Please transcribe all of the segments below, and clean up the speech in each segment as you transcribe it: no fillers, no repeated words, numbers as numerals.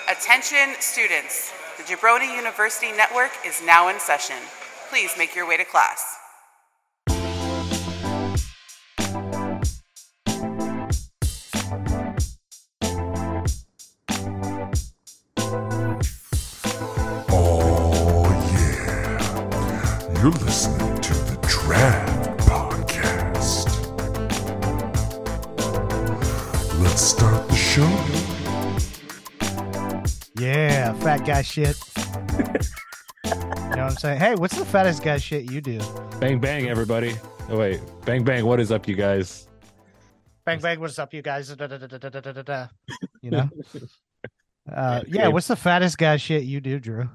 Attention students, the Jabroni University Network is now in session. Please make your way to class. Oh yeah, you're listening to the Draft Podcast. Let's start the show. Yeah, fat guy shit. You know what I'm saying? Hey, what's the fattest guy shit you do? Bang, bang, everybody. Oh, wait. Bang, bang. What is up, you guys? Bang, bang, what's up, you guys? Da, da, da, da, da, da, da, da. You know? Yeah, what's the fattest guy shit you do, Drew?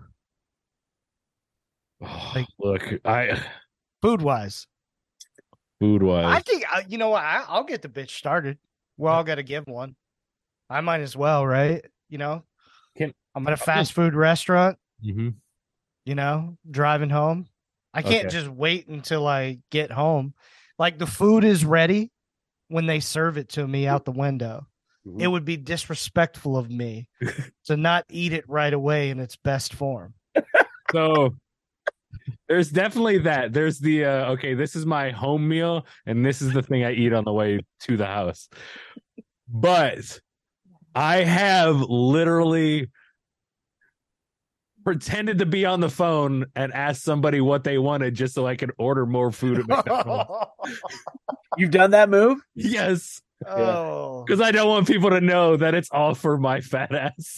Oh, look, Food-wise. food-wise. I think, you know what? I'll get the bitch started. We're all going to give one. I might as well, right? You know? I'm at a fast food restaurant, Mm-hmm. you know, driving home. I can't Okay. just wait until I get home. Like, the food is ready when they serve it to me out the window. Mhm. It would be disrespectful of me to not eat it right away in its best form. So there's definitely that. There's the, okay, this is my home meal, and this is the thing I eat on the way to the house. But I have literally pretended to be on the phone and asked somebody what they wanted just so I could order more food at McDonald's. You've done that move? Yes. Oh, Because I don't want people to know that it's all for my fat ass.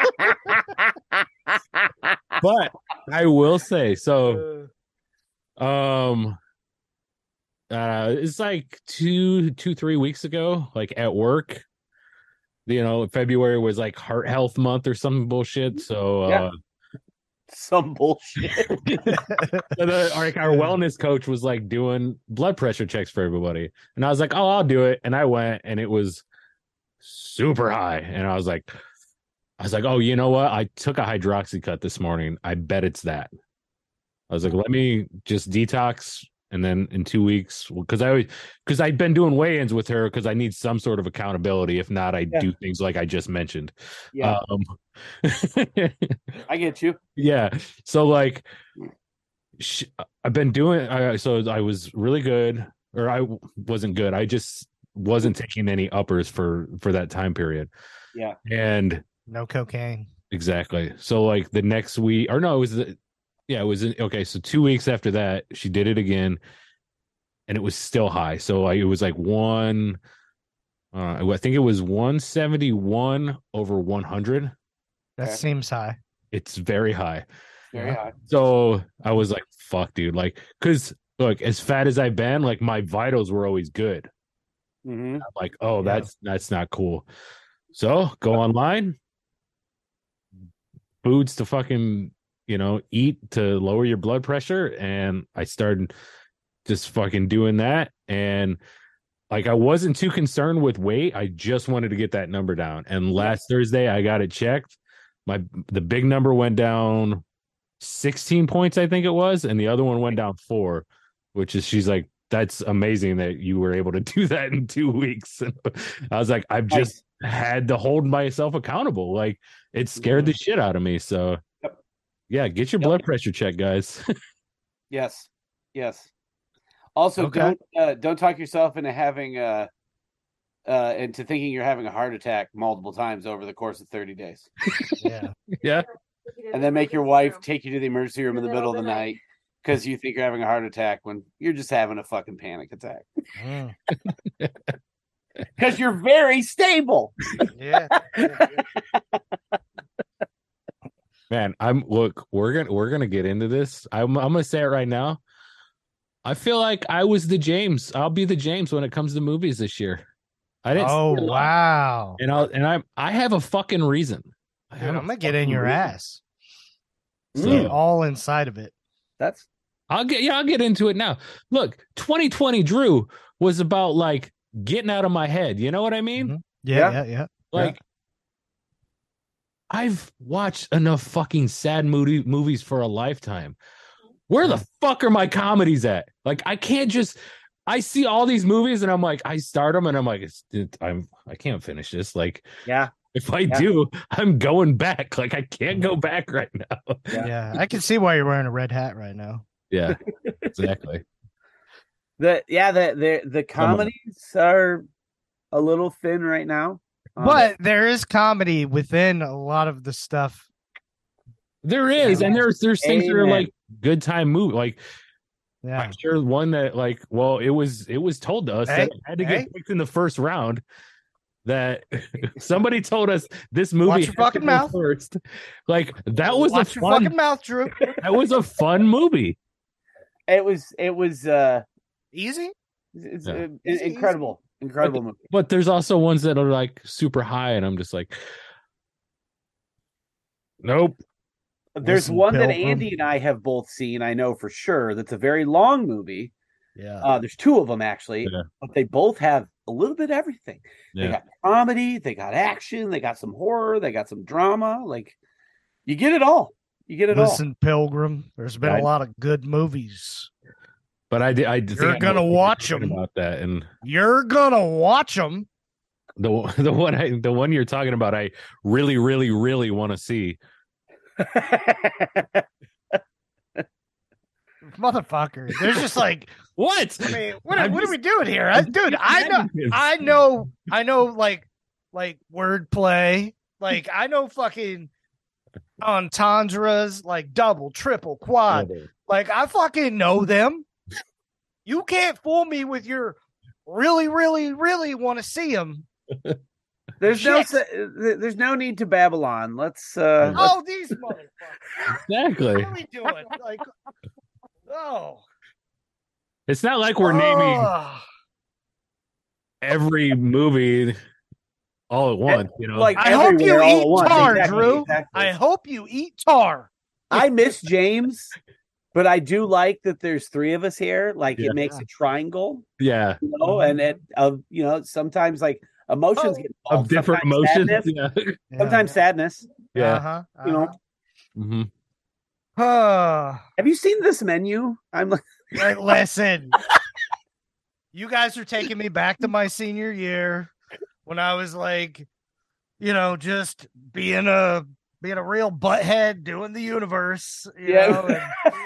But I will say, so it's like 3 weeks ago, like at work, you know, February was like heart health month or some bullshit. So Yeah. Some bullshit. our wellness coach was like doing blood pressure checks for everybody. And I was like, oh, I'll do it. And I went and it was super high. And I was like, oh, you know what? I took a hydroxycut this morning. I bet it's that. I was like, let me just detox. And then in 2 weeks, because I'd been doing weigh-ins with her because I need some sort of accountability. If not, I do things like I just mentioned. Yeah, I get you. Yeah. So like, I've been doing. So I was really good, or I wasn't good. I just wasn't taking any uppers for that time period. Yeah. And no cocaine. exactly. So like the next week, or no, it was okay. So 2 weeks after that, she did it again, and it was still high. So it was like I think it was 171 over 100. That Okay. seems high. It's very high. Very Yeah. high. So I was like, fuck, dude. Like, because look, as fat as I've been, like my vitals were always good. Mm-hmm. I'm like, oh, Yeah. that's not cool. So go online, foods to fucking, eat to lower your blood pressure. And I started just fucking doing that. And like, I wasn't too concerned with weight. I just wanted to get that number down. And last Thursday, I got it checked. The big number went down 16 points, I think it was. And the other one went down 4, which is, she's like, that's amazing that you were able to do that in 2 weeks. And I was like, I've just had to hold myself accountable. Like, it scared the shit out of me. So yeah, get your blood pressure checked, guys. Yes. Also, Okay. don't talk yourself into having into thinking you're having a heart attack multiple times over the course of 30 days, Yeah. Yeah. and then make your wife take you to the emergency room in the middle of the night because you think you're having a heart attack when you're just having a fucking panic attack. Mm. Because you're very stable. Yeah. Man, we're gonna get into this. I'm gonna say it right now. I feel like I was the James. I'll be the James when it comes to movies this year. I didn't. Oh, see a lot. wow. And I have a fucking reason. Dude, I'm gonna get in your ass. So Get all inside of it. That's I'll get into it now. Look, 2020 Drew was about like getting out of my head. You know what I mean? Mhm. Yeah. Like, I've watched enough fucking sad movies for a lifetime. Where the fuck are my comedies at? Like, I can't just. I see all these movies and I'm like, I start them and I'm like, I can't finish this. Like, yeah. If I do, I'm going back. Like I can't go back right now. Yeah, I can see why you're wearing a red hat right now. Yeah, exactly. The comedies are a little thin right now. But there is comedy within a lot of the stuff. There is, and there's things that are Amen. like good time movie. Like Yeah. I'm sure one that like, well, it was told to us that it had to get picked in the first round. That somebody told us this movie Watch your fucking mouth first. Like that was Watch your fucking mouth, Drew. That was a fun movie. It was Easy. it's Yeah. incredible movie. But there's also ones that are like super high, and I'm just like, nope. There's Listen, one that Pilgrim. Andy and I have both seen. I know for sure that's a very long movie. Yeah. There's two of them actually, but they both have a little bit of everything. They got comedy, they got action, they got some horror, they got some drama. Like you get it all. You get it all. Listen, Pilgrim. There's been a lot of good movies. But I did. You're gonna watch them about that, and you're gonna watch them. The one you're talking about, I really, really, really want to see. Motherfucker. There's just like what? I mean, what are we doing here? I know like wordplay. Like I know fucking entendres, like double, triple, quad. Like I fucking know them. You can't fool me with your really, really, really want to see them. There's no need to Babylon. Let's these motherfuckers. Exactly. What are we doing? Like, it's not like we're naming every movie all at once, you know. Like I hope you eat tar, exactly, Drew. exactly. I hope you eat tar. I miss James, but I do like that there's three of us here. Like it makes a triangle. Yeah. You know, and sometimes like emotions get involved. Of different emotions. Sadness, sometimes sadness. Yeah. You know. Mm-hmm. Have you seen this menu? I'm like, listen. You guys are taking me back to my senior year when I was like, just being a real butthead doing the universe. You know,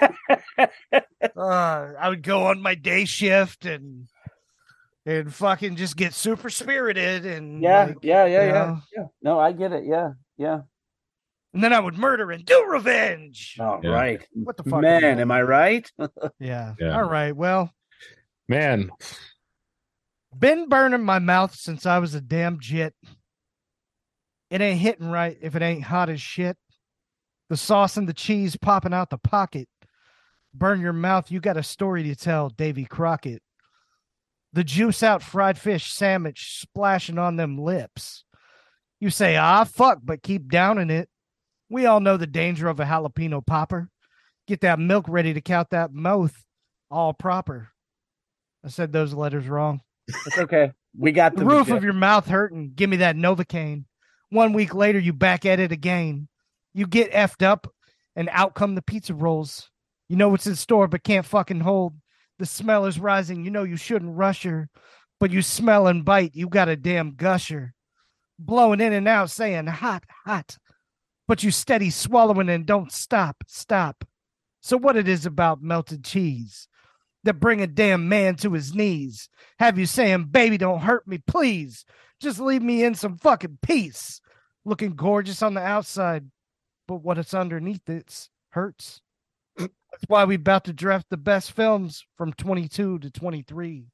I would go on my day shift and fucking just get super spirited and yeah. No, I get it. Yeah. And then I would murder and do revenge. Oh, right. What the fuck? Man, am I right? Yeah. All right. Well, man, been burning my mouth since I was a damn jit. It ain't hitting right if it ain't hot as shit. The sauce and the cheese popping out the pocket. Burn your mouth. You got a story to tell, Davy Crockett. The juice out fried fish sandwich splashing on them lips. You say, fuck, but keep downing it. We all know the danger of a jalapeno popper. Get that milk ready to count that mouth all proper. I said those letters wrong. It's okay. We got the roof of your mouth hurting. Give me that Novocaine. 1 week later, you back at it again. You get effed up, and out come the pizza rolls. You know what's in store, but can't fucking hold. The smell is rising. You know you shouldn't rush her, but you smell and bite. You got a damn gusher. Blowing in and out, saying hot, hot. But you steady swallowing and don't stop. So what it is about melted cheese that bring a damn man to his knees? Have you saying, baby, don't hurt me, please. Just leave me in some fucking peace. Looking gorgeous on the outside, but what it's underneath it hurts. That's why we about to draft the best films from 22 to 23.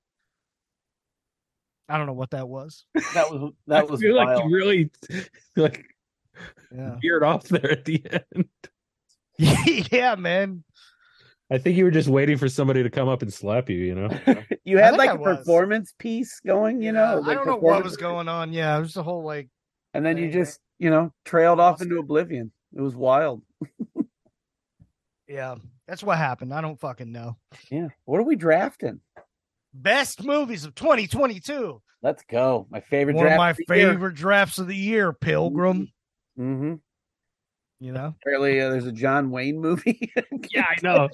I don't know what that was. That was I feel wild. like you really veered off there at the end. Yeah, man. I think you were just waiting for somebody to come up and slap you, you know? You had like a performance piece going, you know? I don't know what was going on. Yeah, it was the whole like. And then you just, trailed off into oblivion. It was wild. Yeah, that's what happened. I don't fucking know. Yeah. What are we drafting? Best movies of 2022. Let's go. My favorite One draft. of my favorite drafts of the year, Pilgrim. Mm-hmm. Apparently there's a John Wayne movie. Yeah, I know.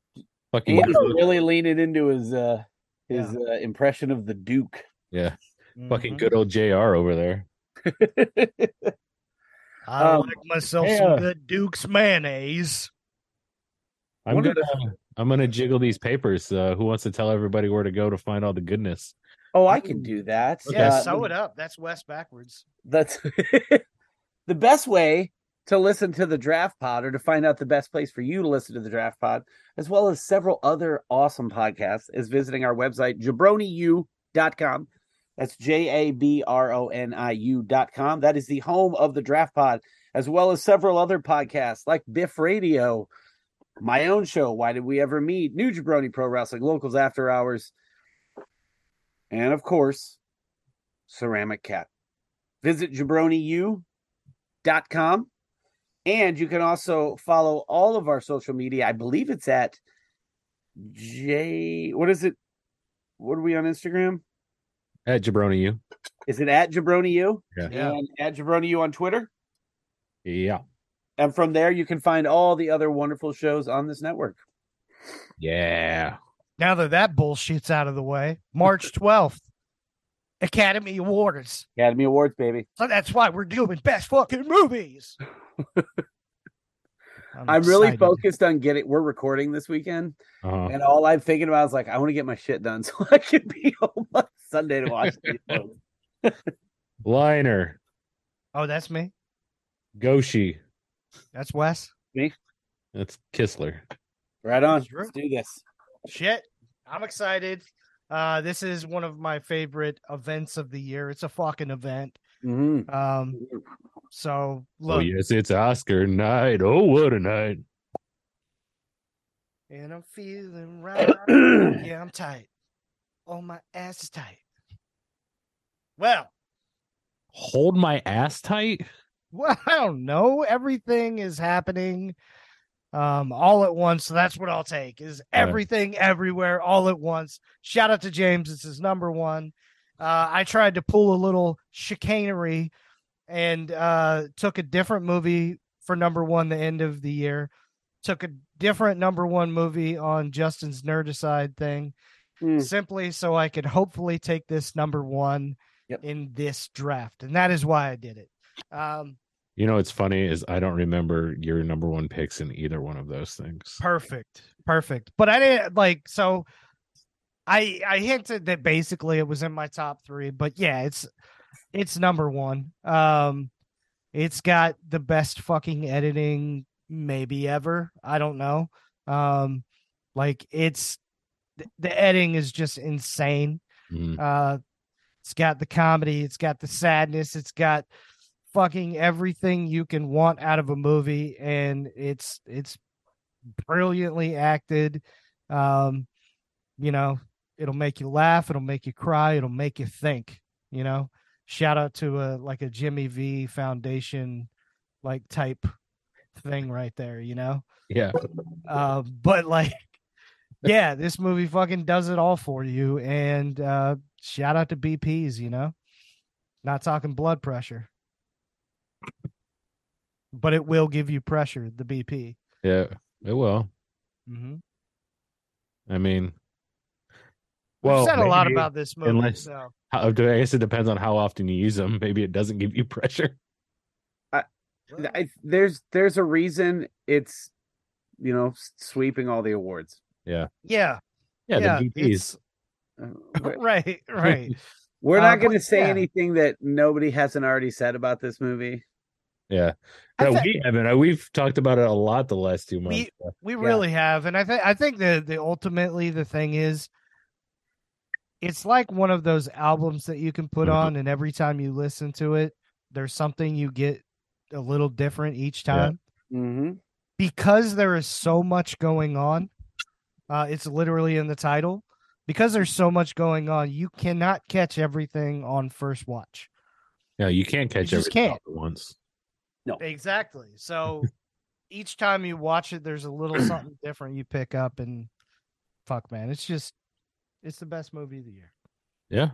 He's really leaning into his impression of the Duke. Yeah. Fucking good old JR over there. I like myself hey, some good Duke's mayonnaise. I'm gonna jiggle these papers. Who wants to tell everybody where to go to find all the goodness? Oh, I can do that. Yeah, sew it up. That's West backwards. That's the best way to listen to the Draft Pod, or to find out the best place for you to listen to the Draft Pod, as well as several other awesome podcasts, is visiting our website, jabroniu.com. That's JABRONIU.com. That is the home of the Draft Pod, as well as several other podcasts like Biff Radio, my own show, Why Did We Ever Meet, New Jabroni Pro Wrestling, Locals After Hours, and of course, Ceramic Cat. Visit jabroniu.com. And you can also follow all of our social media. I believe it's at what is it? What are we on Instagram? At JabroniU. Is it at JabroniU? Yeah. And at JabroniU on Twitter? Yeah. And from there, you can find all the other wonderful shows on this network. Yeah. Now that bullshit's out of the way, March 12th, Academy Awards. Academy Awards, baby. So that's why we're doing best fucking movies. I'm really focused on we're recording this weekend. And all I'm thinking about is like, I want to get my shit done so I can be home on Sunday to watch these films. Liner. Oh, that's me. Goshi. That's Wes. Me. That's Kistler. Right on. Let's do this. Shit. I'm excited. This is one of my favorite events of the year. It's a fucking event. Mm-hmm. So look. Oh yes, it's Oscar night. Oh, what a night. And I'm feeling right. Yeah, I'm tight. Oh, my ass is tight. Well, hold my ass tight. Well, I don't know. Everything is happening all at once. So that's what I'll take, is everything everywhere all at once. Shout out to James. This is number one. I tried to pull a little chicanery and took a different movie for number one the end of the year. Took a different number one movie on Justin's Nerdicide thing, simply so I could hopefully take this number one in this draft. And that is why I did it. You know, what's funny is I don't remember your number one picks in either one of those things. Perfect. But I didn't so I hinted that basically it was in my top three, but yeah, it's number one. It's got the best fucking editing maybe ever. I don't know. It's the editing is just insane. It's got the comedy, it's got the sadness, it's got fucking everything you can want out of a movie, and it's brilliantly acted. It'll make you laugh, it'll make you cry, it'll make you think. Shout out to a Jimmy V Foundation type thing right there. Yeah. But this movie fucking does it all for you, and shout out to BPs. Not talking blood pressure, but it will give you pressure, the BP. Yeah, it will. Mm-hmm. I mean, we've said a lot about this movie. I guess it depends on how often you use them. Maybe it doesn't give you pressure. There's a reason it's sweeping all the awards. Yeah. The BPs. Right. We're not going to say anything that nobody hasn't already said about this movie. Yeah. We haven't. We've talked about it a lot the last 2 months. We really have, and I think the ultimately the thing is, it's like one of those albums that you can put on, and every time you listen to it, there's something you get a little different each time. Yeah. Mm-hmm. Because there is so much going on. It's literally in the title. Because there's so much going on, you cannot catch everything on first watch. Yeah, you can't catch everything all at once. No, exactly. So each time you watch it, there's a little something different you pick up, and fuck, man, it's the best movie of the year. Yeah,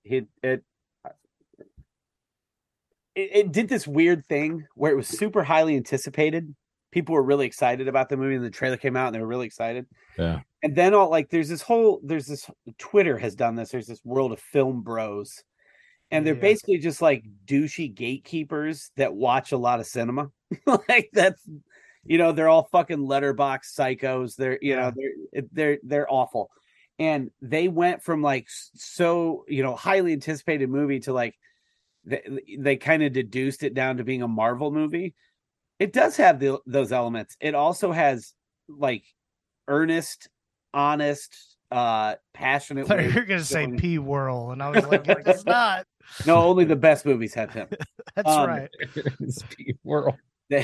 it did this weird thing where it was super highly anticipated. People were really excited about the movie, and the trailer came out, and they were really excited. Yeah, and then there's this Twitter has done this. There's this world of film bros. And they're Yeah. basically just like douchey gatekeepers that watch a lot of cinema. Like that's, they're all fucking letterbox psychos. They're, Yeah. they're awful. And they went from like so, highly anticipated movie to like they kind of deduced it down to being a Marvel movie. It does have those elements. It also has like earnest, honest, passionate. I thought you were gonna say P Whirl, and I was like, it's not. No, only the best movies have him. That's right. World. They,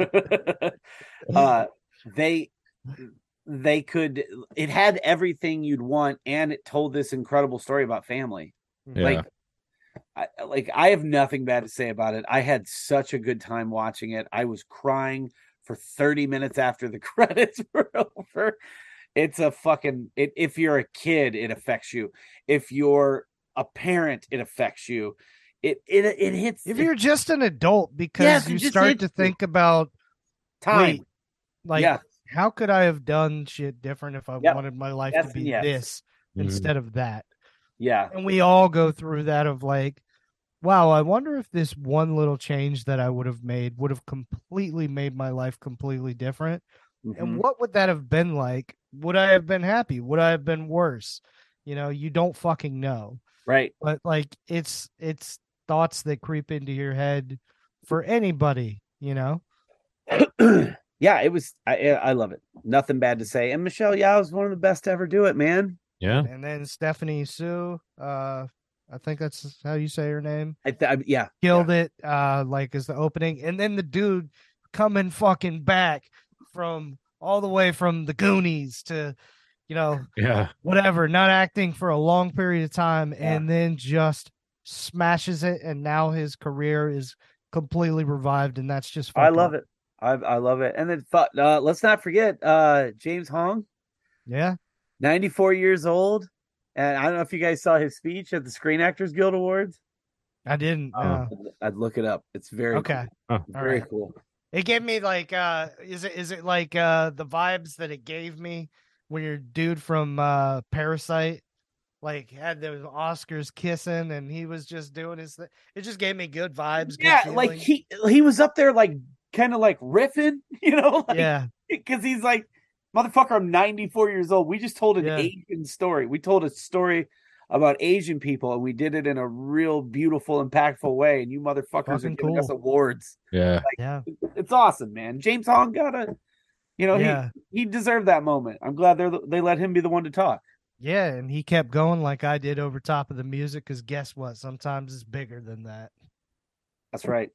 they could. It had everything you'd want, and it told this incredible story about family. Yeah. I have nothing bad to say about it. I had such a good time watching it. I was crying for 30 minutes after the credits were over. It's a fucking if you're a kid, it affects you. If you're a parent, it affects you. It hits. If you're just an adult, because Yes, you it just start hits to you. think about time. wait, like Yeah. how could I have done shit different if I Yep. wanted my life Yes to be and yes. this Mhm. instead of that? Yeah. And we all go through that of like, wow, I wonder if this one little change that I would have made would have completely made my life completely different. And Mhm. what would that have been like? Would I have been happy? Would I have been worse? You don't fucking know. Right. But like it's thoughts that creep into your head for anybody, Yeah, it was. I love it. Nothing bad to say. And Michelle Yao is one of the best to ever do it, man. Yeah. And then Stephanie Sue, I think that's how you say her name. Yeah. Killed it, like as the opening. And then the dude coming fucking back from all the way from the Goonies to, Yeah. whatever, not acting for a long period of time, and then just smashes it, and now his career is completely revived, and that's just I love it. I love it. And then let's not forget James Hong, Yeah. 94 years old. And I don't know if you guys saw his speech at the Screen Actors Guild Awards. I didn't. I'd look it up. It's very Okay. cool. Oh. Very right. cool. It gave me like is it like the vibes that it gave me when your dude from Parasite like had those Oscars kissing and he was just doing his thing. It just gave me good vibes. Good Yeah, like feeling. he was up there like kind of like riffing, Yeah. because he's like, motherfucker, I'm 94 years old. We just told an Yeah. Asian story. We told a story about Asian people, and we did it in a real beautiful, impactful way. And you motherfuckers Fucking are giving us cool. awards. Yeah. Yeah. It's awesome, man. James Hong Yeah. he deserved that moment. I'm glad they let him be the one to talk. Yeah, and he kept going like I did over top of the music, because guess what? Sometimes it's bigger than that. That's right.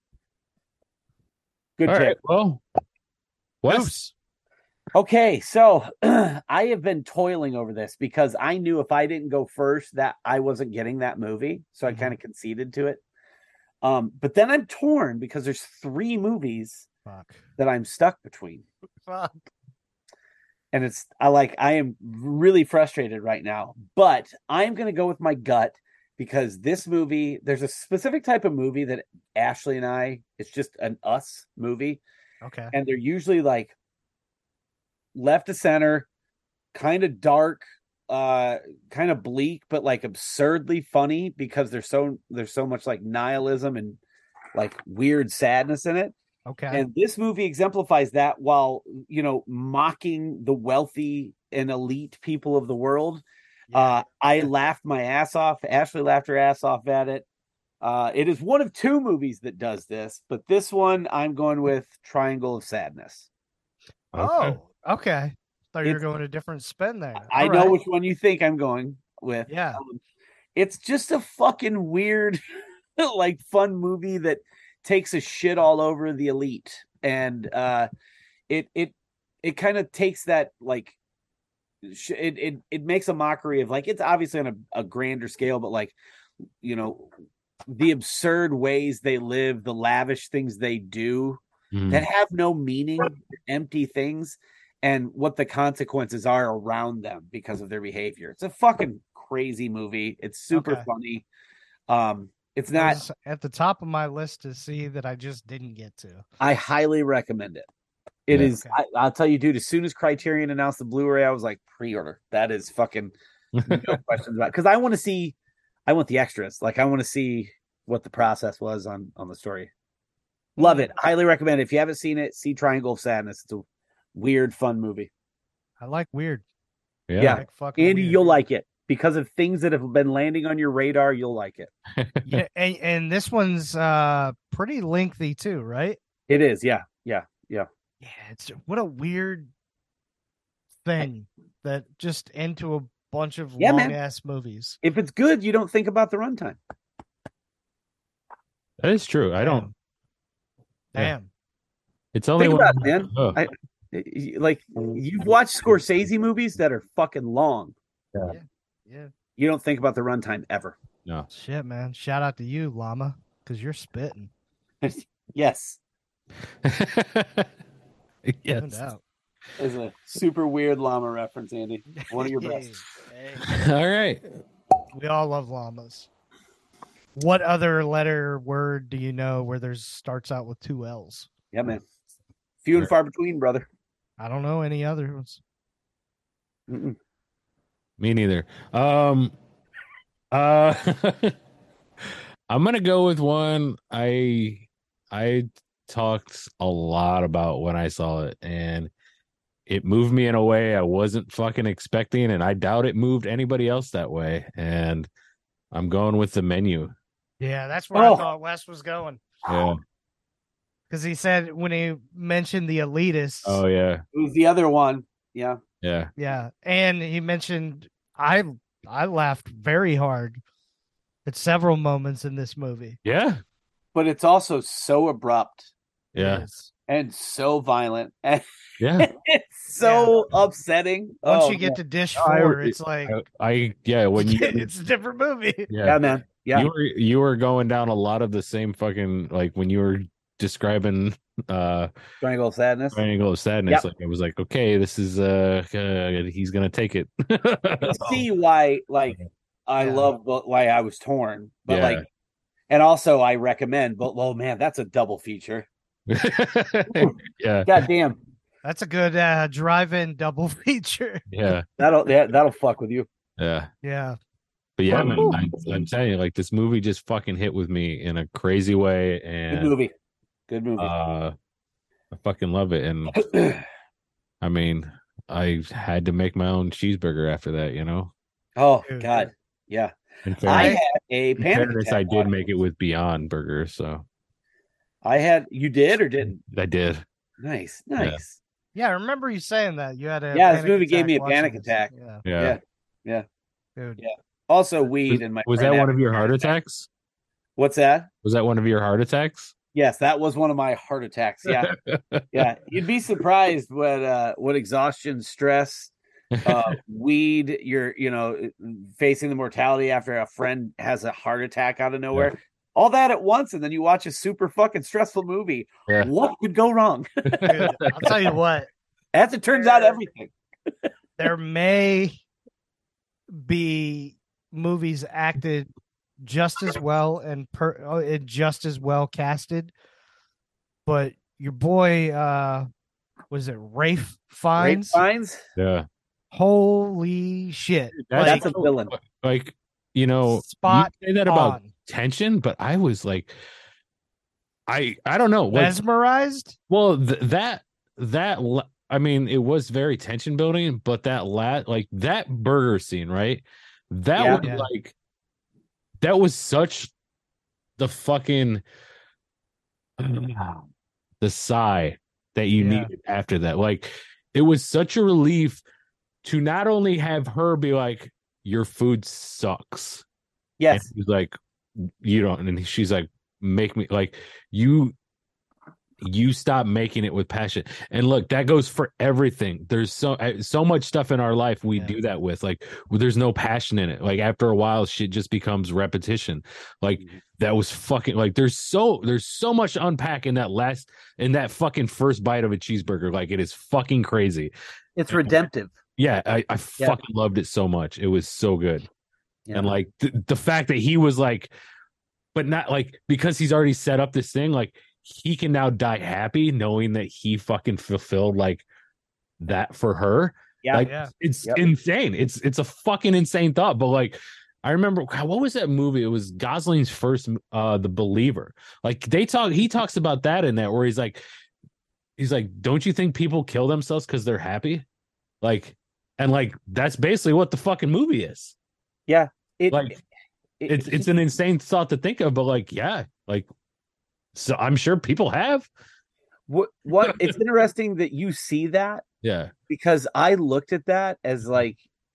Good All pick. right. Well, Wes. Oops. Okay, so I have been toiling over this because I knew if I didn't go first that I wasn't getting that movie, so I kind of conceded to it. But then I'm torn because there's 3 movies Fuck. that I'm stuck between, Fuck. and I am really frustrated right now. But I'm going to go with my gut because this movie, there's a specific type of movie that Ashley and I, it's just an us movie, Okay. and they're usually like left to center, kind of dark, kind of bleak, but like absurdly funny because there's so much like nihilism and like weird sadness in it. Okay. And this movie exemplifies that while mocking the wealthy and elite people of the world. Yeah. I laughed my ass off. Ashley laughed her ass off at it. It is one of 2 movies that does this, but this one I'm going with Triangle of Sadness. Oh, okay. Thought you were It's- going a different spin there. I All know right. which one you think I'm going with. Yeah. It's just a fucking weird, like fun movie that takes a shit all over the elite, and it kind of takes that like it makes a mockery of like it's obviously on a grander scale, but like the absurd ways they live, the lavish things they do that have no meaning, empty things, and what the consequences are around them because of their behavior. It's a fucking crazy movie. It's super Okay. funny. It's It not. was at the top of my list to see that I just didn't get to. I highly recommend it. It Yeah. is. Okay. I'll tell you, dude. As soon as Criterion announced the Blu-ray, I was like, pre-order. That is fucking no questions about. Because I want to see I want the extras. Like I want to see what the process was on the story. Love it. Highly recommend it. If you haven't seen it, see Triangle of Sadness. It's a weird, fun movie. I like weird. Yeah. I like fucking Andy, weird. you'll like it because of things that have been landing on your radar. You'll like it. Yeah, and this one's pretty lengthy too, right? It is. Yeah. Yeah, it's what a weird thing that just into a bunch of Yeah, man. long ass movies. If it's good, you don't think about the runtime. That is true. I don't. Damn. It's only Think when about it, man. Like you've watched Scorsese movies that are fucking long. Yeah. You don't think about the runtime ever. no. Shit, man. Shout out to you, Llama, because you're spitting. Yes. No Yes. doubt. Is a super weird llama reference, Andy. One of your best. Hey. All right. We all love llamas. What other letter word do you know where there's starts out with 2 L's? Yeah, man. Few and far between, brother. I don't know any other ones. Mm-mm. Me neither. I'm gonna go with one I talked a lot about when I saw it, and it moved me in a way I wasn't fucking expecting, and I doubt it moved anybody else that way. And I'm going with The Menu. Yeah, that's where I thought Wes was going. Yeah. Because he said when he mentioned the elitists. Oh yeah. Who's the other one? Yeah. Yeah. Yeah. And he mentioned I laughed very hard at several moments in this movie. Yeah. But it's also so abrupt Yeah. It is. and so violent. And Yeah. it's so upsetting. Once Oh, you get to dish I- 4, it's like When you it's a different movie. yeah, man. Yeah. you were going down a lot of the same fucking, like when you were describing Triangle of Sadness. Triangle of Sadness. Yep. Like I was like, okay, this is he's gonna take it. I see why, like, I Yeah. love why I was torn, but Yeah. like, and also I recommend. But well, man, that's a double feature. Yeah. God damn, That's a good drive-in double feature. Yeah. that'll fuck with you. Yeah. Yeah. But yeah, man, Woo. I'm telling you, like this movie just fucking hit with me in a crazy way, Good and movie. Good movie. I fucking love it. And I mean, I had to make my own cheeseburger after that, you know. Oh Dude. God, yeah. In I fairness, had a in panic fairness, attack I did watching make it with Beyond Burger, so You did or didn't? I did. Nice. Yeah, I remember you saying that. You had a Yeah, this panic movie gave me a watching panic this. attack. Yeah. Yeah. Dude. Yeah. Also, weed in my. Was friend that one having of your a heart panic attack. attacks? What's that? Was that one of your heart attacks? Yes, that was one of my heart attacks. Yeah, yeah. You'd be surprised what exhaustion, stress, weed. You're facing the mortality after a friend has a heart attack out of nowhere. All that at once, and then you watch a super fucking stressful movie. Yeah. What could go wrong? Dude, I'll tell you what. As it turns out, everything. There may be movies acted just as well and just as well casted, but your boy was it Rafe Fiennes? Fines. Yeah. Holy shit. That's a villain. Like, Spot you say that about on. tension, but I was like, I don't know. Like, Mesmerized? well, I mean, it was very tension building, but that burger scene, right? That Yeah. was Yeah. like, that was such the fucking the sigh that you Yeah. needed after that. Like, it was such a relief to not only have her be like, your food sucks. Yes. And he's like, you don't, and she's like, make me like you stop making it with passion. And look, that goes for everything. There's so much stuff in our life we do that with, like, there's no passion in it. Like, after a while shit just becomes repetition. Like, that was fucking, like, there's so much to unpack in that fucking first bite of a cheeseburger. Like, it is fucking crazy. It's redemptive. Yeah, I fucking loved it so much. It was so good. Yeah. And like the fact that he was like, but not like, because he's already set up this thing, like, he can now die happy knowing that he fucking fulfilled like that for her. Yeah. Like, Yeah. it's Yep. insane. It's a fucking insane thought, but like, I remember, God, what was that movie? It was Gosling's first, The Believer. Like he talks about that in that, where he's like, don't you think people kill themselves because they're happy? Like, and like that's basically what the fucking movie is. Yeah, It's an insane thought to think of, but like, yeah, like, so I'm sure people have. what it's interesting that you see that, Yeah, because I looked at that as like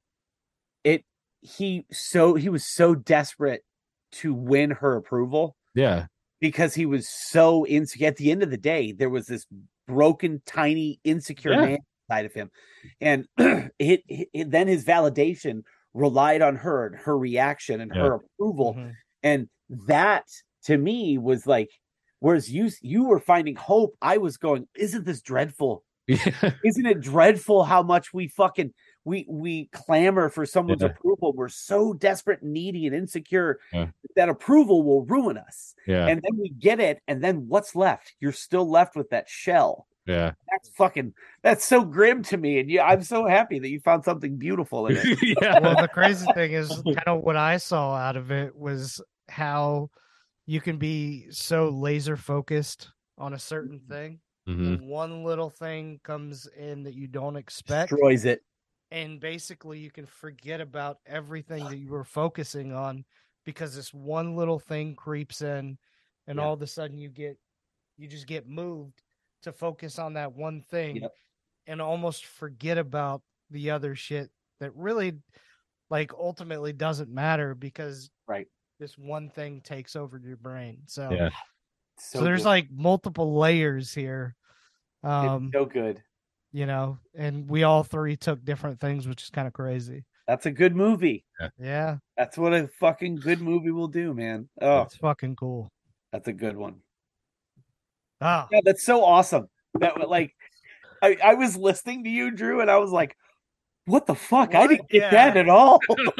he was so desperate to win her approval, yeah, because he was so insecure. At the end of the day, there was this broken, tiny, insecure man inside of him, and then his validation relied on her and her reaction and her approval, and that to me was like, whereas you were finding hope, I was going, isn't this dreadful? yeah, Isn't it dreadful how much we fucking we clamor for someone's approval? We're so desperate, needy, and insecure that approval will ruin us. Yeah. And then we get it, and then what's left? You're still left with that shell. Yeah. That's so grim to me. And I'm so happy that you found something beautiful in it. Yeah. Well, the crazy thing is kind of what I saw out of it was how you can be so laser focused on a certain thing. And one little thing comes in that you don't expect, destroys it. And basically you can forget about everything that you were focusing on, because this one little thing creeps in, and all of a sudden you just get moved to focus on that one thing and almost forget about the other shit that really like ultimately doesn't matter, because this one thing takes over your brain. So so there's good. like multiple layers here. It's so good. You know, and we all three took different things, which is kind of crazy. That's a good movie. Yeah. That's what a fucking good movie will do, man. Oh, it's fucking cool. That's a good one. Oh. Yeah, that's so awesome. That like I was listening to you, Drew, and I was like, what the fuck? I didn't get that at all.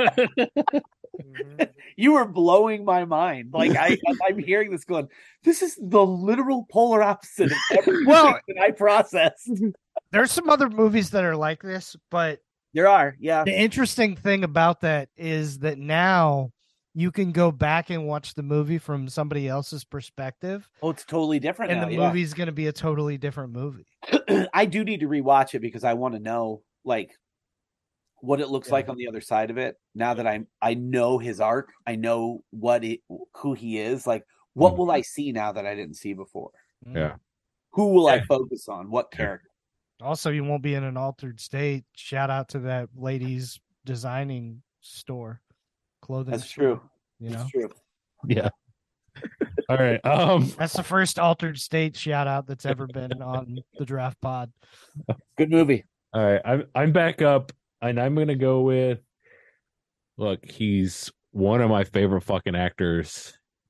You were blowing my mind. Like I'm hearing this going, this is the literal polar opposite of everything that I processed. There's some other movies that are like this, but there are, The interesting thing about that is that now you can go back and watch the movie from somebody else's perspective. Oh, it's totally different. And now, the movie's going to be a totally different movie. I do need to rewatch it because I want to know like what it looks like on the other side of it. Now that I know his arc, I know who he is. Like, what will I see now that I didn't see before? Yeah. Who will I focus on? What character? Also, you won't be in an altered state. Shout out to that ladies designing store, clothing. That's store, true. You know, That's true. Yeah. All right. That's the first altered state shout out that's ever been on the Draft Pod. Good movie. All right. I'm back up, and I'm gonna go with. Look, he's one of my favorite fucking actors.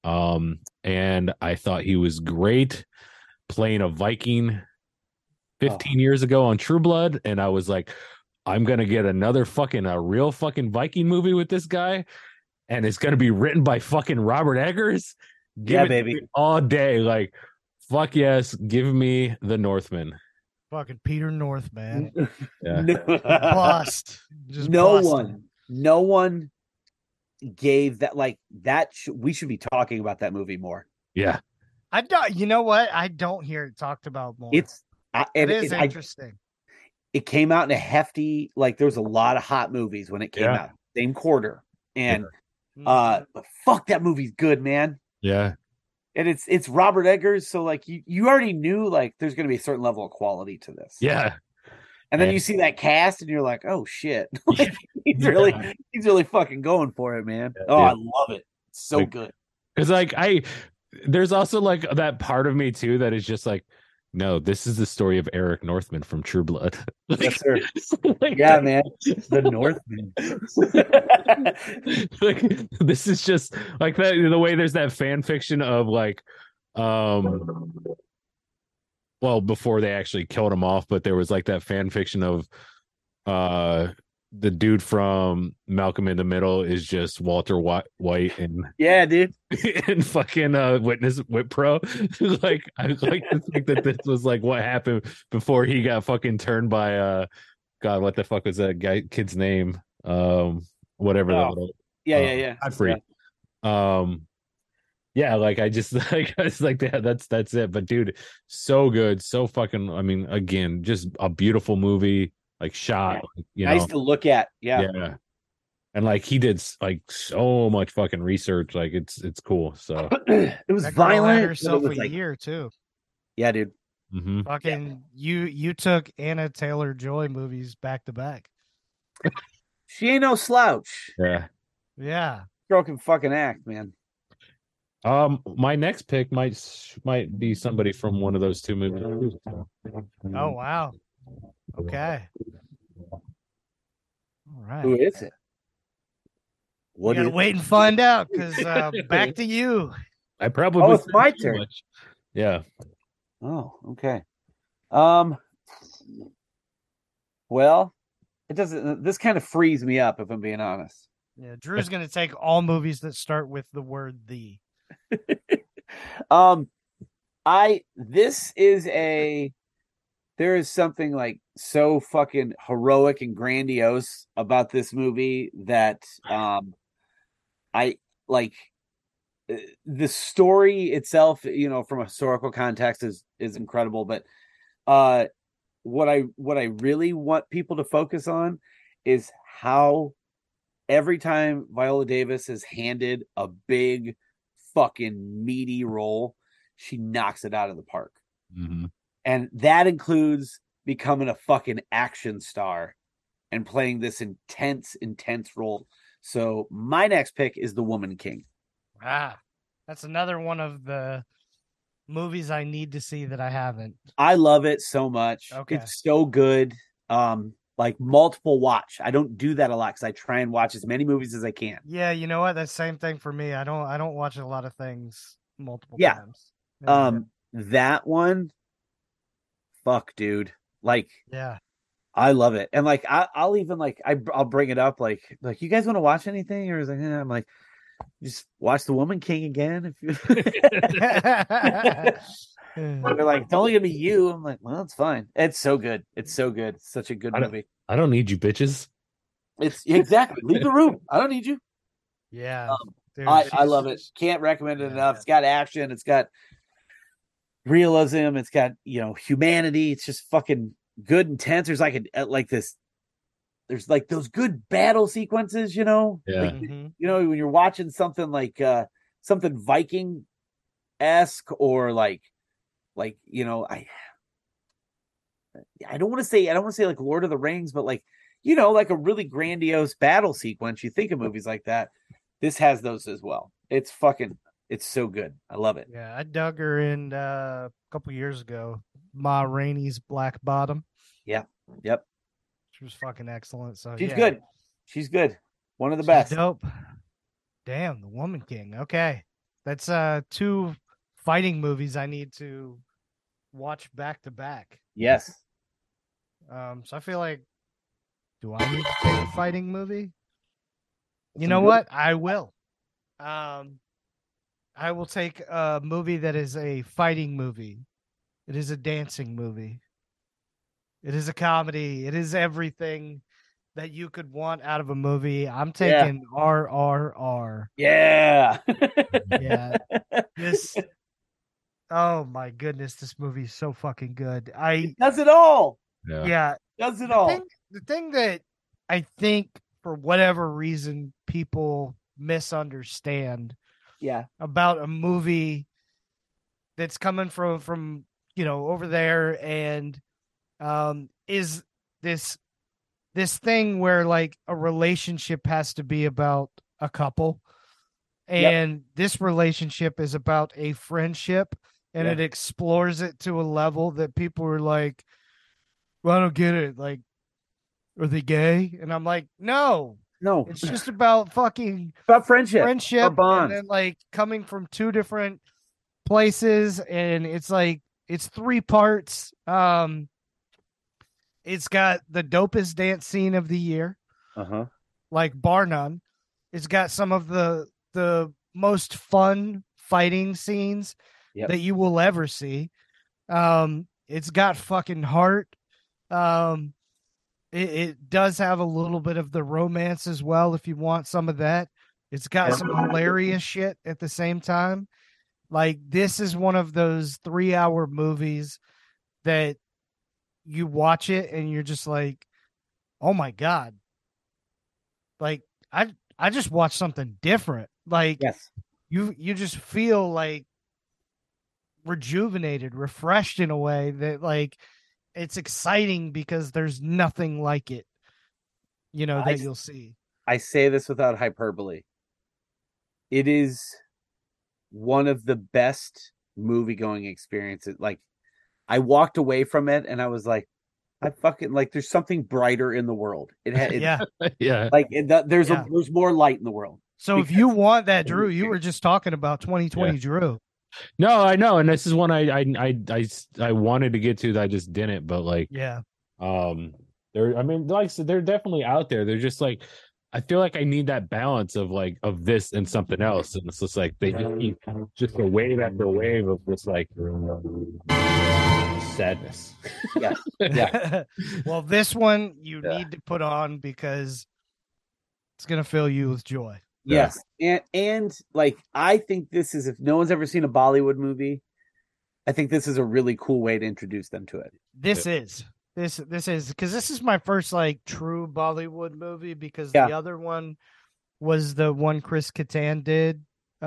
And I thought he was great playing a Viking 15 years ago on True Blood, and I was like, I'm gonna get a real fucking Viking movie with this guy, and it's gonna be written by fucking Robert Eggers. Give it baby, all day. Like, fuck yes, give me the Northman. Fucking Peter North, man. Yeah. Bust. Just no busted. one gave that like that. We should be talking about that movie more. Yeah. I don't. You know what? I don't hear it talked about more. It is interesting. It came out in a hefty, like there was a lot of hot movies when it came out, same quarter, and but fuck, that movie's good, man. Yeah, and it's Robert Eggers, so like you already knew like there's going to be a certain level of quality to this. Yeah, and then you see that cast, and you're like, oh shit, like, he's really fucking going for it, man. I love it. It's so good. Because like there's also like that part of me too that is just like, no, this is the story of Eric Northman from True Blood. Yes, sir. Like, yeah, man. The Northman. Like, this is just like that. The way there's that fan fiction of like, well, before they actually killed him off, but there was like that fan fiction of, the dude from Malcolm in the Middle is just Walter White and dude, and fucking Witness Whitpro. Like, I like to think that this was like what happened before he got fucking turned by God, what the fuck was that kid's name? Whatever. Yeah. Godfrey. Yeah, like I just like I was like that's it. But dude, so good, so fucking. I mean, again, just a beautiful movie, like shot, Nice to look at. Yeah. yeah. And like he did like so much fucking research, like it's cool. So It was That girl had violent, but herself it was a like, year too. yeah, dude. mhm. Fucking you took Anna Taylor-Joy movies back to back. She ain't no slouch. Yeah. Yeah. Girl can fucking act, man. My next pick might be somebody from one of those two movies. Oh wow. Okay. All right. Who is it? We What gotta is wait and find out because back to you. I probably Oh, it's said my too turn. much. Yeah. Oh, okay. Well, it doesn't. This kind of frees me up, if I'm being honest. Yeah, Drew's gonna take all movies that start with the word "the." There is something like so fucking heroic and grandiose about this movie that I like. The story itself, from a historical context is incredible, but what I really want people to focus on is how every time Viola Davis is handed a big fucking meaty role, she knocks it out of the park. Mhm. And that includes becoming a fucking action star and playing this intense role. So my next pick is The Woman King. Ah, that's another one of the movies I need to see that I haven't. I love it so much. Okay. It's so good. Like multiple watch. I don't do that a lot because I try and watch as many movies as I can. Yeah, you know what? That's the same thing for me. I don't watch a lot of things multiple Yeah. times. That one, fuck, dude. Like, Yeah. I love it. And like, I'll even like, I'll bring it up. Like you guys want to watch anything? Or is like, I'm like, just watch The Woman King again. If you, they're like, it's only gonna be you. I'm like, well, it's fine. It's so good. It's so good. It's such a good movie. I don't need you bitches. It's exactly leave the room. I don't need you. Yeah. Dude, I love it. Can't recommend it enough. It's got action. It's got realism. It's got humanity. It's just fucking good, intense. There's like this. There's like those good battle sequences. Yeah. Like, when you're watching something like something Viking-esque or like I don't want to say like Lord of the Rings, but like like a really grandiose battle sequence. You think of movies like that. This has those as well. It's so good. I love it. Yeah, I dug her in a couple years ago. Ma Rainey's Black Bottom. Yep. She was fucking excellent. So She's good. She's good. One of the best. Dope. Damn, The Woman King. Okay. That's two fighting movies I need to watch back to back. Yes. So I feel like, do I need to take a fighting movie? You know what? I will. I will take a movie that is a fighting movie. It is a dancing movie. It is a comedy. It is everything that you could want out of a movie. I'm taking RRR. Yeah. Yeah. Oh my goodness, this movie is so fucking good. It does it all. Yeah. Does it all. The thing that I think for whatever reason people misunderstand about a movie that's coming from over there and is this thing where like a relationship has to be about a couple and this relationship is about a friendship and it explores it to a level that people are like, well, I don't get it, like, are they gay? And I'm like, no, it's just about friendship or bond, and then like coming from two different places, and it's like it's 3 parts. It's got the dopest dance scene of the year, like bar none. It's got some of the most fun fighting scenes that you will ever see. It's got fucking heart. It does have a little bit of the romance as well if you want some of that, It's got some hilarious shit at the same time. Like, this is one of those 3-hour movies that you watch it and you're just like, oh my God. Like, I just watched something different. Like, Yes. you just feel like rejuvenated, refreshed in a way that, like, it's exciting because there's nothing like it, that you'll see. I say this without hyperbole. It is one of the best movie going experiences. Like, I walked away from it and I was like, I fucking like. There's something brighter in the world. Yeah. Yeah. Like there's more light in the world. So if you want that, Drew, you were just talking about 2020 Drew. No, I know, and this is one I wanted to get to that I just didn't. But like, Yeah. they're, I mean, like I said, they're definitely out there. They're just like, I feel like I need that balance of like of this and something else, and it's just like they just keep just a wave after wave of this like sadness. Yeah, yeah. Well, this one you Yeah. need to put on because it's gonna fill you with joy. Yes, and like I think this is, if no one's ever seen a Bollywood movie, I think this is a really cool way to introduce them to it. This is because this is my first like true Bollywood movie, because Yeah. the other one was the one Chris Kattan did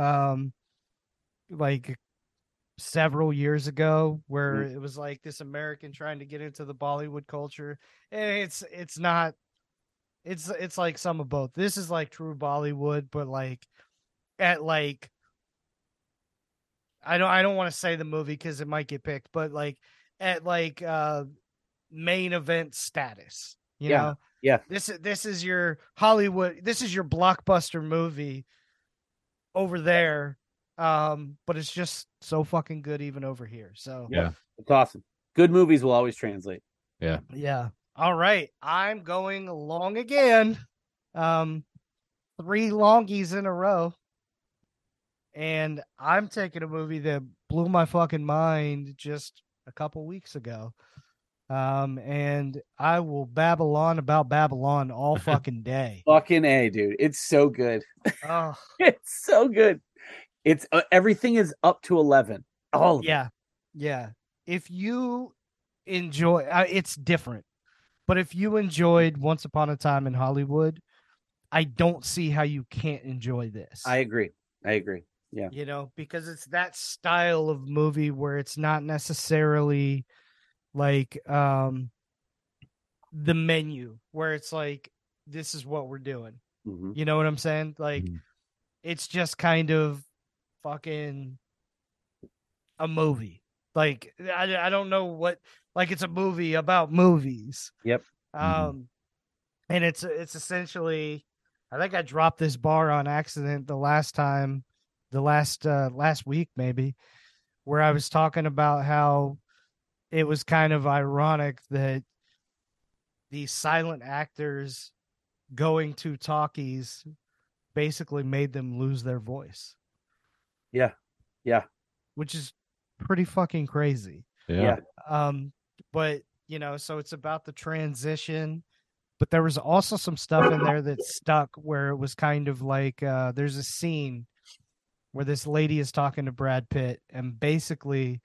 like several years ago, where it was like this American trying to get into the Bollywood culture, and it's not. It's like some of both. This is like true Bollywood, but like at like I don't want to say the movie because it might get picked, but like at like main event status. You know? Yeah. This is your Hollywood. This is your blockbuster movie over there. But it's just so fucking good even over here. So Yeah. It's awesome. Good movies will always translate. yeah. All right. I'm going long again. 3 longies in a row. And I'm taking a movie that blew my fucking mind just a couple weeks ago. And I will babble on about Babylon all fucking day. Fucking A, dude. It's so good. Oh, It's so good. It's everything is up to 11. All of it. yeah. If you enjoy, it's different. But if you enjoyed Once Upon a Time in Hollywood, I don't see how you can't enjoy this. I agree. Yeah. Because it's that style of movie where it's not necessarily like the Menu, where it's like, this is what we're doing. Mhm. You know what I'm saying? Like, it's just kind of fucking a movie. Like, I don't know what, like, it's a movie about movies. Yep. And it's essentially, I think I dropped this bar on accident last week maybe, where I was talking about how it was kind of ironic that these silent actors going to talkies basically made them lose their voice. Yeah. Which is pretty fucking crazy. Yeah. But so it's about the transition, but there was also some stuff in there that stuck, where it was kind of like there's a scene where this lady is talking to Brad Pitt, and basically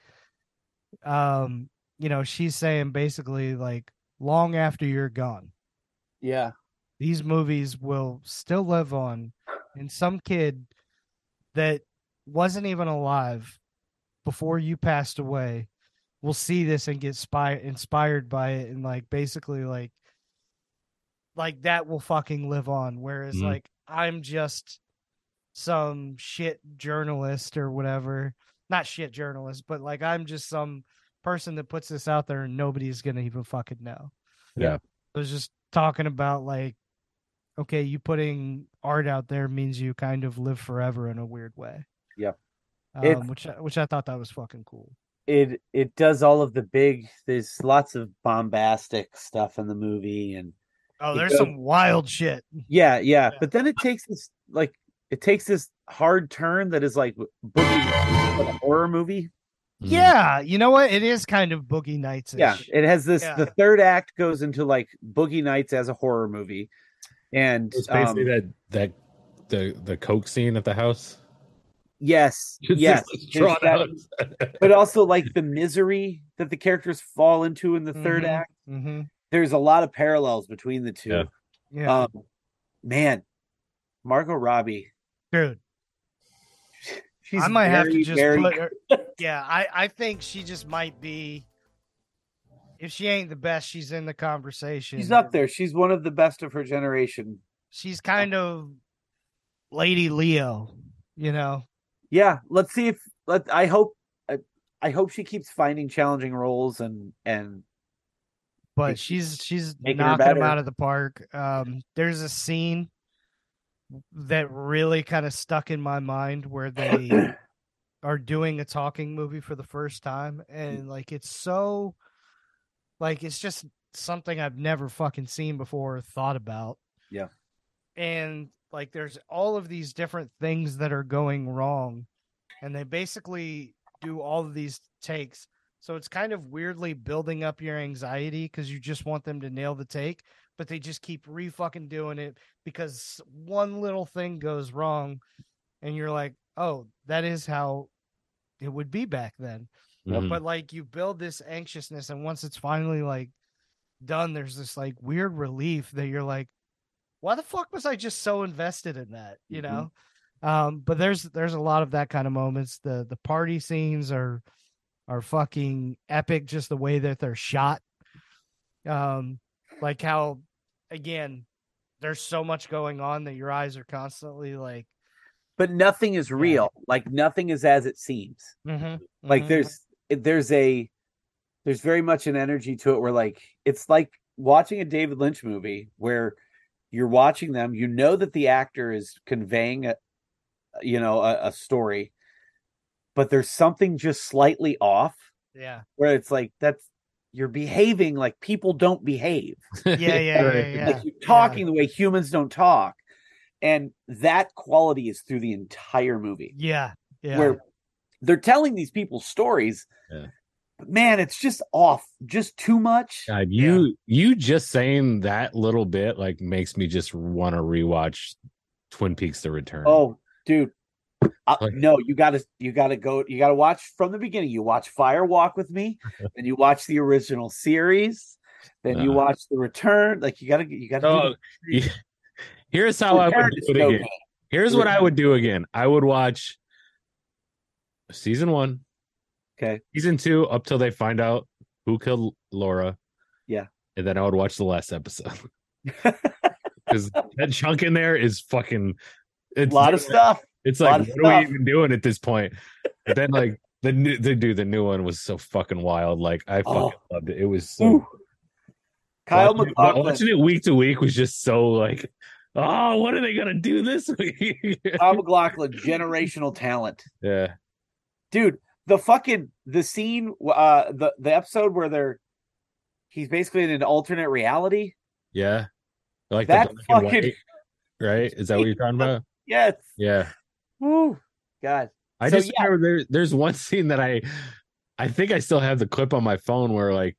she's saying basically like, long after you're gone, Yeah. these movies will still live on, and some kid that wasn't even alive before you passed away will see this and get inspired by it, and like basically like that will fucking live on. Whereas like, I'm just some shit journalist or whatever, not shit journalist, but like, I'm just some person that puts this out there and nobody's gonna even fucking know. Yeah. I was just talking about like, okay, you putting art out there means you kind of live forever in a weird way. Yep. Which I thought that was fucking cool. It does all of the big, there's lots of bombastic stuff in the movie, and There's some wild shit. yeah. But then it takes this hard turn that is like boogie, like a horror movie. Yeah, you know what? It is kind of Boogie Nights. Yeah, it has this. Yeah. The third act goes into like Boogie Nights as a horror movie, and It's basically that the coke scene at the house. Yes, It's yes. just There's drawn that- out. but also like the misery that the characters fall into in the third act. Mm-hmm. There's a lot of parallels between the two. Yeah. Yeah, Man, Margot Robbie, dude. she's I might have to very, just very put her. Yeah, I think she just might be. If she ain't the best, she's in the conversation. she's up there. She's one of the best of her generation. She's kind of Lady Leo, you know. Yeah, let's see if I hope she keeps finding challenging roles and But Make- she's making her knocking them better. out of the park. There's a scene that really kind of stuck in my mind where they are doing a talking movie for the first time, and like it's so like it's just something I've never fucking seen before or thought about. Yeah. And like there's all of these different things that are going wrong, and they basically do all of these takes. So it's kind of weirdly building up your anxiety because you just want them to nail the take, but they just keep fucking doing it because one little thing goes wrong, and you're like, oh, that is how it would be back then. Mhm. But like you build this anxiousness, and once it's finally like done, there's this like weird relief that you're like, why the fuck was I just so invested in that? You know? But there's a lot of that kind of moments. The party scenes are fucking epic, just the way that they're shot. Like how again, there's so much going on that your eyes are constantly like but nothing is real. Like nothing is as it seems. Like there's very much an energy to it where like it's like watching a David Lynch movie where you're watching them, you know that the actor is conveying a story, but there's something just slightly off yeah. where it's like you're behaving like people don't behave. Yeah. Like you're talking the way humans don't talk. And that quality is through the entire movie. Yeah. Where they're telling these people stories. Yeah. But man, it's just off, just too much. God, you just saying that little bit like makes me just want to rewatch Twin Peaks: The Return. Oh, dude. Like- No, you gotta watch from the beginning. You watch Fire Walk with Me, then you watch the original series, then you watch The Return. Like you gotta Oh, here's how I would do it again. Here's what I would do again. I would watch season 1, Okay. season 2 up till they find out who killed Laura. Yeah. And then I would watch the last episode. Because that chunk in there is fucking A lot of stuff. It's lot like, of what are we stuff. even doing at this point? But then like the new one was so fucking wild. Like I fucking loved it. It was so Ooh. Kyle watching MacLachlan. it week to week was just so like, oh, what are they gonna do this week? Kyle MacLachlan, generational talent. Yeah. Dude, the scene, the episode where he's basically in an alternate reality. Yeah. Like That the black and fucking- white, right? Is that what you're talking about? Yes. Yeah. Woo. God. I So, just remember there's one scene that I think I still have the clip on my phone where like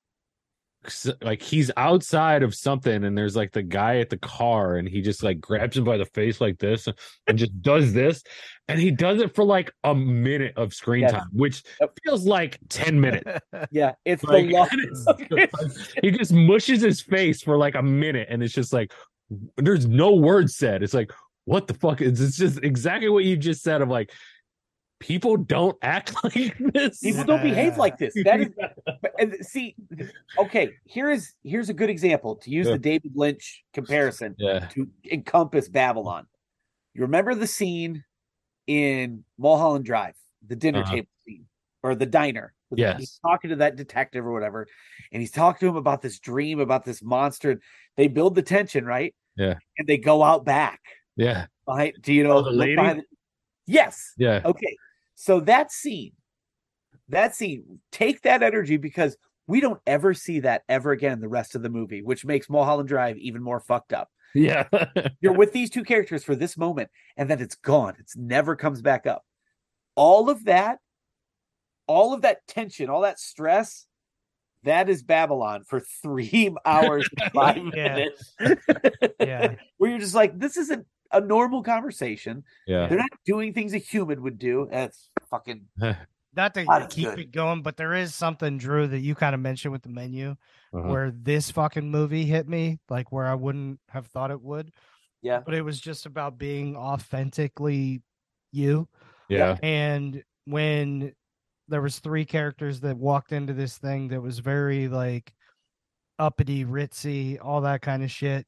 he's outside of something and there's like the guy at the car and he just like grabs him by the face like this and just does this, and he does it for like a minute of screen Yes. time, which Yep. feels like 10 minutes. Yeah, it's Like, the love. he just mushes his face for like a minute and it's just like there's no words said. It's like, what the fuck is it's just exactly what you just said of like people don't act like this. People don't behave like this. That is, and see, okay. Here's a good example to use Yeah. the David Lynch comparison Yeah. to encompass Babylon. You remember the scene in Mulholland Drive, the dinner table scene, or the diner? Yes. He's talking to that detective or whatever, and he's talking to him about this dream, about this monster. They build the tension, right? Yeah. And they go out back. Yeah. Behind, do you know the lady? Yes. Yeah. Okay. So that scene, take that energy because we don't ever see that ever again in the rest of the movie, which makes Mulholland Drive even more fucked up. Yeah. You're with these two characters for this moment, and then it's gone. It's never comes back up. All of that tension, all that stress, that is Babylon for 3 hours and 5 Yeah. minutes. Yeah. Where you're just like, this isn't a normal conversation. Yeah. They're not doing things a human would do. That's fucking. Not to That's keep good. it going, but there is something, Drew, that you kind of mentioned with the menu Uh-huh. where this fucking movie hit me, like where I wouldn't have thought it would. Yeah. But it was just about being authentically you. Yeah. And when there was 3 characters that walked into this thing that was very like uppity, ritzy, all that kind of shit.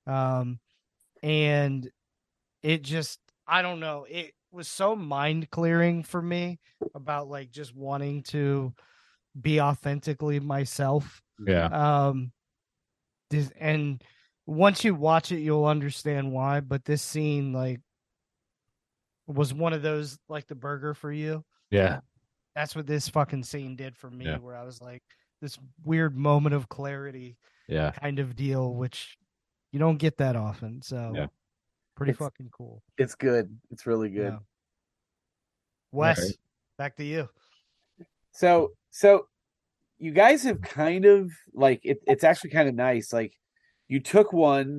And it just, I don't know, it was so mind clearing for me about like just wanting to be authentically myself. Yeah. And once you watch it, you'll understand why. But this scene, like, was one of those, like the burger for you. Yeah. That's what this fucking scene did for me, Yeah. where I was like, this weird moment of clarity Yeah. kind of deal, which you don't get that often. So Yeah. pretty It's- fucking cool. It's good. It's really good. Yeah. Wes, Alright. back to you. So you guys have kind of like it's actually kind of nice. Like you took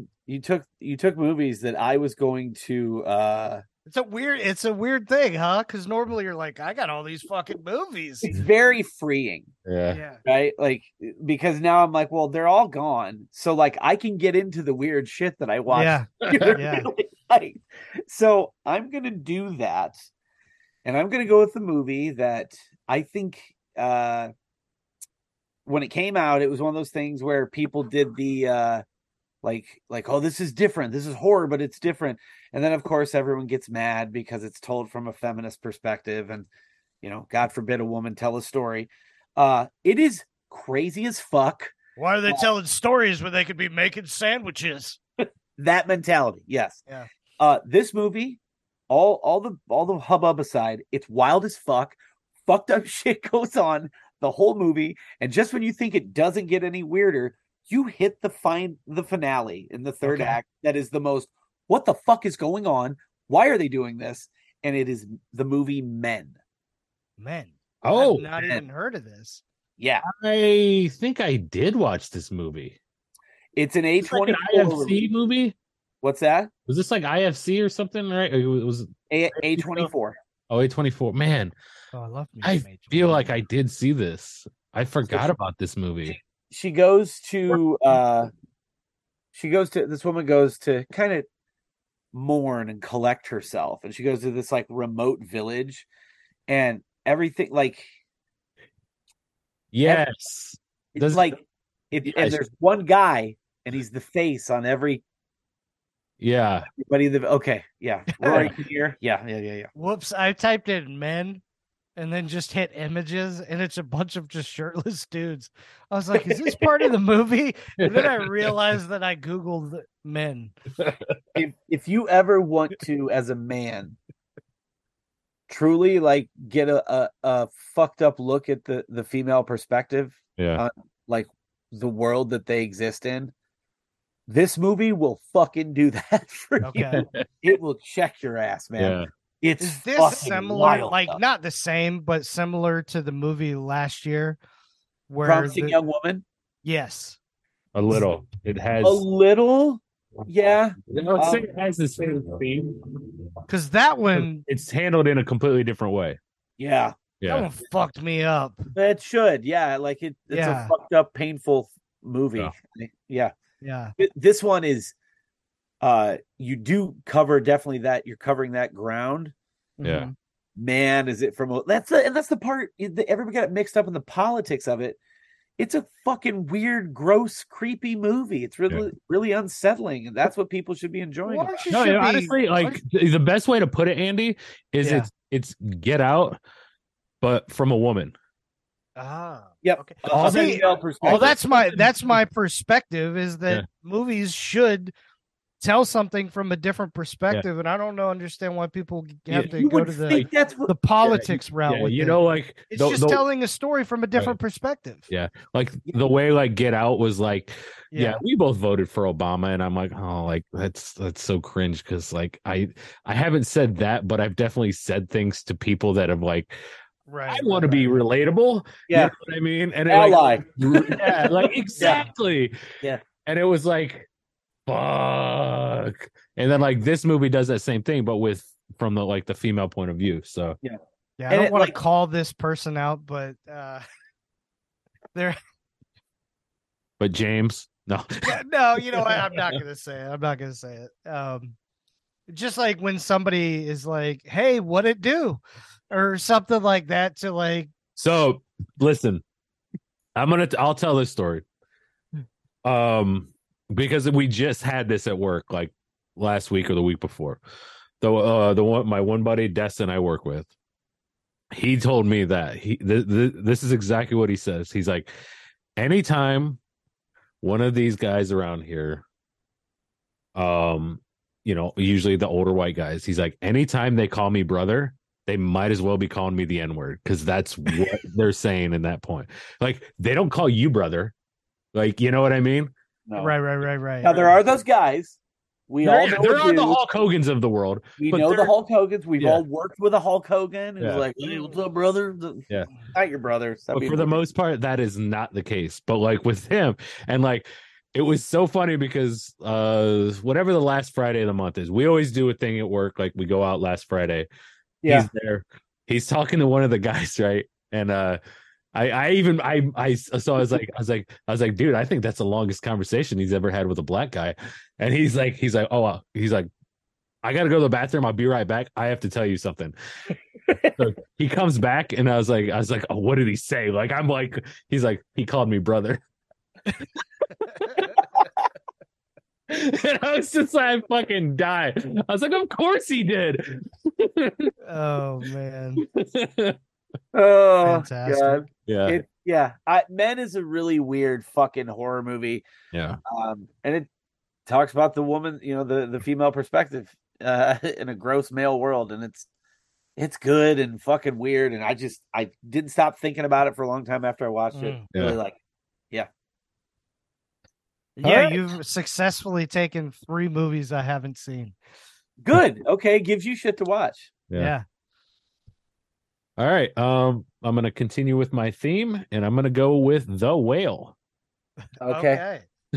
movies that I was going to It's a weird thing, huh? Because normally you're like, I got all these fucking movies. it's very freeing, Yeah. Yeah. right? Like because now I'm like, well, they're all gone. So like I can get into the weird shit that I watched. Yeah. Yeah. Really like. So I'm gonna do that. And I'm gonna go with the movie that I think when it came out, it was one of those things where people did the like, oh, this is different. This is horror, but it's different. And then of course everyone gets mad because it's told from a feminist perspective, and God forbid a woman tell a story. It is crazy as fuck. Why are they telling stories when they could be making sandwiches? That mentality, yes. Yeah. This movie, all the hubbub aside, it's wild as fuck. Fucked up shit goes on the whole movie, and just when you think it doesn't get any weirder, you hit the finale in the third act. That is the most. What the fuck is going on? Why are they doing this? And it is the movie Men. Men. Oh, I've not even heard of this. Yeah, I think I did watch this movie. it's an It's like A24 an IFC movie. What's that? Was this like IFC or something? Right? It was A24. oh A24. Man, Oh, I love me. I some H1. feel like I did see this. I forgot about this movie. She goes to this woman goes to kind of mourn and collect herself, and she goes to this like remote village, and everything like Yes. it's Does- like Yeah, and there's one guy, and he's the face on everybody. Yeah. Okay, yeah, Rory Kinnear, yeah. Whoops, I typed in men and then just hit images, and it's a bunch of just shirtless dudes. I was like, is this part of the movie? And then I realized that I Googled men. If you ever want to, as a man, truly like get a fucked up look at the female perspective, Yeah. like the world that they exist in, this movie will fucking do that for Okay. you. It will check your ass, man. Yeah. It's Is this fucking similar, wild like stuff. not the same, but similar to the movie last year? Where Promising the- Young Woman? Yes. A little. It has A little, yeah. I would say it has the same theme. Because that one, It's handled in a completely different way. Yeah. that Yeah. one fucked me up. It should, yeah. Like it's Yeah. a fucked up, painful movie. Yeah. Yeah. This one is you do cover definitely that you're covering that ground. Yeah. Mhm. Man, is it from that's the part everybody got mixed up in the politics of it. It's a fucking weird, gross, creepy movie. It's really unsettling, and that's what people should be enjoying. Well, about you it. No, should be- honestly, like the best way to put it, Andy, is Yeah. it's Get Out, but from a woman. Ah. Yep. Okay. A See, female perspective. Well, that's my perspective, is that movies should tell something from a different perspective, and I don't understand why people have to you go would to think that's what the politics route. Yeah, with you it. know, like it's the- just the- telling a story from a different perspective. Yeah, like the way like Get Out was like, Yeah. we both voted for Obama, and I'm like, oh, like that's so cringe because like I haven't said that, but I've definitely said things to people that have like, Right. I want to be relatable. Yeah. You know what I mean? And Ally. yeah, like exactly. Yeah. And it was like, fuck. And then like this movie does that same thing, but with from the female point of view. So Yeah, I And don't it, want to like- call this person out, but they're but James, no. no, you know what? I'm not gonna say it. I'm not gonna say it. Just like when somebody is like, "Hey, what it do?" or something like that, to like, So listen, I'll tell this story. Because we just had this at work like last week or the week before. The one my one buddy Destin I work with, he told me that this is exactly what he says. He's like, anytime one of these guys around here, usually the older white guys, he's like, anytime they call me brother, they might as well be calling me the N-word, because that's what they're saying in that point. Like, they don't call you brother. Like, you know what I mean? No. right. Now there are those guys. We all know there a are the dude. Hulk Hogans of the world. We but know the they're- Hulk Hogans. We've Yeah. all worked with a Hulk Hogan who's Yeah. like, "Hey, what's up, brother?" Yeah. Not your brother. Stop But being for the weird. most part, that is not the case. But like with him, and like it was so funny because whatever the last Friday of the month is, we always do a thing at work. Like we go out last Friday. Yeah. He's there. He's talking to one of the guys, right? And I was like, dude, I think that's the longest conversation he's ever had with a black guy. And he's like, I gotta go to the bathroom. I'll be right back. I have to tell you something. So he comes back, and I was like, oh, what did he say? Like, I'm like, he's like, he called me brother. And I was just like, I fucking died. I was like, of course he did. Oh man, Oh fantastic. God. Yeah. Men is a really weird fucking horror movie. Yeah. And it talks about the woman, the female perspective in a gross male world, and it's good and fucking weird. And I didn't stop thinking about it for a long time after I watched it. Mm. Really, like, Yeah, right. you've successfully taken 3 movies I haven't seen. good. Okay, gives you shit to watch. Yeah. All right. I'm gonna continue with my theme, and I'm gonna go with The Whale. Okay.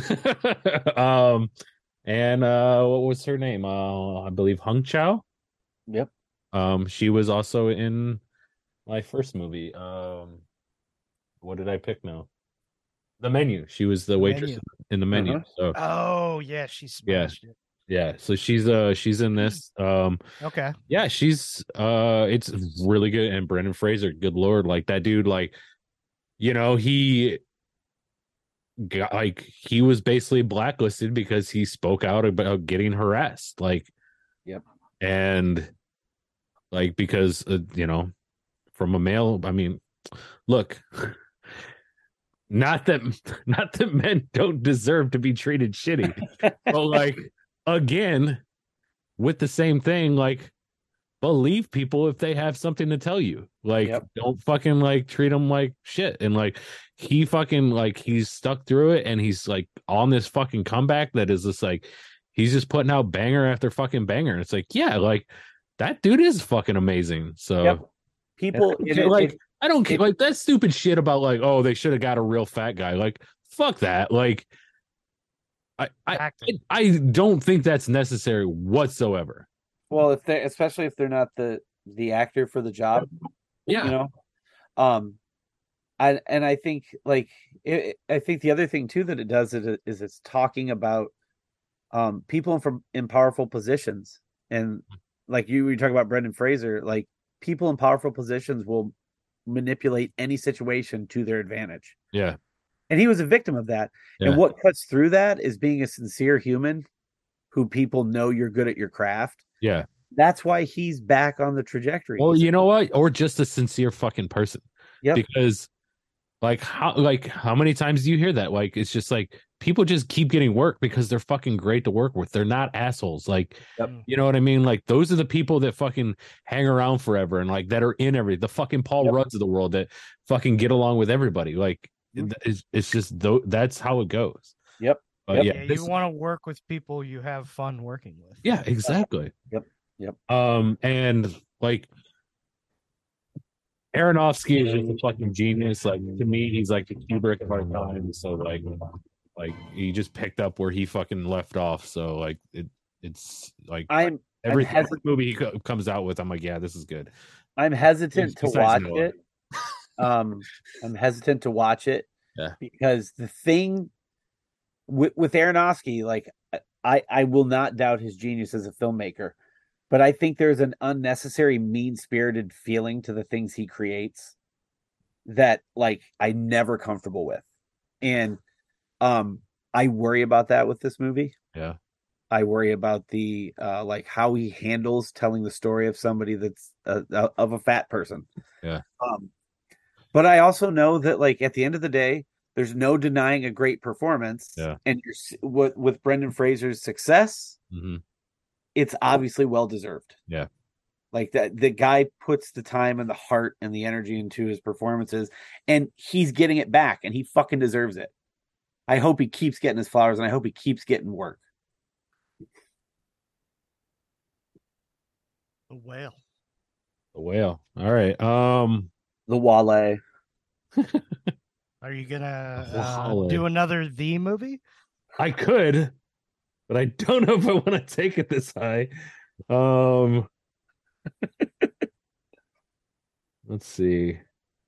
And what was her name? I believe Hung Chao. Yep. She was also in my first movie. What did I pick now? The Menu. She was the waitress Menu. in The Menu. Uh-huh. So Oh yeah, she smashed it. yeah, so she's in this. Okay. Yeah, she's it's really good. And Brendan Fraser, good lord, like that dude, like, he got, like, he was basically blacklisted because he spoke out about getting harassed, like, Yep. And like, because from a male, I mean, look, not that men don't deserve to be treated shitty, but like, again, with the same thing, like, believe people if they have something to tell you. Like, Yep. don't fucking like treat them like shit. And like, he fucking, like, he's stuck through it, and he's like on this fucking comeback that is just like, he's just putting out banger after fucking banger. And it's like, yeah, like, that dude is fucking amazing. So Yep. People I don't care, like, that stupid shit about like, oh, they should have got a real fat guy. Like, fuck that. Like, Acting. I don't think that's necessary whatsoever. well, especially if they're not the actor for the job, Yeah. I think like I think the other thing too that it does is it's talking about people in powerful positions, and like you talk about Brendan Fraser, like, people in powerful positions will manipulate any situation to their advantage, Yeah. and he was a victim of that. Yeah. And what cuts through that is being a sincere human who people know you're good at your craft. Yeah. That's why he's back on the trajectory. Well, you know what? Or just a sincere fucking person. Yep. Because how many times do you hear that? Like, it's just like, people just keep getting work because they're fucking great to work with. They're not assholes. Like, Yep. you know what I mean? Like, those are the people that fucking hang around forever, and like, that are in the fucking Paul Yep. Rudds of the world that fucking get along with everybody. Like, Mhm. it's just that's how it goes. Yep. But Yep. yeah, Yeah, this- you want to work with people you have fun working with. yeah, exactly. Yep. And like, Aronofsky is just a fucking genius. Like, to me, he's like the Kubrick of our time. So like, Like he just picked up where he fucking left off. So like it's like I'm every hesitant. movie he comes out with, I'm like, yeah, this is good. I'm hesitant to Besides watch Noah. it. I'm hesitant to watch it Yeah. because the thing with Aronofsky, like I will not doubt his genius as a filmmaker, but I think there's an unnecessary mean-spirited feeling to the things he creates that like I'm never comfortable with. And I worry about that with this movie. Yeah. I worry about the like how he handles telling the story of somebody that's of a fat person. Yeah. But I also know that like at the end of the day, there's no denying a great performance. Yeah. And with Brendan Fraser's success, Mm-hmm. it's obviously well deserved. Yeah. Like that the guy puts the time and the heart and the energy into his performances, and he's getting it back, and he fucking deserves it. I hope he keeps getting his flowers, and I hope he keeps getting work. The whale. The whale. All right. The Wale. Are you gonna Wale. do another The movie? I could, but I don't know if I want to take it this high. Let's see.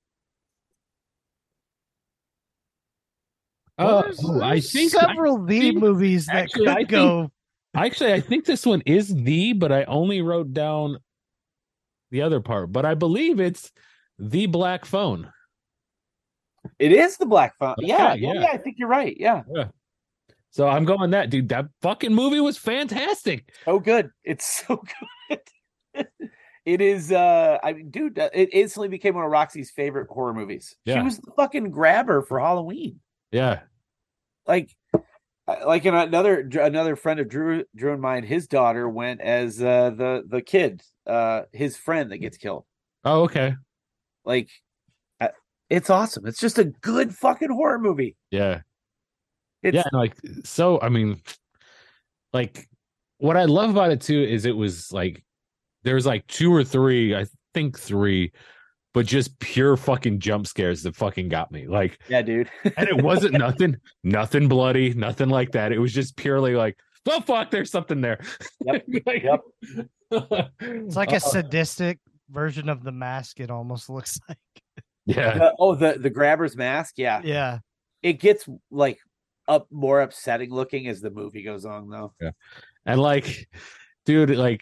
I think several The movies that actually, I could go. Actually, I think this one is The, but I only wrote down the other part. But I believe it's The Black Phone. It is the Black Phone. Okay, Yeah, yeah. I think you're right. Yeah. So I'm going that, dude. That fucking movie was fantastic. So good. It's so good. It is. I mean, dude, it instantly became one of Roxy's favorite horror movies. She Yeah. was the fucking grabber for Halloween. Yeah. Like another friend of Drew and mine, his daughter went as the kid, his friend that gets killed. Oh, okay. Like, it's awesome. It's just a good fucking horror movie. Yeah. It's, Yeah. Like, so, I mean, like, what I love about it too is it was like, there's like 2 or 3, I think 3, but just pure fucking jump scares that fucking got me. Like, yeah, dude. and it wasn't nothing bloody, nothing like that. It was just purely like, oh fuck, there's something there. Yep. Like, Yep. It's like a sadistic version of The Mask. It almost looks like. Yeah. The grabber's mask. Yeah. Yeah. It gets like more upsetting looking as the movie goes on, though. Yeah. And like, dude, like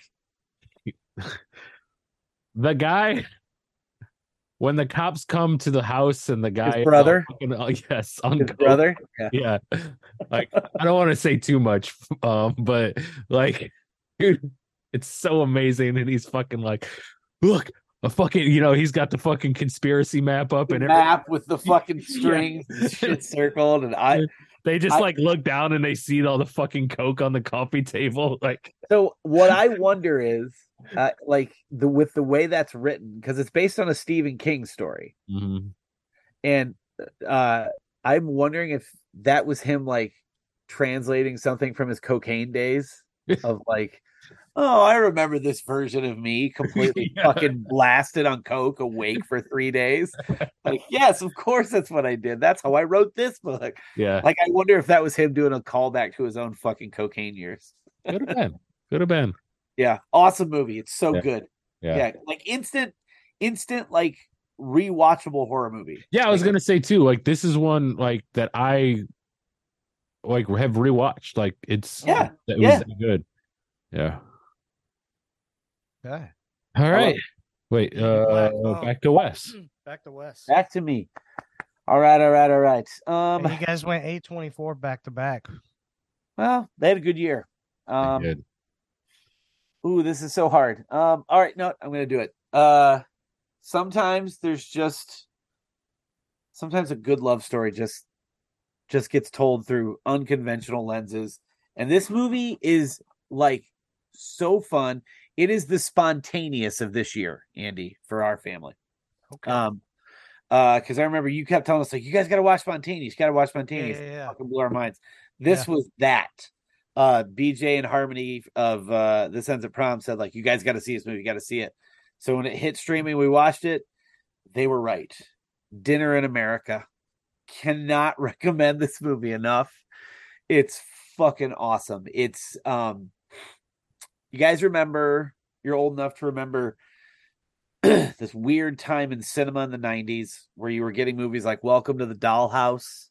the guy, when the cops come to the house and the guy, His brother, yes, on his brother, yeah. Like, I don't want to say too much, but like, dude, it's so amazing, and he's fucking like, look, a fucking, he's got the fucking conspiracy map up the and map with the fucking strings, and shit circled, and they just like look down and they see all the fucking coke on the coffee table, like. So what I wonder is, like with the way that's written, because it's based on a Stephen King story, Mm-hmm. and I'm wondering if that was him like translating something from his cocaine days of like, oh, I remember this version of me completely fucking blasted on coke, awake for 3 days. Like, yes, of course that's what I did. That's how I wrote this book. Yeah. Like, I wonder if that was him doing a callback to his own fucking cocaine years. Could have been. Yeah, awesome movie. It's so good. Yeah. Like instant, like rewatchable horror movie. Yeah, I was gonna say too. Like, this is one like that I like have rewatched. Like, it's was that good. Yeah. Okay. All right. Wait. Back to Wes. Back to Wes. Back to me. All right. And you guys went 824 back to back. Well, they had a good year. Good. Ooh, this is so hard. All right, no, I'm gonna do it. Sometimes a good love story just gets told through unconventional lenses. And this movie is like so fun. It is the spontaneous of this year, Andy, for our family. Okay. Because I remember you kept telling us like, you guys got to watch Spontaneous. You got to watch Spontaneous. Yeah. Fucking blew our minds. This was that. BJ and Harmony of This Ends at Prom said like, you guys got to see this movie. You got to see it. So when it hit streaming, we watched it. They were right. Dinner in America. Cannot recommend this movie enough. It's fucking awesome. It's you guys remember, you're old enough to remember this weird time in cinema in the 90s where you were getting movies like Welcome to the Dollhouse,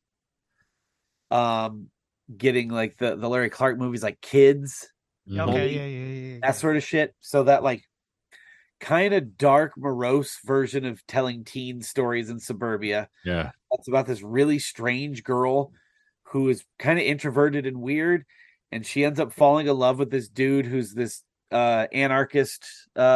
getting like the Larry Clark movies like Kids, Okay, yeah. that sort of shit. So that like kind of dark, morose version of telling teen stories in suburbia. Yeah. It's about this really strange girl who is kind of introverted and weird, and she ends up falling in love with this dude who's this anarchist,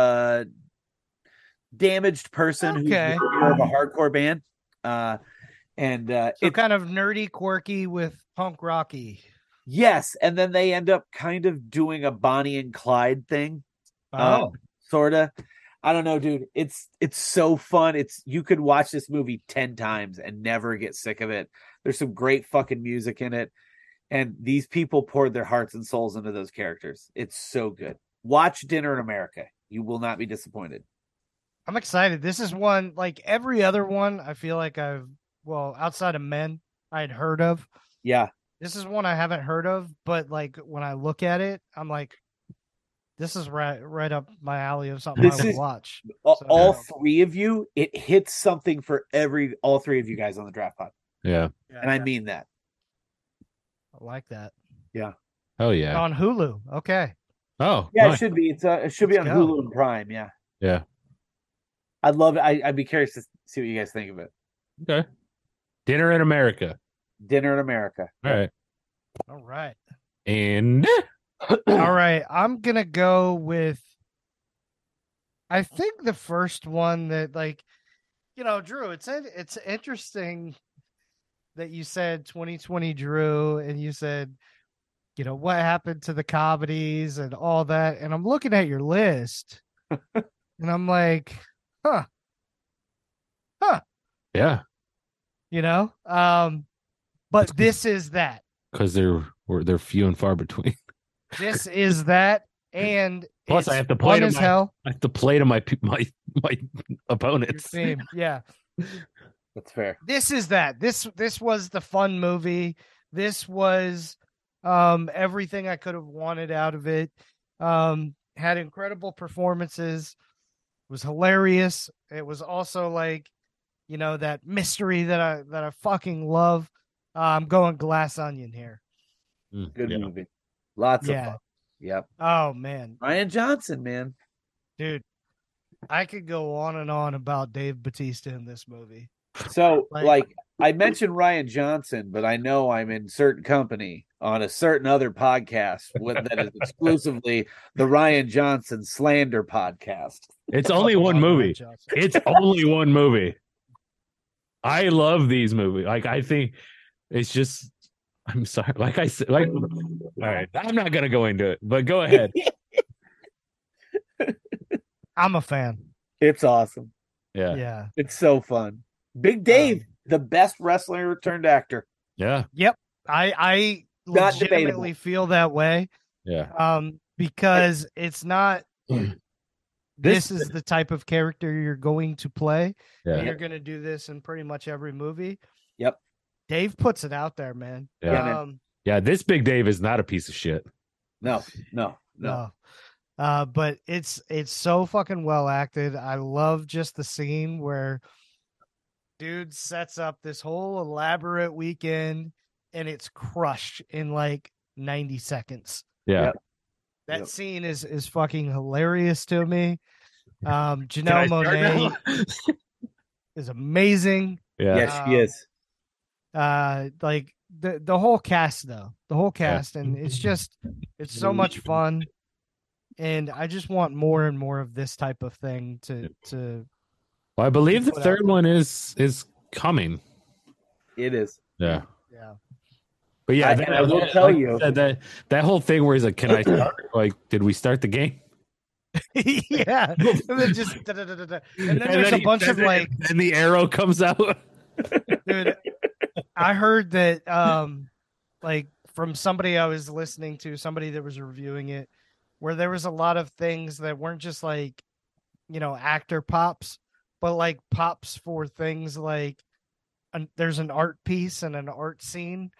damaged person who's the leader of a hardcore band. So it's kind of nerdy, quirky with punk rocky. Yes, and then they end up kind of doing a Bonnie and Clyde thing. Sorta. I don't know, dude. It's so fun. You could watch this movie 10 times and never get sick of it. There's some great fucking music in it, and these people poured their hearts and souls into those characters. It's so good. Watch Dinner in America. You will not be disappointed. I'm excited. This is one, like every other one, I feel like outside of Men, I had heard of. Yeah. This is one I haven't heard of, but like when I look at it, I'm like, this is right up my alley of something I would watch. All three of you, it hits something for all three of you guys on the Draft Pod. Yeah. And I mean that. I like that. Yeah. Oh yeah. On Hulu. Okay. Oh yeah, nice. It should be. It should be on Hulu and Prime. Yeah. Yeah. I'd love it. I'd be curious to see what you guys think of it. Okay. Dinner in America. Dinner in America. All right. And all right. I'm gonna go with, I think the first one that, like, Drew, it's interesting that you said 2020 Drew, and you said, what happened to the comedies and all that. And I'm looking at your list and I'm like, huh. Yeah. But this is that. Because they're few and far between. This is that. And plus I have to play to hell. I have to play to my opponents. Yeah. That's fair. This is that. This was the fun movie. This was everything I could have wanted out of it. Had incredible performances. Was hilarious. It was also like, that mystery that I fucking love. I'm going Glass Onion here. Good movie. Lots of fun. Yep. Oh man. Rian Johnson, man. Dude, I could go on and on about Dave Bautista in this movie. So, like I mentioned Rian Johnson, but I know I'm in certain company on a certain other podcast that is exclusively the Rian Johnson slander podcast. It's only one movie. It's only one movie. I love these movies. Like, I think it's just, I'm sorry. Like I said, all right, I'm not going to go into it, but go ahead. I'm a fan. It's awesome. Yeah. It's so fun. Big Dave, the best wrestler turned actor. Yeah. Yep. I legitimately feel that way. Yeah. Because it's not, this is the type of character you're going to play. Yeah. You're going to do this in pretty much every movie. Yep. Dave puts it out there, man. Yeah. This Big Dave is not a piece of shit. No. But it's so fucking well acted. I love just the scene where dude sets up this whole elaborate weekend and it's crushed in like 90 seconds. Yeah. Yep. That scene is fucking hilarious to me. Janelle Monáe is amazing. Yeah. Yes, she is. Like the whole cast though. The whole cast, and it's so much fun. And I just want more and more of this type of thing to Well, I believe the third one is coming. It is. Yeah. Yeah. But yeah, I will tell you that whole thing where he's like, "Can I start?" Like, did we start the game? Yeah. And then just and then there's a bunch of like, and the arrow comes out. dude, I heard that like from somebody I was listening to, somebody that was reviewing it, where there was a lot of things that weren't just like, actor pops, but like pops for things like there's an art piece and an art scene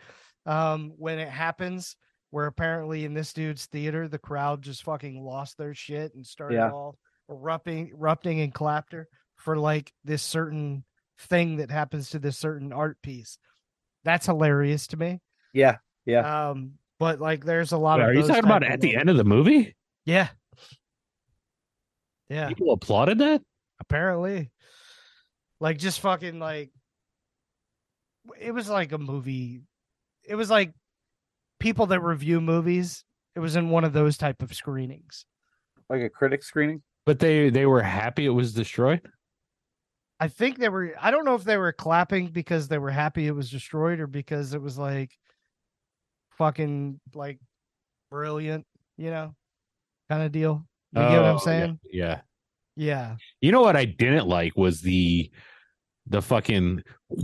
when it happens, where apparently in this dude's theater, the crowd just fucking lost their shit and started all erupting in laughter for like this certain thing that happens to this certain art piece. That's hilarious to me. Yeah. But like there's a lot of Are you those talking type about of at the moments. end of the movie? Yeah. Yeah. People applauded that? Apparently. Like just fucking like it was like a movie. It was like people that review movies. It was in one of those type of screenings. Like a critic screening? But they were happy it was destroyed? I think they were, I don't know if they were clapping because they were happy it was destroyed or because it was like fucking like brilliant, kind of deal. You get what I'm saying? Yeah. Yeah. You know what I didn't like was the fucking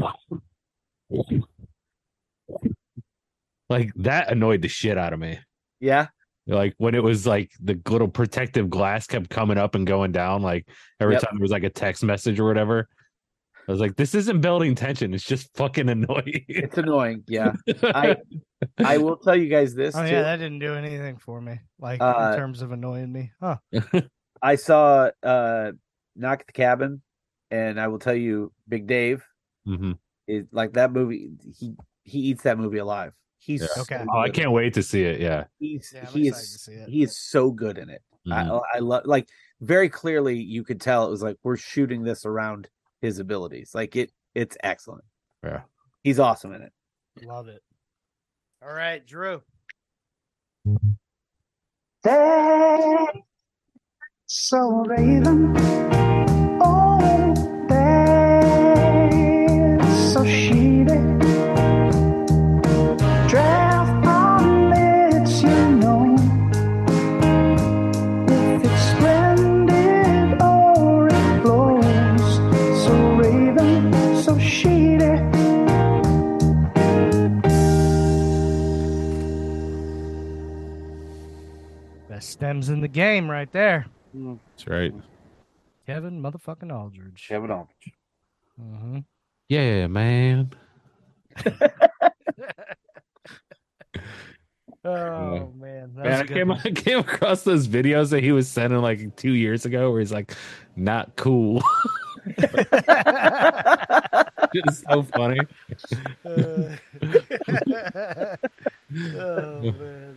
like that annoyed the shit out of me. Yeah. Like when it was like the little protective glass kept coming up and going down, like every time there was like a text message or whatever. I was like, this isn't building tension. It's just fucking annoying. It's annoying. Yeah. I will tell you guys this. Oh, too. yeah, that didn't do anything for me. Like in terms of annoying me. Huh. I saw Knock at the Cabin, and I will tell you, Big Dave is like that movie. He eats that movie alive. He's okay. So Oh, I can't wait to see it. Yeah. He is so good in it. I love, like, very clearly you could tell it was like we're shooting this around his abilities. Like it's excellent. Yeah. He's awesome in it. Love it. All right, Drew. So Raven, oh, that's so shady. Draft pilots, if it's splendid or it blows. So Raven, so shady. Best stems in the game right there. That's right. Kevin motherfucking Aldridge. Kevin Aldridge. Mm-hmm. Yeah, man. Oh man, Man, I came across those videos that he was sending like 2 years ago where he's like, not cool. It's so funny. Oh man.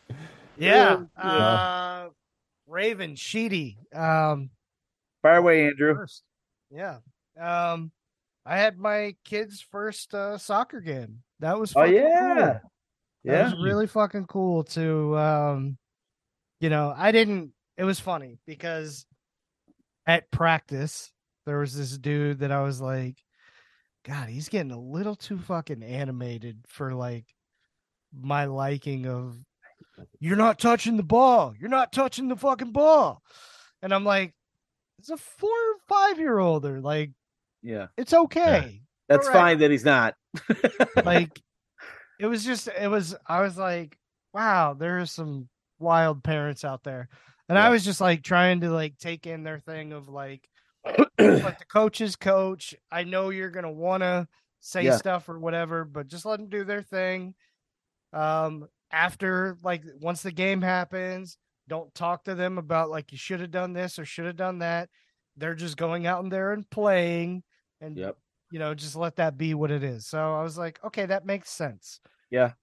Yeah. Raven, Sheedy. Fire away, Andrew. First. Yeah. I had my kid's first soccer game. That was fucking cool. Yeah. That was really fucking cool to it was funny because at practice there was this dude that I was like, God, he's getting a little too fucking animated for like my liking of, you're not touching the ball. You're not touching the fucking ball. And I'm like, it's a 4 or 5 year older. Like, yeah, it's okay. That's fine that he's not. Like, I was like, wow, there are some wild parents out there. And I was just like trying to like take in their thing of like the coach's coach. I know you're going to want to say stuff or whatever, but just let them do their thing. After, like, once the game happens, don't talk to them about like you should have done this or should have done that. They're just going out in there and playing and just let that be what it is. So I was like, okay, that makes sense. Yeah.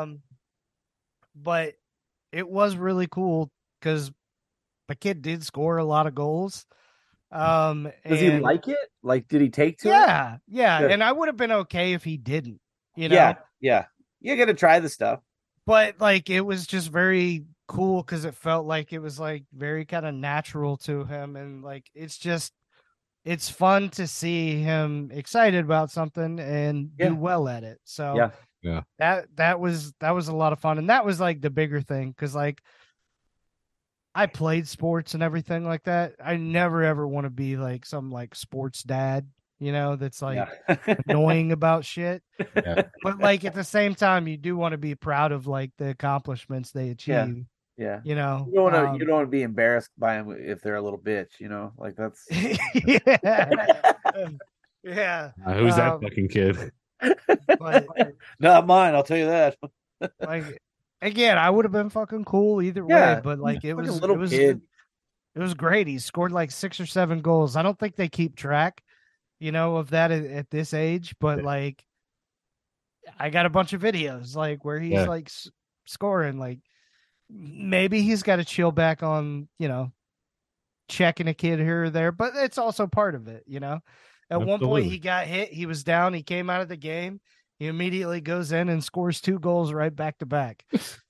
But it was really cool because my kid did score a lot of goals. Does he like it? Like, did he take to it? Yeah. Good. And I would have been okay if he didn't, Yeah. You got to try the stuff. But like, it was just very cool because it felt like it was like very kind of natural to him. And like, it's fun to see him excited about something and do well at it. So that was a lot of fun. And that was like the bigger thing. Cause like I played sports and everything like that. I never ever want to be like some like sports dad, that's like annoying about shit. Yeah. But like at the same time, you do want to be proud of like the accomplishments they achieve. Yeah. You don't want to be embarrassed by them if they're a little bitch, like that's yeah. Who's that fucking kid? But Not mine, I'll tell you that. like again, I would have been fucking cool either Yeah, way. But like it Like was a little kid. it was great. He scored like 6 or 7 goals. I don't think they keep track, of that at this age. But like, I got a bunch of videos like where he's Yeah. like scoring. Like maybe he's got to chill back on checking a kid here or there, but it's also part of it. At one point Absolutely. he got hit. He was down. He came out of the game. He immediately goes in and scores 2 goals right back to back.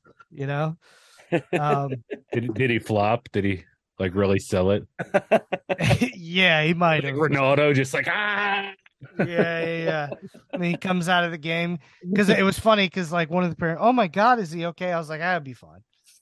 Did he flop? Did he like really sell it? Yeah, he might Like have. Ronaldo, just like ah. Yeah. And he comes out of the game because it was funny because like one of the parents, oh my God, is he okay? I was like, I'll be fine.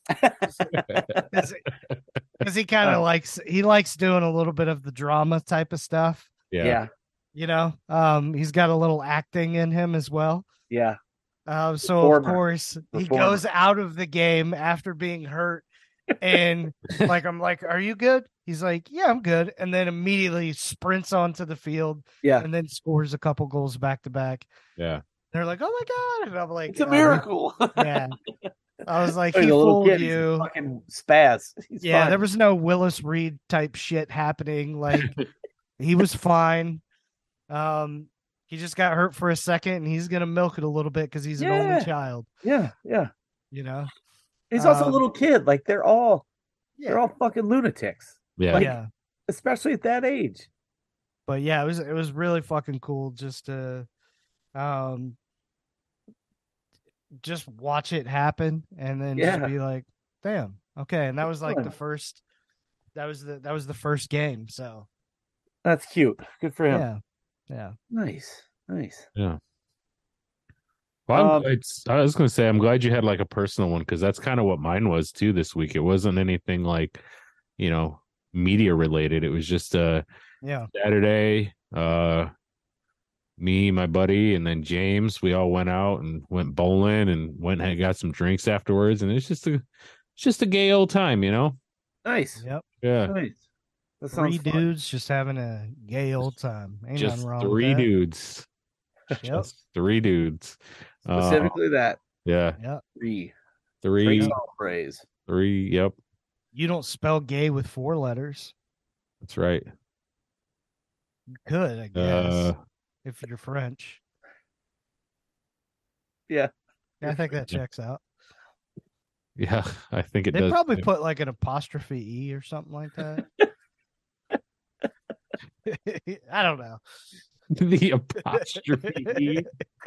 Because he kind of likes doing a little bit of the drama type of stuff. Yeah. He's got a little acting in him as well. Yeah. So of Performer. course he Performer. goes out of the game after being hurt, and like I'm like, "Are you good?" He's like, "Yeah, I'm good," and then immediately sprints onto the field, Yeah. and then scores a couple goals back to back. Yeah. They're like, "Oh my God!" And I'm like, It's a miracle. Yeah, I was like, He's "He a little fooled kid. He's a you." fucking spaz. He's Yeah, fine. there was no Willis Reed type shit happening. Like he was fine. He just got hurt for a second, and he's gonna milk it a little bit because he's an Yeah. only child. Yeah. He's also a Um, little kid. Like they're all Yeah, fucking lunatics, Yeah. Like- yeah. especially at that age. But yeah, it was really fucking cool just to just watch it happen and then Yeah. just be like, damn, okay. And that was like Fun. the first that was the first game. So That's cute. Good for him. yeah. Yeah. Nice. Well, Um, I was going to say, I'm glad you had like a personal one because that's kind of what mine was too this week. It wasn't anything like, media related. It was just Yeah. Saturday. Me, my buddy, and then James. We all went out and went bowling and went and got some drinks afterwards, and it's just a gay old time, Nice. Yep. Yeah, Nice. That 3 sounds fun. dudes just having a gay old time. Ain't just nothing wrong 3 with that. dudes. Yep. Just 3 dudes. Specifically that. Yeah, Yep. Three. 3, Great song phrase. 3. Yep, You don't spell gay with 4 letters. that's right. You could, I guess, Uh, if you're French. Yeah. I think that checks out. yeah, I think it They does. probably put like an apostrophe E or something like that. I don't know. The apostrophe.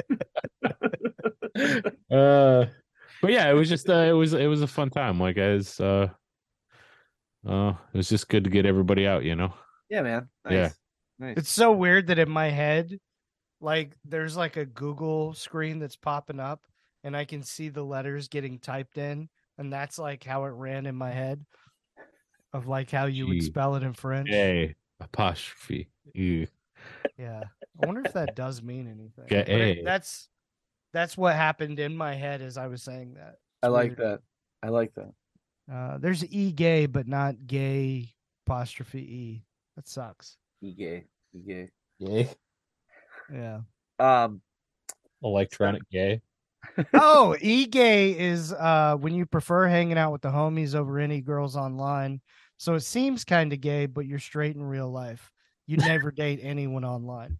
But yeah, it was just it was a fun time. Like as it was just good to get everybody out, Yeah, man. Nice. Yeah. Nice. It's so weird that in my head, like there's like a Google screen that's popping up and I can see the letters getting typed in, and that's like how it ran in my head of like how you would Gee. spell it in French. A apostrophe. E. Yeah. I wonder if that does mean anything. Get But A. that's what happened in my head as I was saying that. I It's like weird. that. I like that. There's e-gay, but not gay apostrophe E. That sucks. Gay. Gay. Yeah. Electronic gay. Oh, e-gay is when you prefer hanging out with the homies over any girls online. So it seems kind of gay, but you're straight in real life. You never date anyone online.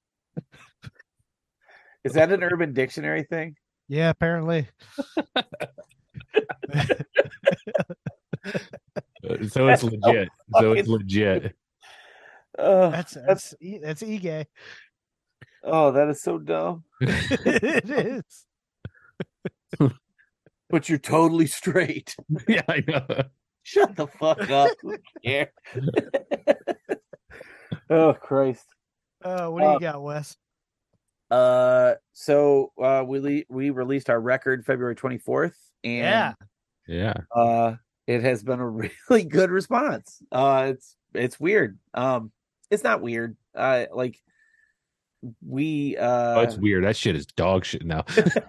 Is that an Urban Dictionary thing? Yeah, apparently. So it's legit. So it's legit. That's e-gay. Oh, that is so dumb. It is. But you're totally straight. Yeah, I know. Shut the fuck up. Who cares? Oh Christ. What do you got, Wes? So we released our record February 24th, and Yeah. Yeah. it has been a really good response. It's weird. It's not weird. Like we Oh, it's weird. That shit is dog shit now.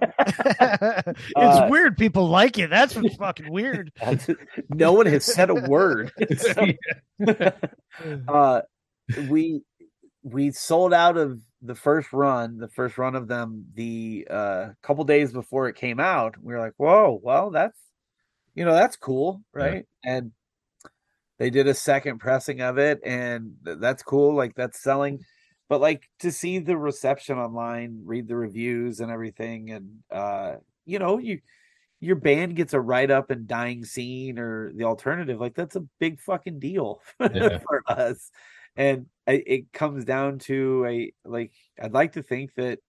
It's weird people like it. That's what's fucking weird. no one has said a word. we sold out of the first run of them, the couple days before it came out, we were like, whoa, well, that's cool, right? And they did a second pressing of it, and that's cool. Like, that's selling. But like, to see the reception online, read the reviews and everything, and your band gets a write up in Dying Scene or the alternative, like that's a big fucking deal for us. And it comes down to I'd like to think that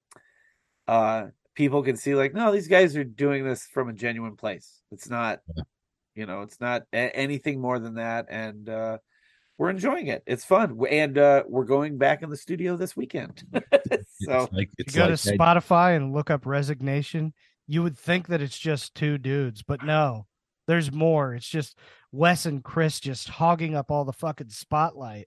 people can see like, no, these guys are doing this from a genuine place. It's not, it's not anything more than that. And we're enjoying it. It's fun. And we're going back in the studio this weekend. So you go to Spotify and look up Resignation. You would think that it's just two dudes, but no, there's more. It's just Wes and Chris just hogging up all the fucking spotlight.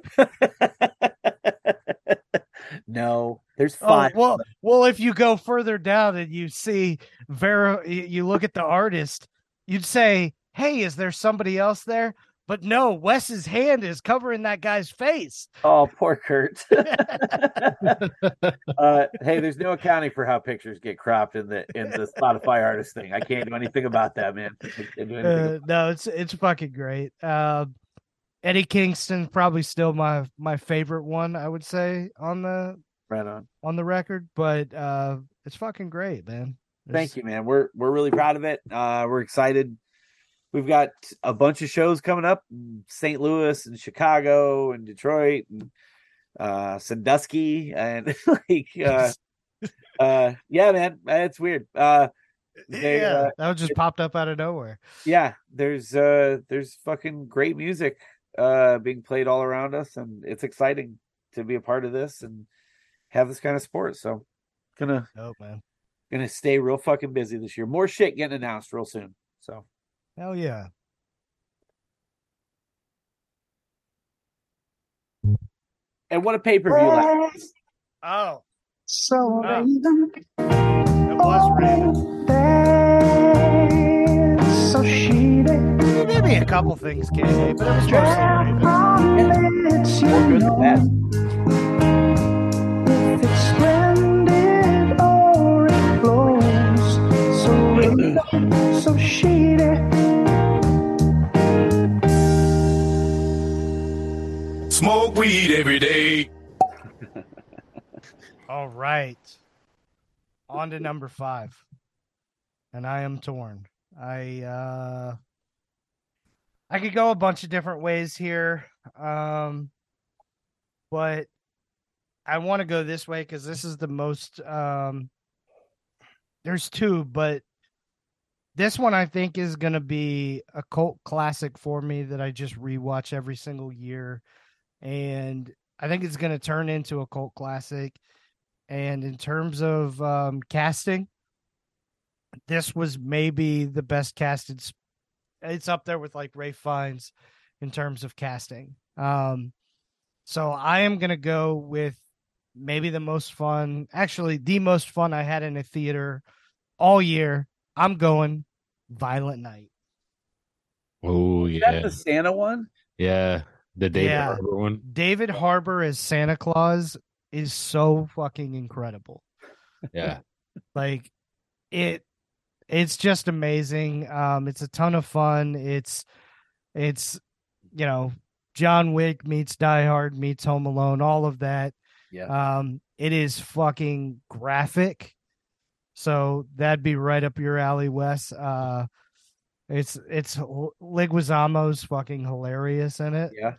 No, there's five. Well, if you go further down and you see you look at the artist, you'd say, hey, is there somebody else there? But no, Wes's hand is covering that guy's face. Oh, poor Kurt. Hey, there's no accounting for how pictures get cropped in the Spotify artist thing. I can't do anything about that, man. No, it's fucking great. Eddie Kingston's probably still my favorite one, I would say, on the record, but it's fucking great, man. Thank you, man. We're really proud of it. We're excited. We've got a bunch of shows coming up in St. Louis and Chicago and Detroit and Sandusky and yeah, man, it's weird. That just popped up out of nowhere. Yeah, there's fucking great music being played all around us, and it's exciting to be a part of this and have this kind of sport. So gonna stay real fucking busy this year. More shit getting announced real soon. So hell yeah. And what a pay-per-view last. Oh. So it was Raven. So shitty. Maybe a couple things came, but it was mostly Raven. More good than bad. If it's stranded or it blows, so Raven, so shitty. Smoke weed every day. All right. On to number 5. And I am torn. I could go a bunch of different ways here. But I want to go this way because this is the most there's two, but this one I think is gonna be a cult classic for me that I just rewatch every single year. And I think it's going to turn into a cult classic. And in terms of casting, this was maybe the best casted. It's up there with like Ralph Fiennes in terms of casting. So I am going to go with maybe the most fun I had in a theater all year. I'm going Violent Night. Oh, yeah. Is that the Santa one? Yeah. The David Harbour one. David Harbour as Santa Claus is so fucking incredible. Yeah. Like it's just amazing. It's a ton of fun. It's John Wick meets Die Hard meets Home Alone, all of that. Yeah. It is fucking graphic. So that'd be right up your alley, Wes. It's Leguizamo's fucking hilarious in it. Yeah.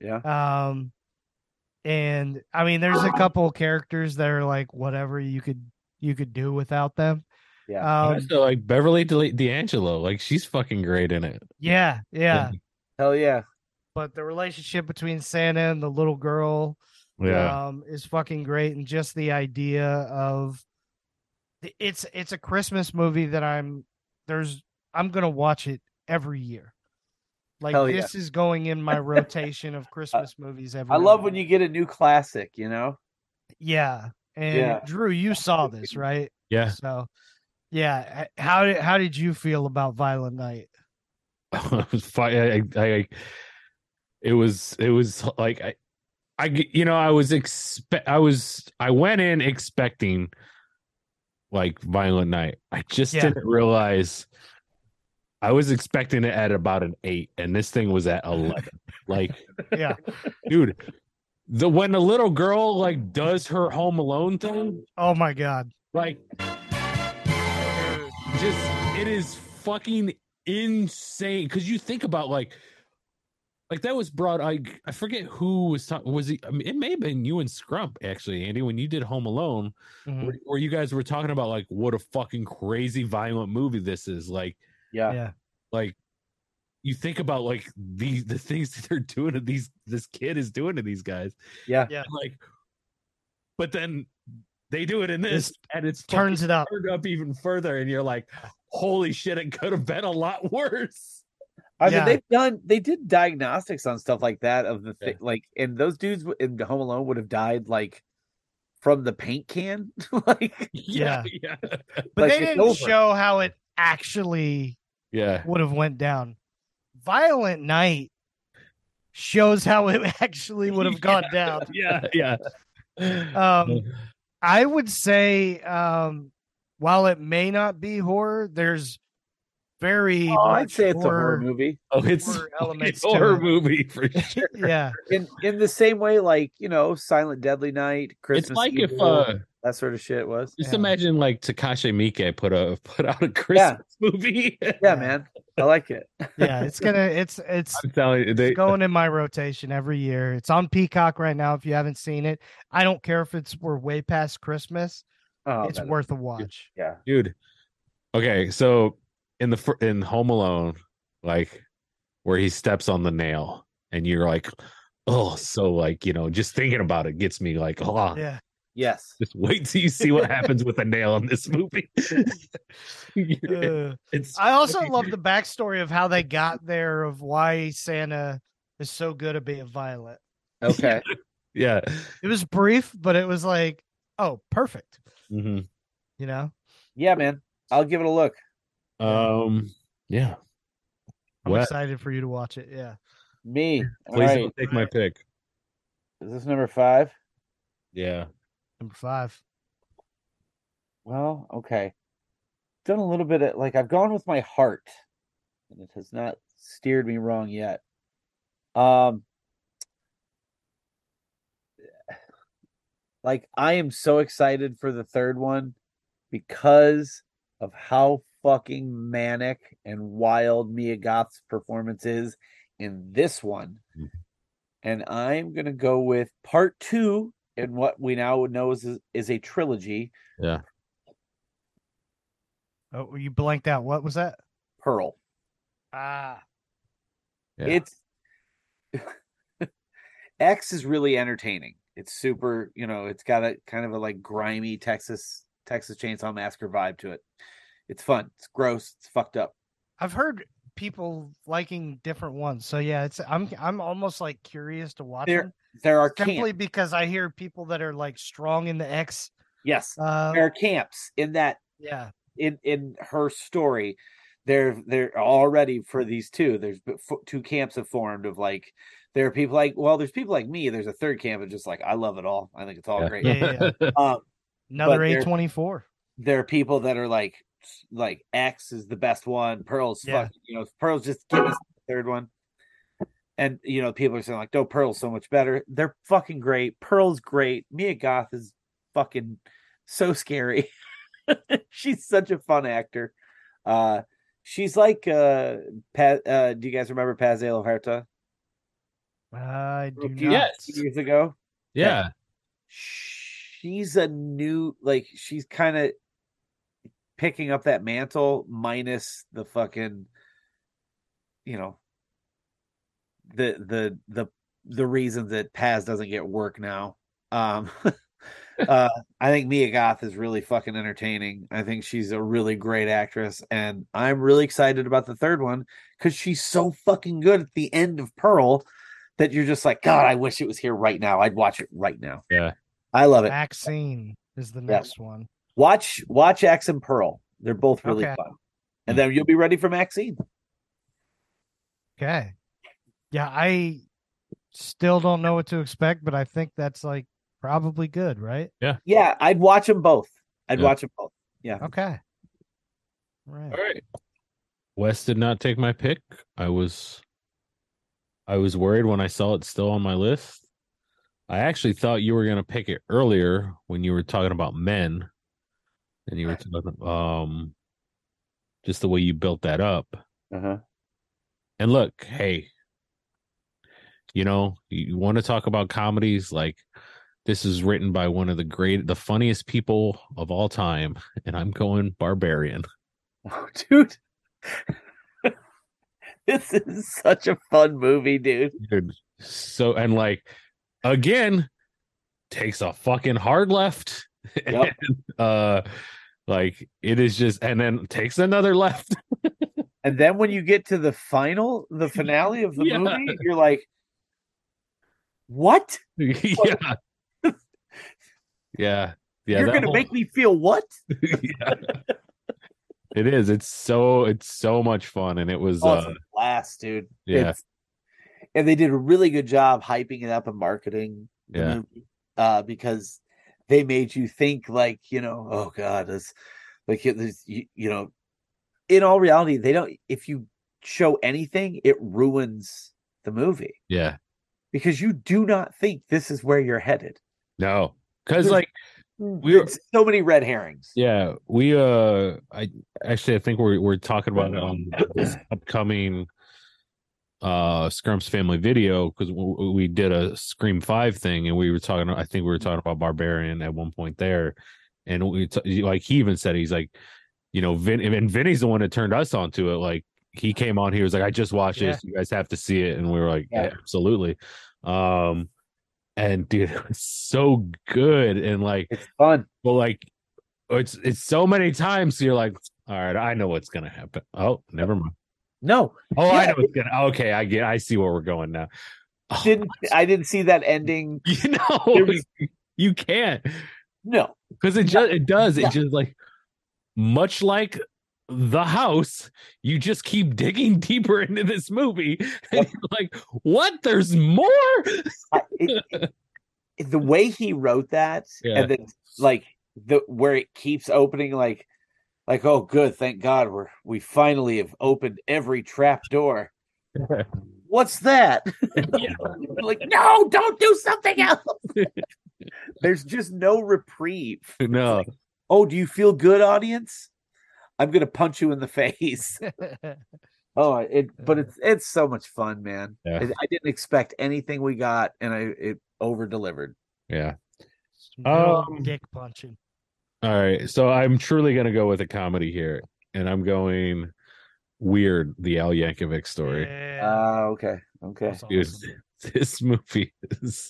And I mean, there's a couple of characters that are like whatever you could do without them. Yeah. So like Beverly D'Angelo, like she's fucking great in it. Yeah. Hell yeah. But the relationship between Santa and the little girl, is fucking great, and just the idea of it's a Christmas movie that I'm gonna watch it every year. Like this is going in my rotation of Christmas movies every I love year. when you get a new classic, Yeah. And Drew, you saw this, right? Yeah. So yeah. How did you feel about Violent Night? It was fine. It was like I went in expecting like Violent Night. I just Yeah. didn't realize I was expecting it at about an 8, and this thing was at 11. Like, Yeah. dude, when the little girl like does her Home Alone thing, Oh my God. like, just it is fucking insane. Because you think about like that was brought. I forget who was talking. Was he? I mean, it may have been you and Scrump actually, Andy, when you did Home Alone, Mhm. where you guys were talking about like what a fucking crazy violent movie this is. Like, Yeah. like you think about like the things that they're doing to this kid is doing to these guys. Yeah. Yeah. Like, but then they do it in this, and it's turns fucking it up. turned up even further, and you're like, holy shit, it could have been a lot worse. I Yeah. mean, they did diagnostics on stuff like that of the Yeah. like, and those dudes in Home Alone would have died like from the paint can, like, Yeah. yeah, But Like, they it's didn't over. show how it actually yeah. would have went down. Violent Night shows how it actually would have gone down. Yeah. I would say, while it may not be horror, there's very oh, I'd much say it's a horror movie. Oh, it's horror elements a to horror it. movie for sure. Yeah. In the same way, like, Silent Deadly Night, Christmas It's like Evil, if that sort of shit was. just Yeah. imagine like Takashi Miike put out a Christmas movie. Yeah, man, I like it. Yeah. It's I'm telling you, it's going in my rotation every year. It's on Peacock right now. If you haven't seen it, I don't care if we're way past Christmas. Oh, It's that- worth a watch. yeah. dude. Okay, so in Home Alone, like where he steps on the nail, and you're like, oh, so like just thinking about it gets me like, oh, Yeah. Yes. just wait till you see what happens with the nail in this movie. It's I also fucking- love the backstory of how they got there, of why Santa is so good at being violent. Okay. yeah. It was brief, but it was like, oh, perfect. hmm You know, Yeah, man. I'll give it a look. Yeah. I'm What? excited for you to watch it. Yeah. Me. All Please right. don't take my pick. Is this number 5? Yeah. Number 5. Well, okay. Done a little bit of I've gone with my heart, and it has not steered me wrong yet. I am so excited for the third one because of how fucking manic and wild Mia Goth's performance is in this one. Mhm. And I'm gonna go with part 2 in what we now know is a trilogy, Yeah. Oh, you blanked out. What was that? Pearl. Ah, Yeah. It's X is really entertaining. It's super, it's got a kind of a grimy Texas Chainsaw Massacre vibe to it. It's fun. It's gross. It's fucked up. I've heard people liking different ones. So yeah, I'm almost curious to watch them. There are Simply camps. because I hear people that are strong in the X. Yes, there are camps in that. Yeah. In her story, they're already for these two. There's 2 camps have formed of there are people there's people like me. There's a third camp of just I love it all. I think it's all Yeah. great. Yeah. But Another they're- A24. There are people that are like X is the best one. Pearl's Yeah. Pearl's just give us the third one. And people are saying no, Pearl's so much better. They're fucking great. Pearl's great. Mia Goth is fucking so scary. She's such a fun actor. She's like do you guys remember Paz de la Huerta? I do not. Yes. Years ago. Yeah. She's a new she's kind of picking up that mantle minus the fucking the reasons that Paz doesn't get work now. I think Mia Goth is really fucking entertaining. I think she's a really great actress, and I'm really excited about the third one because she's so fucking good at the end of Pearl that you're just God, I wish it was here right now. I'd watch it right now. Yeah. I love it. Maxine is the next one. Watch X and Pearl. They're both really Okay. fun. And then you'll be ready for Maxine. Okay. Yeah, I Still don't know what to expect, but I think that's like probably good, right? Yeah, I'd watch them both. I'd Yeah. watch them both. Yeah. Okay. Right. All right. Wes did not take my pick. I was worried when I saw it still on my list. I actually thought you were going to pick it earlier when you were talking about Men, and you were talking just the way you built that up. Uh-huh. And look, hey, you want to talk about comedies, like this is written by one of the funniest people of all time, and I'm going Barbarian. Oh, dude. This is such a fun movie, dude. Dude, so, and like, again, takes a fucking hard left. Yep. And, like it is just, and then takes another left. And then when you get to the finale of the Yeah. movie, you're like, what? Yeah. Yeah. You're that going to whole- make me feel what? Yeah. It is. It's so much fun. And it was, Oh, it's a blast, dude. yeah. And they did a really good job hyping it up and marketing the Yeah. movie, because they made you think like, oh God, it's like, in all reality, they don't, if you show anything, it ruins the movie Yeah. because you do not think this is where you're headed. No. Cause like, It's so many red herrings. yeah, I think we're talking about it on this upcoming Scrumps Family Video, because we did a Scream 5 thing, and I think we were talking about Barbarian at one point there, and like he even said, he's like, and Vinny's the one that turned us onto it. Like he came on, he was like, I just watched this, you guys have to see it, and we were like, yeah, absolutely. And dude, it was so good, and like It's fun. but like it's so many times you're like, all right, I know what's gonna happen. Oh, never mind. No. Oh, I Yeah. know what's gonna. Okay, I see where we're going now. Oh, I didn't see that ending. You can't, No. because it just like, much like The House, you just keep digging deeper into this movie, and you're like, what? There's more. The way he wrote that, Yeah. and then like where it keeps opening, like oh good, thank God we finally have opened every trap door. What's that? Yeah. Like, no, don't do something else. There's just no reprieve. No, Oh, do you feel good, audience? I'm gonna punch you in the face. But it's so much fun, man. Yeah. I didn't expect anything we got, and it over delivered. yeah. No dick punching. All right, so I'm truly gonna go with a comedy here, and I'm going Weird, the Al Yankovic story. Yeah. Okay. That's Dude, awesome. this movie is,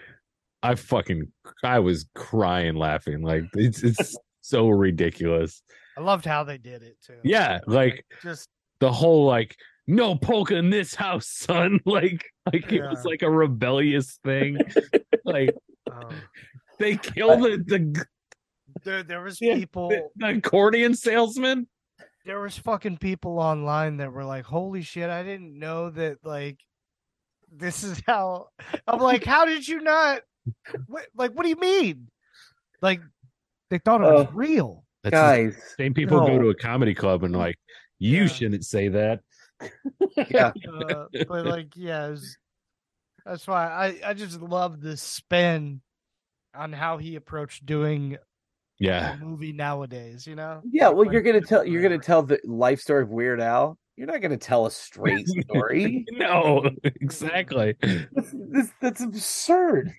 I was crying laughing. Like it's so ridiculous. I loved how they did it too. Yeah, like just the whole like, no polka in this house, son. Like it was Yeah. like a rebellious thing. Like oh. they killed the there was Yeah, people the accordion salesman. there was fucking people online that were like, holy shit, I didn't know that, like, this is how. I'm like, how did you not, what do you mean? Like, they thought it was real. That's Guys, the same people go no. to a comedy club and like, you Yeah. shouldn't say that. Yeah. But like, yeah, that's why I just love the spin on how he approached doing Yeah. a movie nowadays, Yeah, well, Like, you're gonna tell the life story of Weird Al. You're not gonna tell a straight story. No, exactly. That's absurd.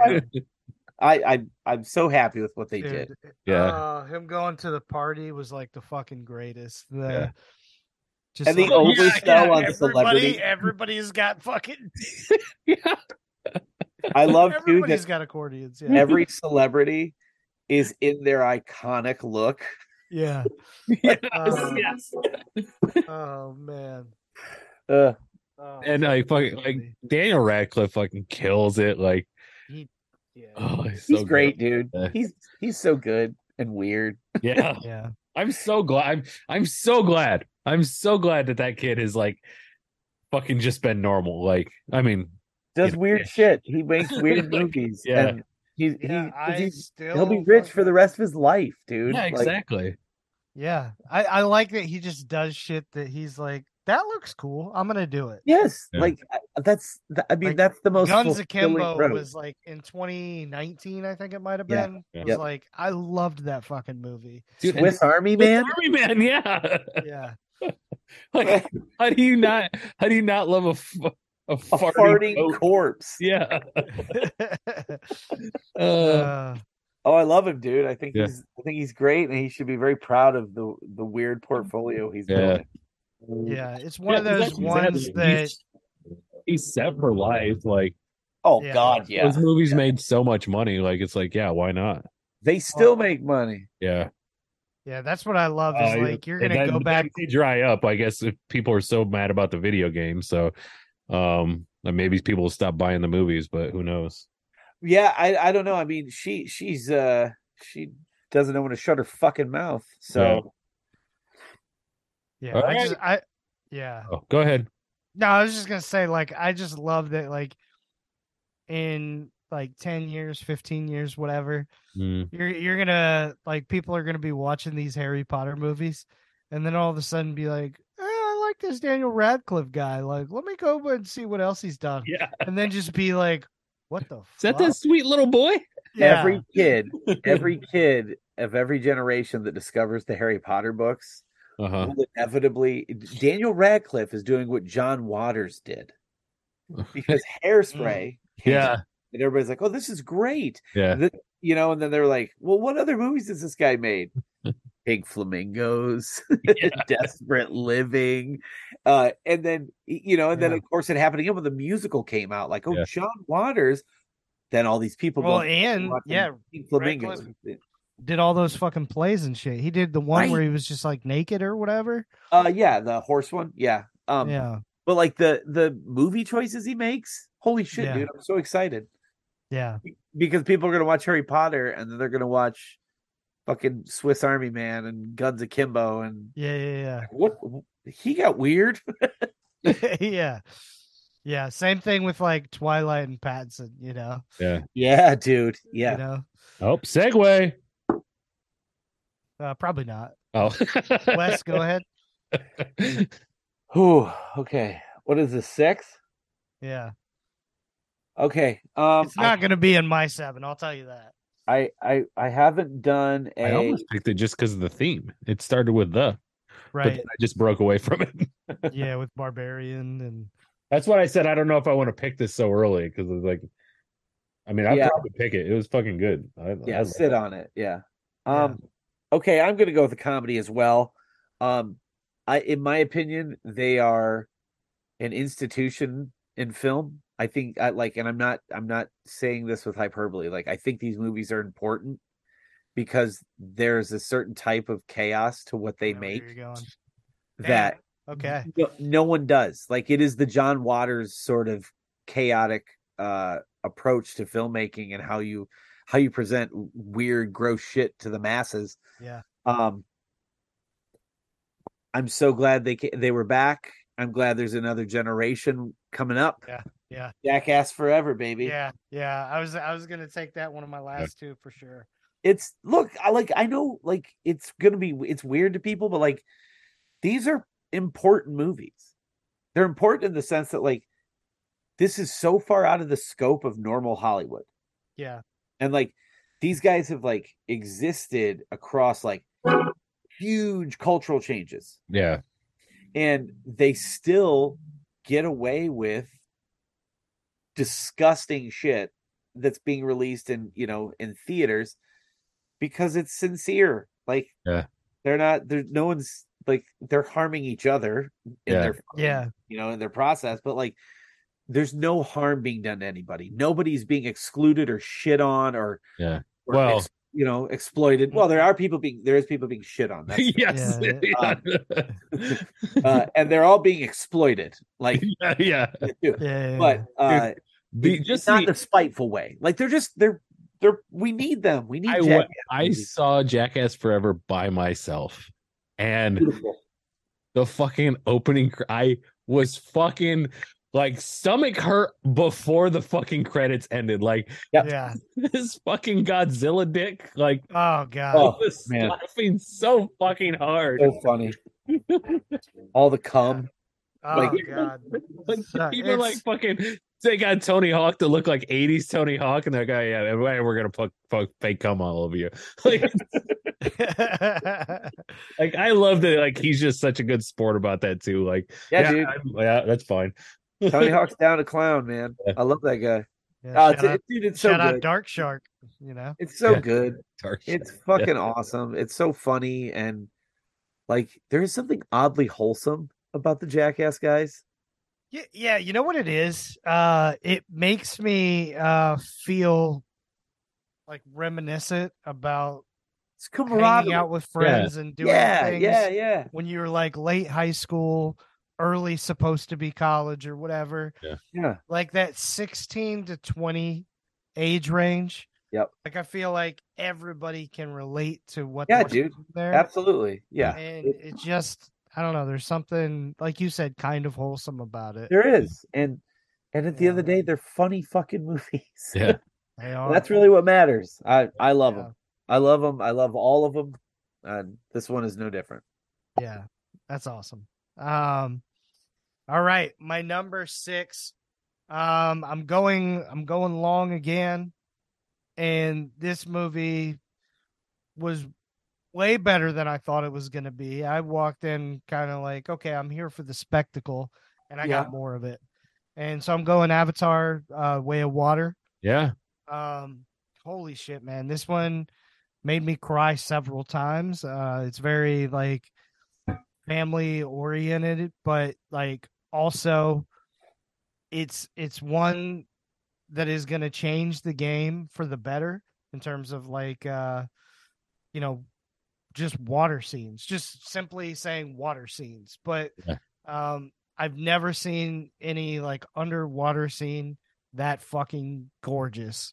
I'm so happy with what they did. dude, Yeah. him going to the party was like the fucking greatest. Yeah. Just And the like, oversell on celebrity. Everybody's got fucking. I love too Everybody's that got accordions. Yeah. every celebrity is in their iconic look. Yeah. Yes, Um, yes. Oh man. Uh, Oh, And like fucking like funny. Daniel Radcliffe fucking kills it. Like, Yeah. oh, he's he's so great, good. dude. He's so good and weird. Yeah. Yeah. I'm so glad. I'm so glad. I'm so glad that kid has like fucking just been normal. Like, I mean, does You know, weird shit. He makes weird movies. Yeah. And he's, Yeah, he'll be rich for the rest of his life, dude. yeah, Like, exactly. Yeah, I like that he just does shit that he's like, that looks cool. I'm gonna do it. yes, Yeah. like I mean, Like, that's the most Guns fulfilling Akimbo road. was like in 2019, I think it might have Yeah. been. Yeah. It was like I loved that fucking movie. Dude, Swiss Army Swiss Man. Army Man, yeah. Yeah, Like, how do you not love a A farting farting goat? corpse. Yeah. Oh, I love him, dude. I think Yeah. he's great, and he should be very proud of the weird portfolio he's Yeah. building. yeah. It's one Yeah, of those that's ones exactly- that he's set for life. Like Oh Yeah. God, yeah. those movies made so much money. Like it's like, yeah, why not? They still make money. Yeah. yeah, that's what I love is like you're gonna go back. They dry up, I guess, if people are so mad about the video game. So then maybe people will stop buying the movies, but who knows? Yeah, I don't know. I mean, she doesn't know when to shut her fucking mouth. So Yeah, All yeah. Oh, go ahead. No, I was just gonna say, like, I just love that, like, in like 10 years, 15 years, whatever, Mm. you're gonna like people are gonna be watching these Harry Potter movies, and then all of a sudden be like, I like this Daniel Radcliffe guy. Like, let me go and see what else he's done, Yeah. and then just be like, what the Is that fuck? this sweet little boy? Yeah. every kid of every generation that discovers the Harry Potter books Uh-huh. will inevitably. Daniel Radcliffe is doing what John Waters did because Hairspray. came Yeah. out, and everybody's like, "Oh, this is great." Yeah. And then they're like, "Well, what other movies has this guy made?" Pink Flamingos, Desperate Living, and then then Yeah. of course it happened again when the musical came out. Like, oh, Yeah. John Waters. Then all these people Well, go and watching yeah, Pink Flamingos. Radcliffe did all those fucking plays and shit. He did the one Right. where he was just like naked or whatever. Yeah, the horse one, yeah. Yeah, But like the movie choices he makes, holy shit, Yeah. dude! I'm so excited yeah, because people are gonna watch Harry Potter and then they're gonna watch fucking Swiss Army Man and Guns Akimbo and yeah, what he got weird. yeah, yeah, yeah. Same thing with like Twilight and Pattinson. Yeah. Yeah, dude. Yeah. You know, Oh, segue. probably not. Oh. Wes, go ahead. Whew, okay. What is this, 6? Yeah, Okay. it's not going to be in my 7. I'll tell you that. I haven't done I almost picked it just because of the theme. It started with but Right? then I just broke away from it. Yeah, with Barbarian and That's what I said. I don't know if I want to pick this so early because it's like, I mean, I'd Yeah. probably pick it. It was fucking good. Yeah, sit on it. Yeah. Yeah. Okay, I'm gonna go with the comedy as well. In my opinion, they are an institution in film. I think and I'm not saying this with hyperbole. Like, I think these movies are important because there's a certain type of chaos to what they I know where make you're going. that Okay. no one does. Like, it is the John Waters sort of chaotic approach to filmmaking and how you present weird, gross shit to the masses. Yeah. I'm so glad they were back. I'm glad there's another generation coming up. Yeah. Jackass forever, baby. Yeah. Yeah. I was gonna take that one of my last two for sure. It's I know it's weird to people, but like, these are important movies. They're important in the sense that, like, this is so far out of the scope of normal Hollywood. Yeah. And like, these guys have like existed across like huge cultural changes, Yeah. and they still get away with disgusting shit that's being released in theaters because it's sincere. Like, Yeah. no one's like, they're harming each other in Yeah. their Yeah. in their process, but like, there's no harm being done to anybody. Nobody's being excluded or shit on or Yeah. or Well- exploited. Well, there is people being shit on. That's Yes. and they're all being exploited. Like, Yeah. Yeah. but Just not the- in a spiteful way. Like, they're we need them. We need I Jackass movies. saw Jackass Forever by myself, and Beautiful. the fucking opening, I was fucking like stomach hurt before the fucking credits ended. Like Yep. Yeah. this fucking Godzilla dick. Like Oh God. I Oh, was man. laughing so fucking hard. So funny. All the cum. Oh like- God. Like, So even like it's- fucking they got Tony Hawk to look like 80s Tony Hawk, and they're like, oh, yeah, we're gonna put fake cum all over you. Like I love that. Like he's just such a good sport about that too. Like Yeah, dude. yeah, that's fine. Tony Hawk's down to clown, man. Yeah. I love that guy. Yeah, Dude, it's so shout out good. Dark Shark. You know. It's so Yeah. good. Dark It's shit. fucking awesome. It's so funny, and like there is something oddly wholesome about the Jackass guys. Yeah, you know what it is? It makes me feel like reminiscent about It's hanging camaraderie. out with friends and doing Yeah, things yeah. when you were like late high school, early supposed to be college or whatever. Yeah. Like that 16 to 20 age range. Yep. Like I feel like everybody can relate to what Yeah, they're dude. seeing there. Absolutely. Yeah. And it just I don't know, there's something like you said kind of wholesome about it. There is. And at the end of the Yeah. day, they're funny fucking movies. Yeah. They are. That's really what matters. I love Yeah. them. I love them. I love all of them. And this one is no different. Yeah, that's awesome. All right, my number 6. I'm going long again, and this movie was way better than I thought it was going to be. I walked in kind of like, okay, I'm here for the spectacle, and I got more of it. And so I'm going Avatar, Way of Water. Yeah. Holy shit, man! This one made me cry several times. It's very like family oriented, but like also it's one that is going to change the game for the better in terms of like just water scenes, just simply saying water scenes. But I've never seen any like underwater scene that fucking gorgeous.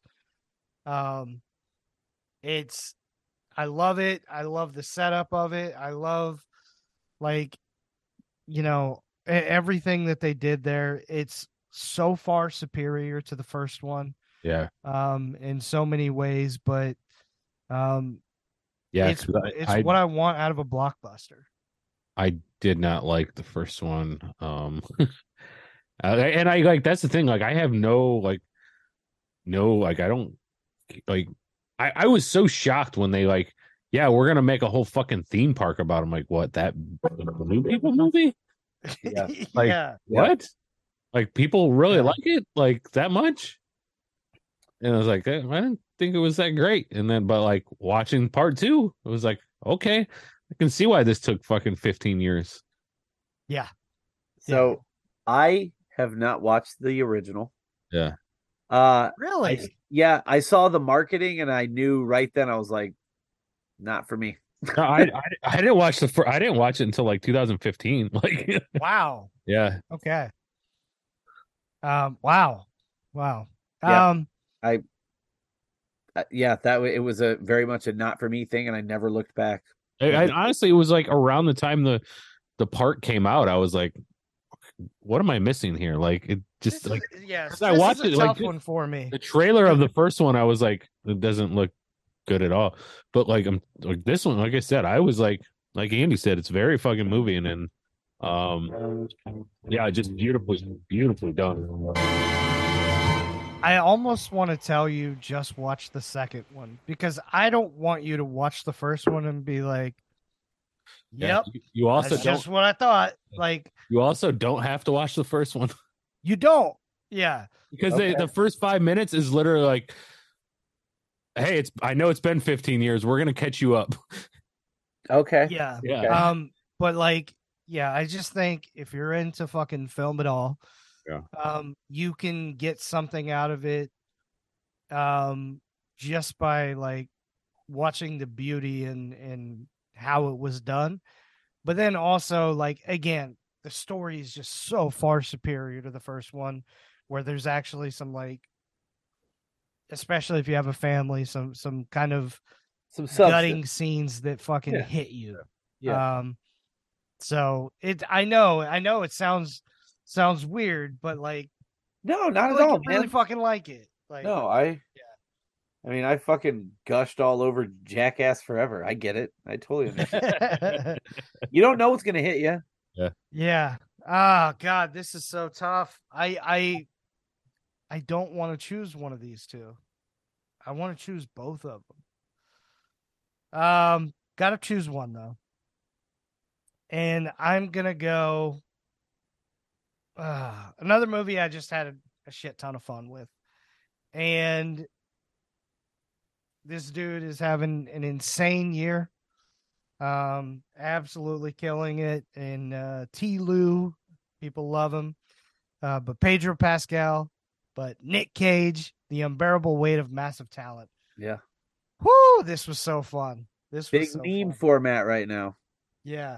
I love it. I love the setup of it. I love like everything that they did there. It's so far superior to the first one Yeah. in so many ways, but Yeah. it's 'cause I what I want out of a blockbuster. I did not like the first one. And I like that's the thing. Like I have I don't like. I was so shocked when they like, yeah, we're gonna make a whole fucking theme park about him. Like what, that Blue People movie? Yeah. Like Yeah. what? Like people really Yeah. like it like that much? And I was like, I didn't think it was that great. And then, but like watching part 2, it was like, okay, I can see why this took fucking 15 years. Yeah. So I have not watched the original. Yeah. Really? I saw the marketing and I knew right then. I was like, not for me. No, I didn't watch I didn't watch it until like 2015. Like, Wow. yeah. Okay. Wow. Yeah. It was a very much a not for me thing, and I never looked back. I honestly, it was like around the time the part came out, I was like, what am I missing here? Like it just like yes. I This watched is a it, like, tough one for me. the trailer of the first one, I was like, it doesn't look good at all. But like I'm like this one, like I said, I was like Andy said, it's very fucking moving and yeah, just beautifully done. I almost want to tell you just watch the second one because I don't want you to watch the first one and be like, "Yep, You also that's don't just what I thought." Like you also don't have to watch the first one you don't. Yeah. because Okay. the first 5 minutes is literally like, hey, I know it's been 15 years. We're gonna catch you up. Okay. Yeah. Yeah. But like, yeah, I just think if you're into fucking film at all, you can get something out of it just by like watching the beauty and how it was done. But then also like again, the story is just so far superior to the first one where there's actually some like especially if you have a family, some kind of Some substance. gutting scenes that fucking Yeah. hit you. Yeah. So I know it sounds sounds weird, but like, No, not I at all, really man. fucking like it. Like, No, I mean, I fucking gushed all over Jackass Forever. I get it. I totally understand. You don't know what's gonna hit you. yeah. Oh God, this is so tough. I don't want to choose one of these two. I want to choose both of them. Gotta choose one though. And I'm gonna go another movie I just had a shit ton of fun with. And this dude is having an insane year. Absolutely killing it. And T. Lou, people love him. But Pedro Pascal, but Nick Cage, the unbearable weight of massive talent. Yeah. Whoo, this was so fun. This Big was so meme fun. format right now. Yeah.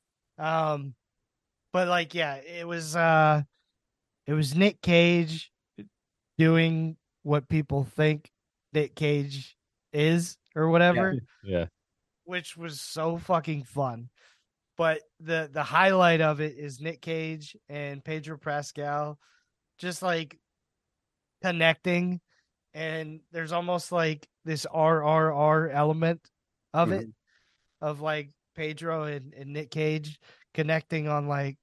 But like, yeah, it was Nick Cage doing what people think Nick Cage is or whatever, Yeah. which was so fucking fun. But the highlight of it is Nick Cage and Pedro Pascal just like connecting, and there's almost like this RRR element of it, of like Pedro and Nick Cage connecting on like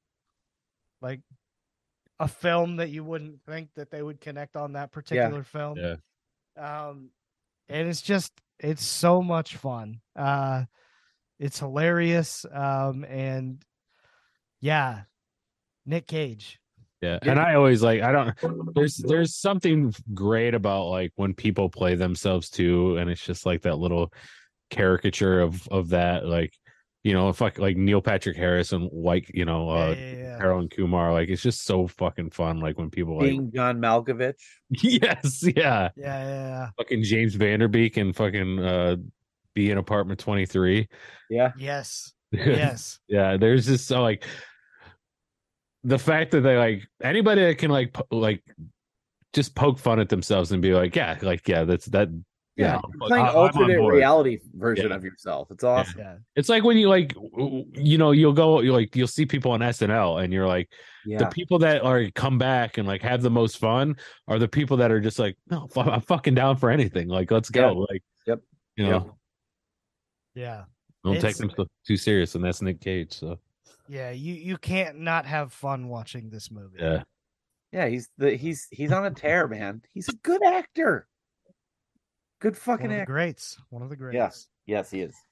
a film that you wouldn't think that they would connect on that particular film. Yeah. And it's so much fun. It's hilarious. And yeah, Nick Cage. Yeah. And I always like, I don't, there's something great about like when people play themselves too. And it's just like that little caricature of that, like, you know, fuck, like Neil Patrick Harris and like, you know, Yeah. Harold Kumar, like it's just so fucking fun. Like when people like, Being John Malkovich. yes, yeah, Yeah. fucking James Vanderbeek and fucking be in Apartment 23. Yeah. Yes. Yes. Yeah, there's just so like the fact that they like anybody that can like just poke fun at themselves and be like, yeah, that's that. Yeah, You're playing I'm on alternate board. reality version Yeah. of yourself. It's awesome. Yeah. It's like when you like, you know, you'll see people on SNL and you're like, the Yeah. people that are come back and like have the most fun are the people that are just like, no, I'm fucking down for anything. Like, let's go. Like, Yep. you know, Yeah. don't take It's- them too serious, and that's Nick Cage. So Yeah. You can't not have fun watching this movie. yeah, Yeah, he's on a tear, man. He's a good actor. Good fucking One of the actor. greats. One of the greats. Yes. Yes, he is.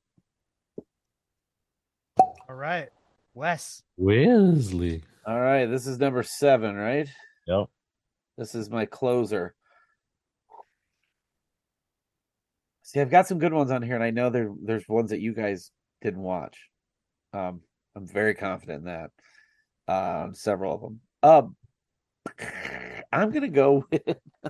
All right. Wes. Wesley. All right, this is number 7, right? Yep. This is my closer. See, I've got some good ones on here, and I know there's ones that you guys didn't watch. I'm very confident in that. Several of them. I'm gonna go with.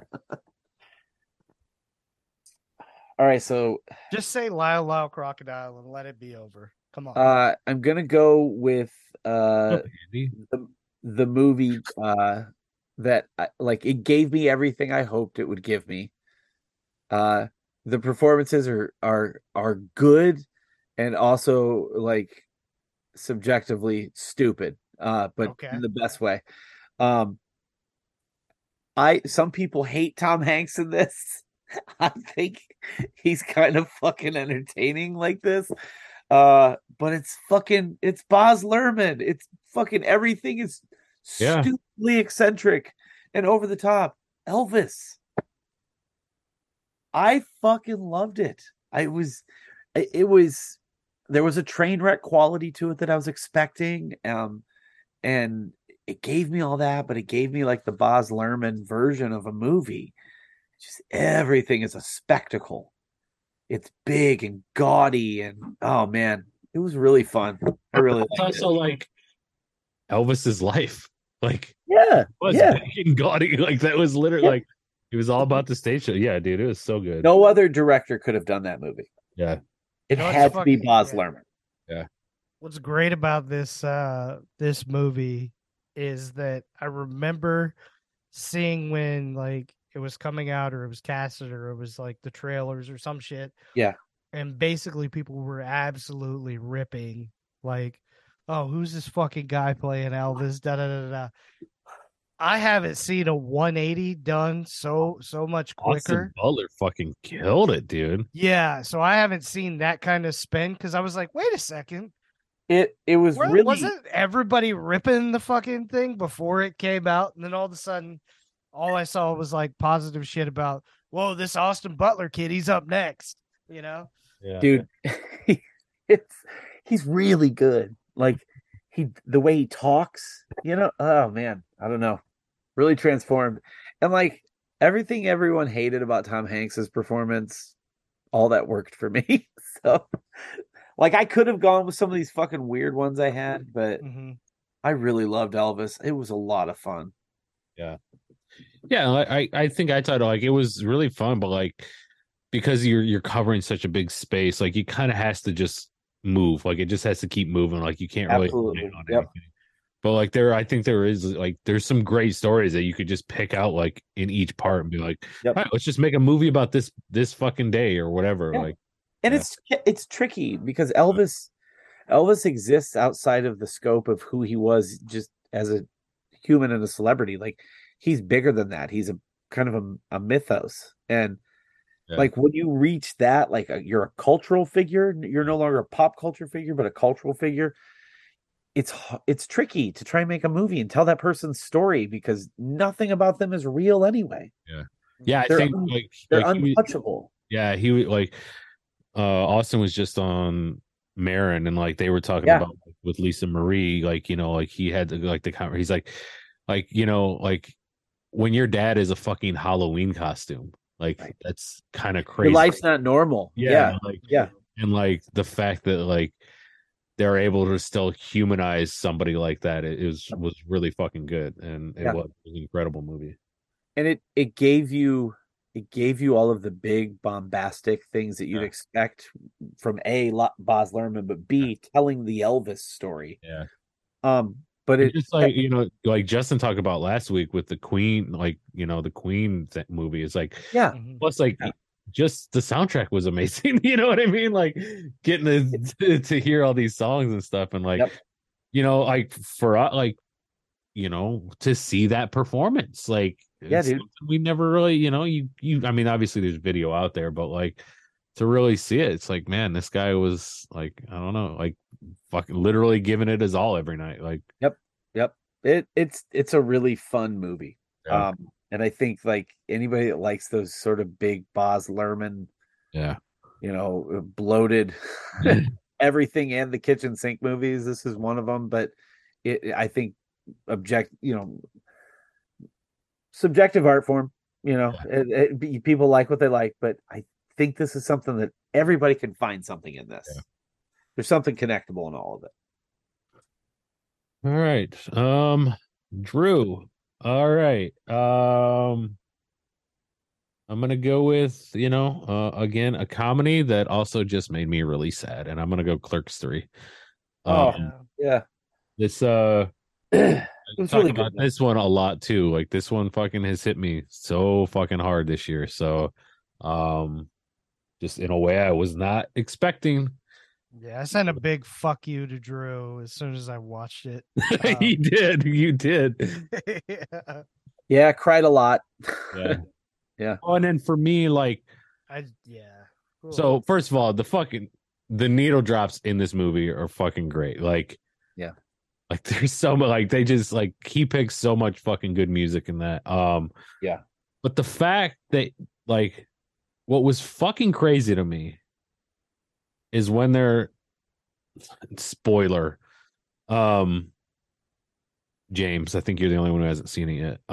All right, so Just say Lyle Lyle Crocodile and let it be over. Come on. I'm gonna go with Andy. the movie that like it gave me everything I hoped it would give me. The performances are good and also like subjectively stupid, but Okay. in the best way. Some people hate Tom Hanks in this. I think he's kind of fucking entertaining like this. But it's Baz Luhrmann. It's fucking everything is Yeah. stupidly eccentric and over the top. Elvis. I fucking loved it. There was a train wreck quality to it that I was expecting. And it gave me all that, but it gave me like the Baz Luhrmann version of a movie. Just everything is a spectacle. It's big and gaudy, and oh man, it was really fun. I really It's liked also it. like Elvis's life. Like, Yeah, it was yeah. big and gaudy. Like that was literally Yeah. like it was all about the stage show. Yeah, dude, it was so good. No other director could have done that movie. Yeah. It You know, it's had to be fucking- Baz yeah. Luhrmann. What's great about this movie is that I remember seeing when like it was coming out or it was casted or it was like the trailers or some shit. Yeah. And basically people were absolutely ripping like oh, who's this fucking guy playing Elvis? Da da da da. I haven't seen a 180 done so much quicker. Austin Butler fucking killed it, dude. Yeah, so I haven't seen that kind of spin because I was like, wait a second. It was really Wasn't everybody ripping the fucking thing before it came out? And then all of a sudden, all I saw was like positive shit about, whoa, this Austin Butler kid, he's up next, you know? Yeah. dude. He's really good. Like the way he talks, oh man, I don't know. Really transformed. And like everything everyone hated about Tom Hanks's performance, all that worked for me. So like I could have gone with some of these fucking weird ones I had, but I really loved Elvis. It was a lot of fun. Yeah, I think I thought like it was really fun, but like because you're covering such a big space, like you kind of has to just move, like it just has to keep moving, like you can't really Absolutely. hit on Yep. anything. But like I think there is like there's some great stories that you could just pick out like in each part and be like, Yep. all right, let's just make a movie about this fucking day or whatever. Yeah. Like, And yeah. it's tricky because Elvis exists outside of the scope of who he was just as a human and a celebrity. Like he's bigger than that. He's a kind of a mythos. And Yeah. like when you reach that, like you're a cultural figure, you're no longer a pop culture figure, but a cultural figure. It's tricky to try and make a movie and tell that person's story because nothing about them is real anyway. Yeah, I They're think they're like untouchable. he was like Austin was just on Marin and like they were talking Yeah. about like, with Lisa Marie, like like he had to like the he's like like when your dad is a fucking Halloween costume, like Right. that's kind of crazy. Your life's not normal. Yeah. like Yeah. and like the fact that like they're able to still humanize somebody like that was really fucking good, and it Yeah. was an incredible movie. And it gave you all of the big bombastic things that you'd Yeah. expect from Baz Luhrmann, but B, telling the Elvis story. Yeah. But It's just like like Justin talked about last week with the Queen, like the Queen movie. It's like yeah, plus like Yeah. just the soundtrack was amazing. You know what I mean? Like getting to hear all these songs and stuff, and like Yep. like for like to see that performance, like Yeah, it's dude. something we never really you I mean obviously there's video out there, but like to really see it, it's like, man, this guy was like, I don't know, like fucking literally giving it his all every night. Like Yep. It's a really fun movie. Yeah. And I think like anybody that likes those sort of big Baz Luhrmann, yeah. bloated everything and the kitchen sink movies, this is one of them. But I think subjective art form, people like what they like, but I think this is something that everybody can find something in this. Yeah. There's something connectable in all of it. All right. Drew. All right. I'm gonna go with, again, a comedy that also just made me really sad, and I'm gonna go Clerks 3. Yeah. This It was talk really about good. this one a lot too. Like this one fucking has hit me so fucking hard this year. So just in a way I was not expecting. Yeah, I sent a big fuck you to Drew as soon as I watched it. You did. Yeah. Yeah, cried a lot. Yeah. Yeah. Oh, and then for me, like, Cool. so first of all, the needle drops in this movie are fucking great. Like, Yeah. like there's so much, like they just like he picks so much fucking good music in that. Yeah. But the fact that like what was fucking crazy to me is when they're spoiler, James, I think you're the only one who hasn't seen it yet.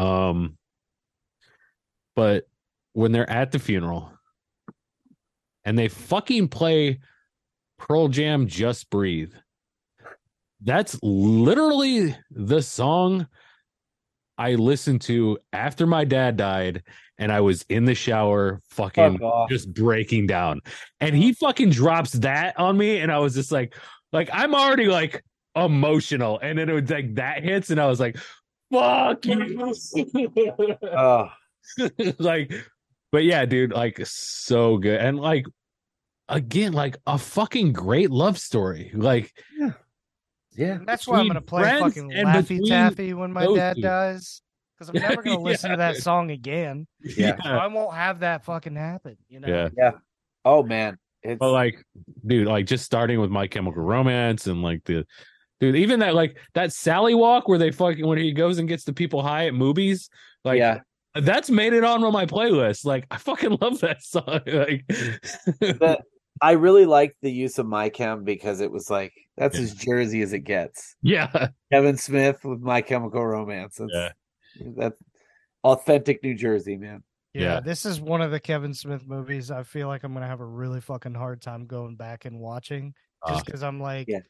But when they're at the funeral and they fucking play Pearl Jam Just Breathe, that's literally the song I listened to after my dad died and I was in the shower fucking Fuck off. just breaking down. And he fucking drops that on me and I was just like I'm already like emotional, and then it was like that hits and I was like, fuck you. Oh, Like, but yeah, dude, like so good. And like again, like a fucking great love story. Like Yeah. Yeah. And that's why I'm Between gonna play Friends fucking and Laffy between Taffy when my those dad two. dies, because I'm never gonna listen to that song again. Yeah. So I won't have that fucking happen. You know. Yeah. Yeah. Oh man. It's But like, dude, like just starting with My Chemical Romance and like the dude, even that like that Sally Walk where they fucking when he goes and gets the people high at movies, like yeah. that's made it on my playlist. Like I fucking love that song. Like But I really liked the use of My Chem because it was like that's Yeah. as Jersey as it gets. yeah. Kevin Smith with My Chemical Romance. That's authentic New Jersey, man. Yeah, Yeah. this is one of the Kevin Smith movies I feel like I'm gonna have a really fucking hard time going back and watching, just because I'm like, Yeah.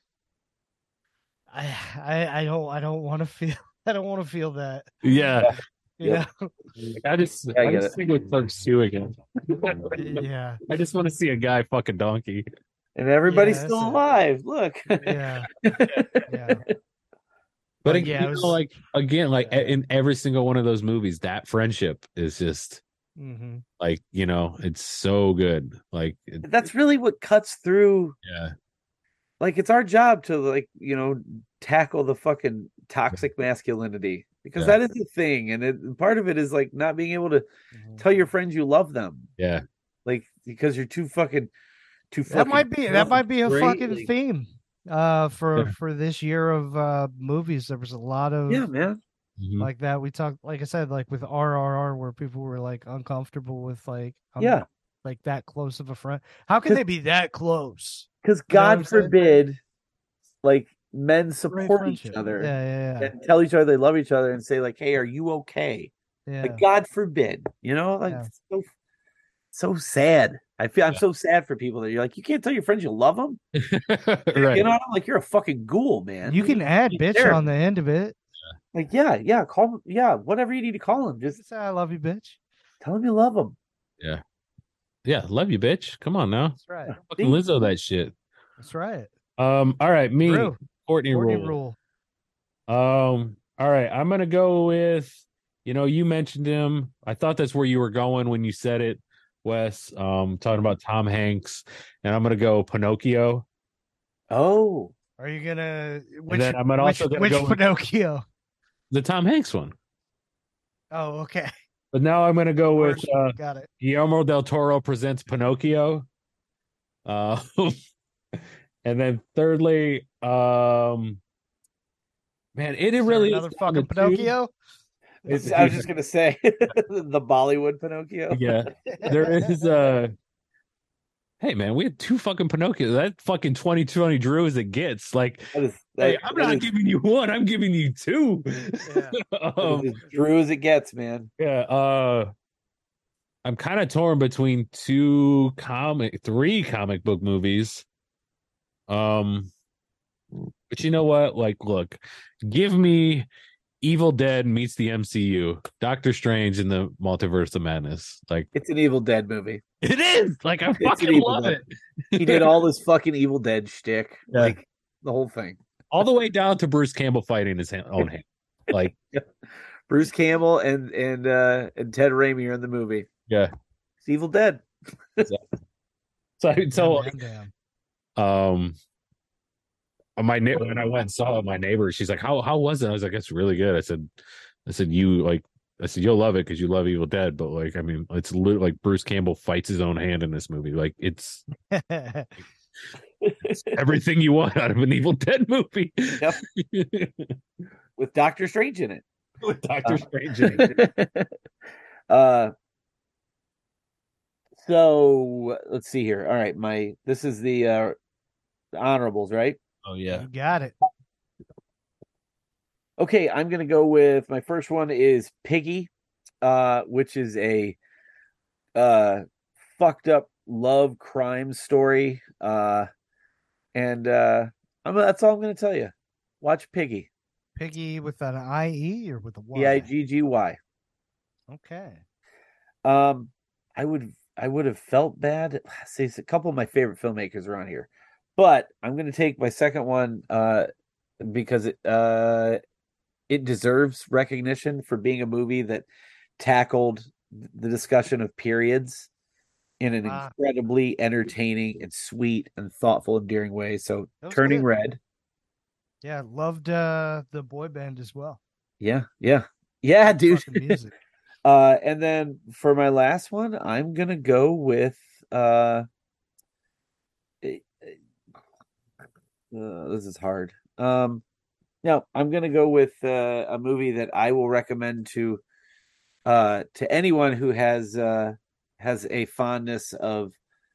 I don't want to feel I don't want to feel that. Yeah. You Yep. know? I just I I get just it. think with Thugs 2 again. Yeah, I just want to see a guy fuck a donkey. And everybody's Yeah, still that's it. alive. Look. yeah, yeah. But But again, yeah, you it was. know, like again, like Yeah. in every single one of those movies, that friendship is just Mhm. like, you know, it's so good. Like That's really what cuts through. yeah. Like it's our job to like, tackle the fucking toxic masculinity because Yeah. that is a thing. And part of it is like not being able to Mhm. tell your friends you love them. Yeah. Like because you're too fucking That might be a great, fucking like- theme for this year of movies. There was a lot of Yeah, man. Mhm. like that. We talked, like I said, like with RRR, where people were like uncomfortable with like Yeah. like that close of a friend. How can 'Cause- they be that close? Because You know what I'm God saying? forbid, like men Great support each friendship. other Yeah, and tell each other they love each other and say like, "Hey, are you okay?" yeah. Like God forbid, like Yeah. so sad. I'm Yeah. so sad for people that you're like, you can't tell your friends you love them. Right. You know, like you're a fucking ghoul, man. You can add need bitch therapy. on the end of it. Like, call him, whatever you need to call him. Just Just say I love you, bitch. tell him you love him. Yeah, love you, bitch. Come on now. That's right. Fucking Lizzo that shit. That's right. All right, me, True. Courtney Courtney Rule. Rule. All right, I'm gonna go with, you mentioned him. I thought that's where you were going when you said it, Wes. Talking about Tom Hanks, and I'm gonna go Pinocchio. Oh, Are you gonna then I'm also gonna which go with- Pinocchio? The Tom Hanks one. Oh, okay. But now I'm gonna go with Got it. Guillermo del Toro presents Pinocchio. And then thirdly, man, it Is there really another is down to fucking two. Pinocchio. I was just gonna say the Bollywood Pinocchio. Yeah, there is hey man, we had two fucking Pinocchio. That fucking 2020 Drew as it gets. Like, hey, I'm not giving you one, I'm giving you two. Yeah. as true as it gets, man. Yeah, I'm kind of torn between three comic book movies. But you know what? Like, look, give me Evil Dead meets the MCU, Doctor Strange in the Multiverse of Madness. Like, It's an Evil Dead movie. it is. Like, I an fucking Evil love Dead. it. He did all this fucking Evil Dead shtick, Yeah. like the whole thing. All the way down to Bruce Campbell fighting his own hand. Like, Bruce Campbell and Ted Raimi are in the movie. yeah. It's Evil Dead. So Damn. When I went and saw it, my neighbor, she's like, how was it? I was like, it's really good. I said you'll love it because you love Evil Dead, but like, I mean, it's literally like Bruce Campbell fights his own hand in this movie. Like, it's everything you want out of an Evil Dead movie. Yep. With Doctor Strange in it. With Doctor Strange in it. So let's see here. All right, this is the honorables, right? Oh yeah. You got it. Okay, I'm gonna go with my first one is Piggy, which is a fucked up love crime story. And that's all I'm gonna tell you. Watch Piggy. Piggy with an IE or with a Y? Piggy. Okay. I would have felt bad. See, a couple of my favorite filmmakers are on here, but I'm going to take my second one because it deserves recognition for being a movie that tackled the discussion of periods in an incredibly entertaining and sweet and thoughtful, endearing way. So, That was Turning good. Red. Yeah, loved the boy band as well. Yeah, dude. Fucking music. And then for my last one, I'm gonna go with this is hard. No, I'm gonna go with a movie that I will recommend to anyone who has a fondness of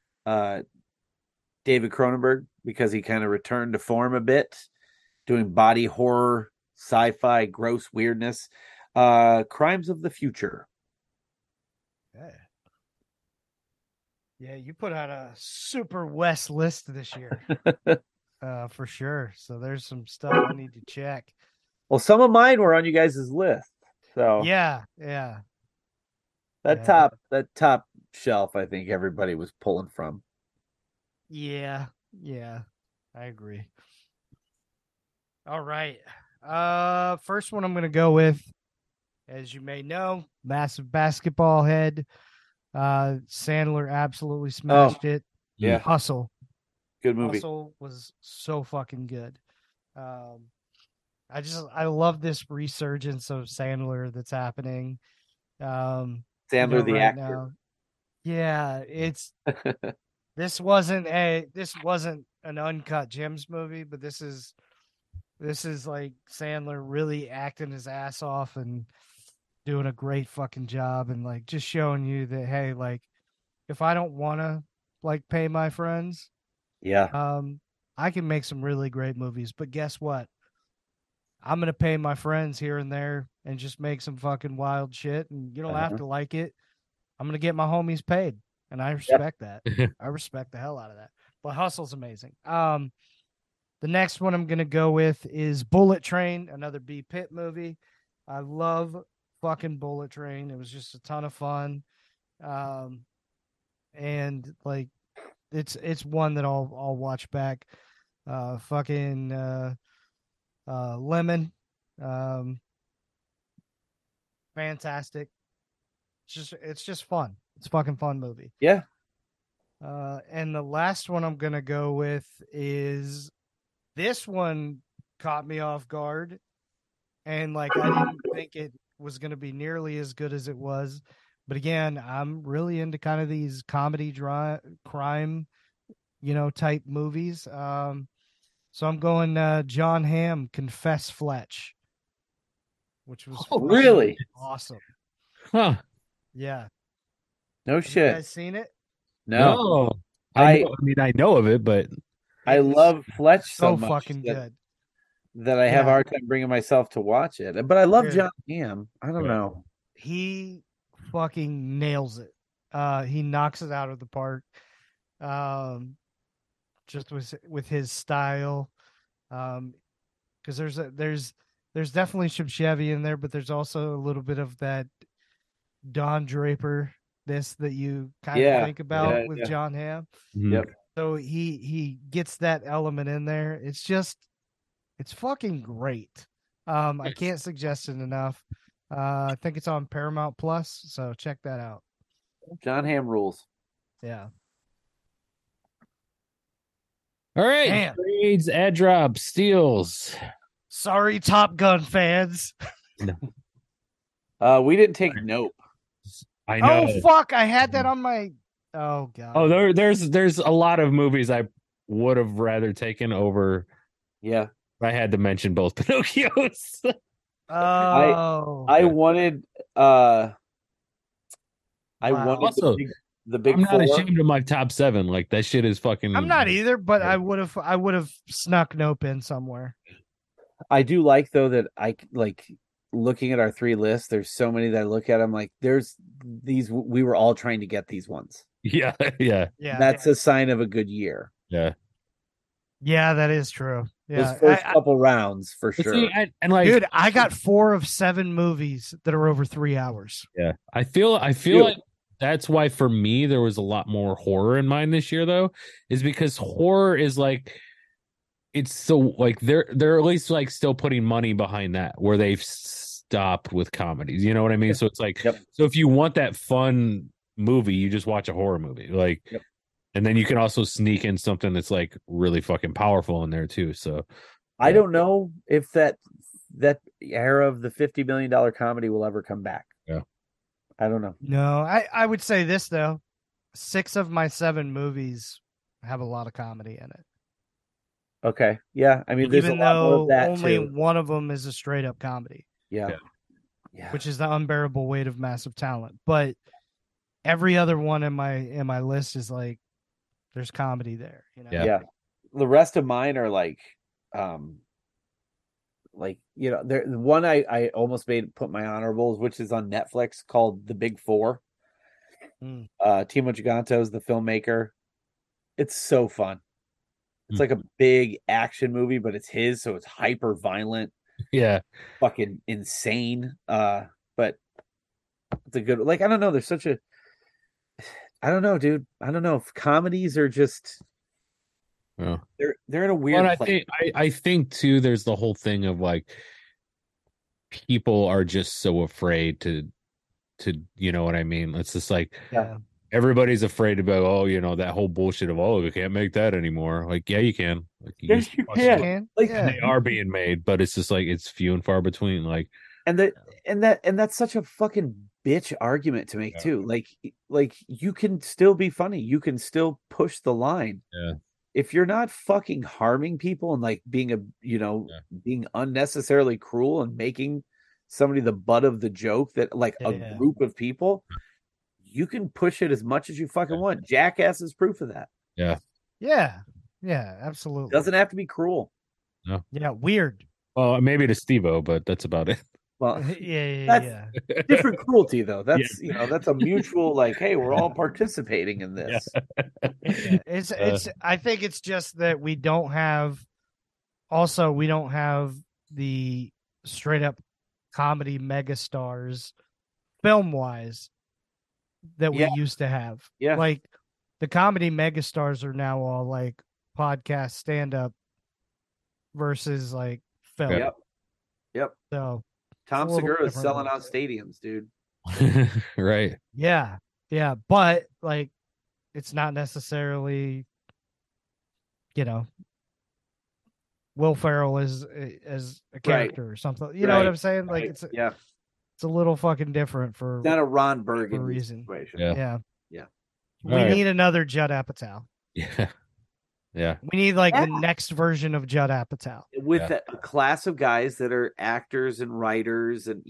David Cronenberg, because he kind of returned to form a bit, doing body horror, sci-fi, gross weirdness. Crimes of the Future. Yeah, you put out a super West list this year. For sure. So there's some stuff I need to check. Well, some of mine were on you guys' list. So Yeah. that top shelf, I think everybody was pulling from. Yeah, I agree. All right. First one I'm gonna go with, as you may know, massive basketball head. Sandler absolutely smashed it. Yeah. Hustle. Good movie. Hustle was so fucking good. I love this resurgence of Sandler that's happening. Sandler you know, the right actor. now. Yeah, this wasn't an Uncut Gems movie, but this is like Sandler really acting his ass off and doing a great fucking job, and like just showing you that, hey, like if I don't want to like pay my friends, I can make some really great movies, but guess what? I'm going to pay my friends here and there and just make some fucking wild shit, and you don't have to like it. I'm going to get my homies paid, and I respect that. I respect the hell out of that. But Hustle's amazing. The next one I'm going to go with is Bullet Train, another B. Pitt movie. I love fucking Bullet Train. It was just a ton of fun. And like it's one that I'll watch back. Lemon. Fantastic. It's just fun. It's a fucking fun movie. Yeah. And the last one I'm gonna go with is, this one caught me off guard, and like I didn't think it was gonna be nearly as good as it was. But again, I'm really into kind of these comedy crime, type movies. So I'm going John Hamm, Confess Fletch, which was really awesome. Huh. Yeah. No Have shit. You guys seen it? No. I know of it, but I love Fletch so much fucking good that I have a hard time bringing myself to watch it. But I love Dude. John Hamm. I don't know. He fucking nails it. He knocks it out of the park. Just with his style. Because there's definitely some Chevy in there, but there's also a little bit of that Don Draper that you kind of think about with John Hamm. Yep. So he gets that element in there. It's fucking great. I can't suggest it enough. I think it's on Paramount Plus, so check that out. John Hamm rules. Yeah. all right. Damn. Grades, ad drops, steals. Sorry, Top Gun fans. We didn't take Nope. I know. Oh fuck! I had that on my. Oh god. Oh, there's a lot of movies I would have rather taken over. Yeah. I had to mention both Pinocchios. Oh. I wanted Wow. Also, the big I'm not four. ashamed of my top 7. Like that shit is fucking. I'm not either, but I would have snuck Nope in somewhere. I do like though that I like looking at our 3 lists. There's so many that I look at. I'm like, there's these. We were all trying to get these ones. Yeah. That's a sign of a good year. Yeah. Yeah, that is true. Yeah, Those first couple rounds for But sure. see, and like, dude, I got 4 of 7 movies that are over 3 hours. yeah, I feel like that's why for me there was a lot more horror in mine this year, though, is because horror is like, it's so like they're at least like still putting money behind that, where they've stopped with comedies. You know what I mean? So it's like, so if you want that fun movie, you just watch a horror movie, like. And then you can also sneak in something that's like really fucking powerful in there too. So I don't know if that era of the $50 million comedy will ever come back. Yeah. I don't know. No, I would say this though. 6 of my 7 movies have a lot of comedy in it. Okay. Yeah. I mean, there's Even a lot more though of that only too. one of them is a straight up comedy, Yeah. which is The Unbearable Weight of Massive Talent. But every other one in my list is like there's comedy there. You know? Yeah. The rest of mine are like the one I almost put my honorables, which is on Netflix, called The Big Four. Mm. Timo Giganto is the filmmaker. It's so fun. It's like a big action movie, but it's his, so it's hyper violent. Yeah. Fucking insane. But it's a good, like, I don't know. There's such a, I don't know, dude. I don't know if comedies are just, they're in a weird place. I think too, there's the whole thing of like, people are just so afraid to, you know what I mean? It's just like, everybody's afraid about, that whole bullshit of, we can't make that anymore. Like, yeah, you can. Like, Yes, you can. Like, they are being made, but it's just like, it's few and far between. Like, and that's such a fucking bitch argument to make too. Like you can still be funny. You can still push the line. Yeah. If you're not fucking harming people and like being being unnecessarily cruel and making somebody the butt of the joke, that like a group of people, you can push it as much as you fucking want. Jackass is proof of that. Yeah, absolutely. Doesn't have to be cruel. No. Yeah, weird. Well, maybe to Steve-O, but that's about it. Well, yeah. Different cruelty though. That's that's a mutual, like, hey, we're all participating in this. It's I think it's just that we don't have the straight up comedy megastars film wise that we used to have. Yeah. Like the comedy megastars are now all like podcast stand up versus like film. Yep. So Tom it's a little Segura is different selling one. out stadiums, dude. Right. Yeah. But like it's not necessarily, Will Ferrell as a character or something. You know what I'm saying? Like it's a little fucking different for It's not a Ron Burgundy reason. situation. Yeah. We All right. need another Judd Apatow. Yeah. We need like the next version of Judd Apatow with a class of guys that are actors and writers, and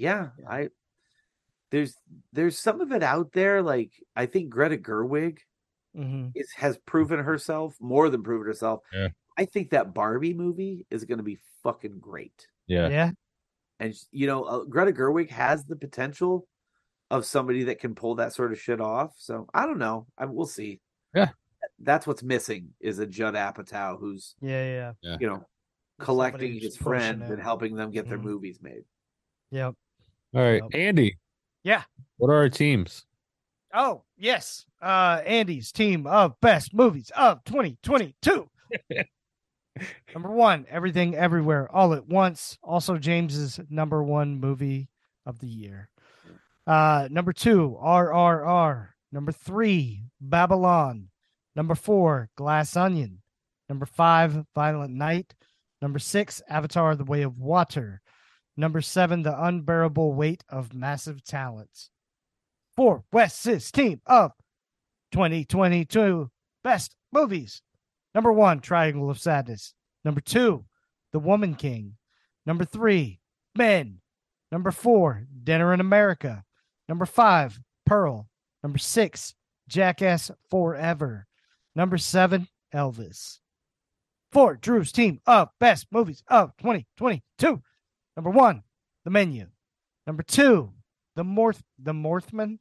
there's some of it out there. Like I think Greta Gerwig has proven herself, more than proven herself. Yeah. I think that Barbie movie is going to be fucking great. Yeah. And Greta Gerwig has the potential of somebody that can pull that sort of shit off. So I don't know. We'll see. Yeah. That's what's missing is a Judd Apatow who's collecting his friends and helping them get their movies made. Yep. All right, Andy. Yeah. What are our teams? Oh, yes. Andy's team of best movies of 2022. Number 1, Everything Everywhere All at Once. Also James's number 1 movie of the year. Number 2, RRR. Number 3, Babylon. Number 4, Glass Onion. Number 5, Violent Night. Number 6, Avatar: The Way of Water. Number 7, The Unbearable Weight of Massive Talent. 4, Wes's team of 2022 best movies. Number 1, Triangle of Sadness. Number 2, The Woman King. Number 3, Men. Number 4, Dinner in America. Number 5, Pearl. Number 6, Jackass Forever. Number 7, Elvis. 4, Drew's team of best movies of 2022. Number 1, The Menu. Number 2, The Northman.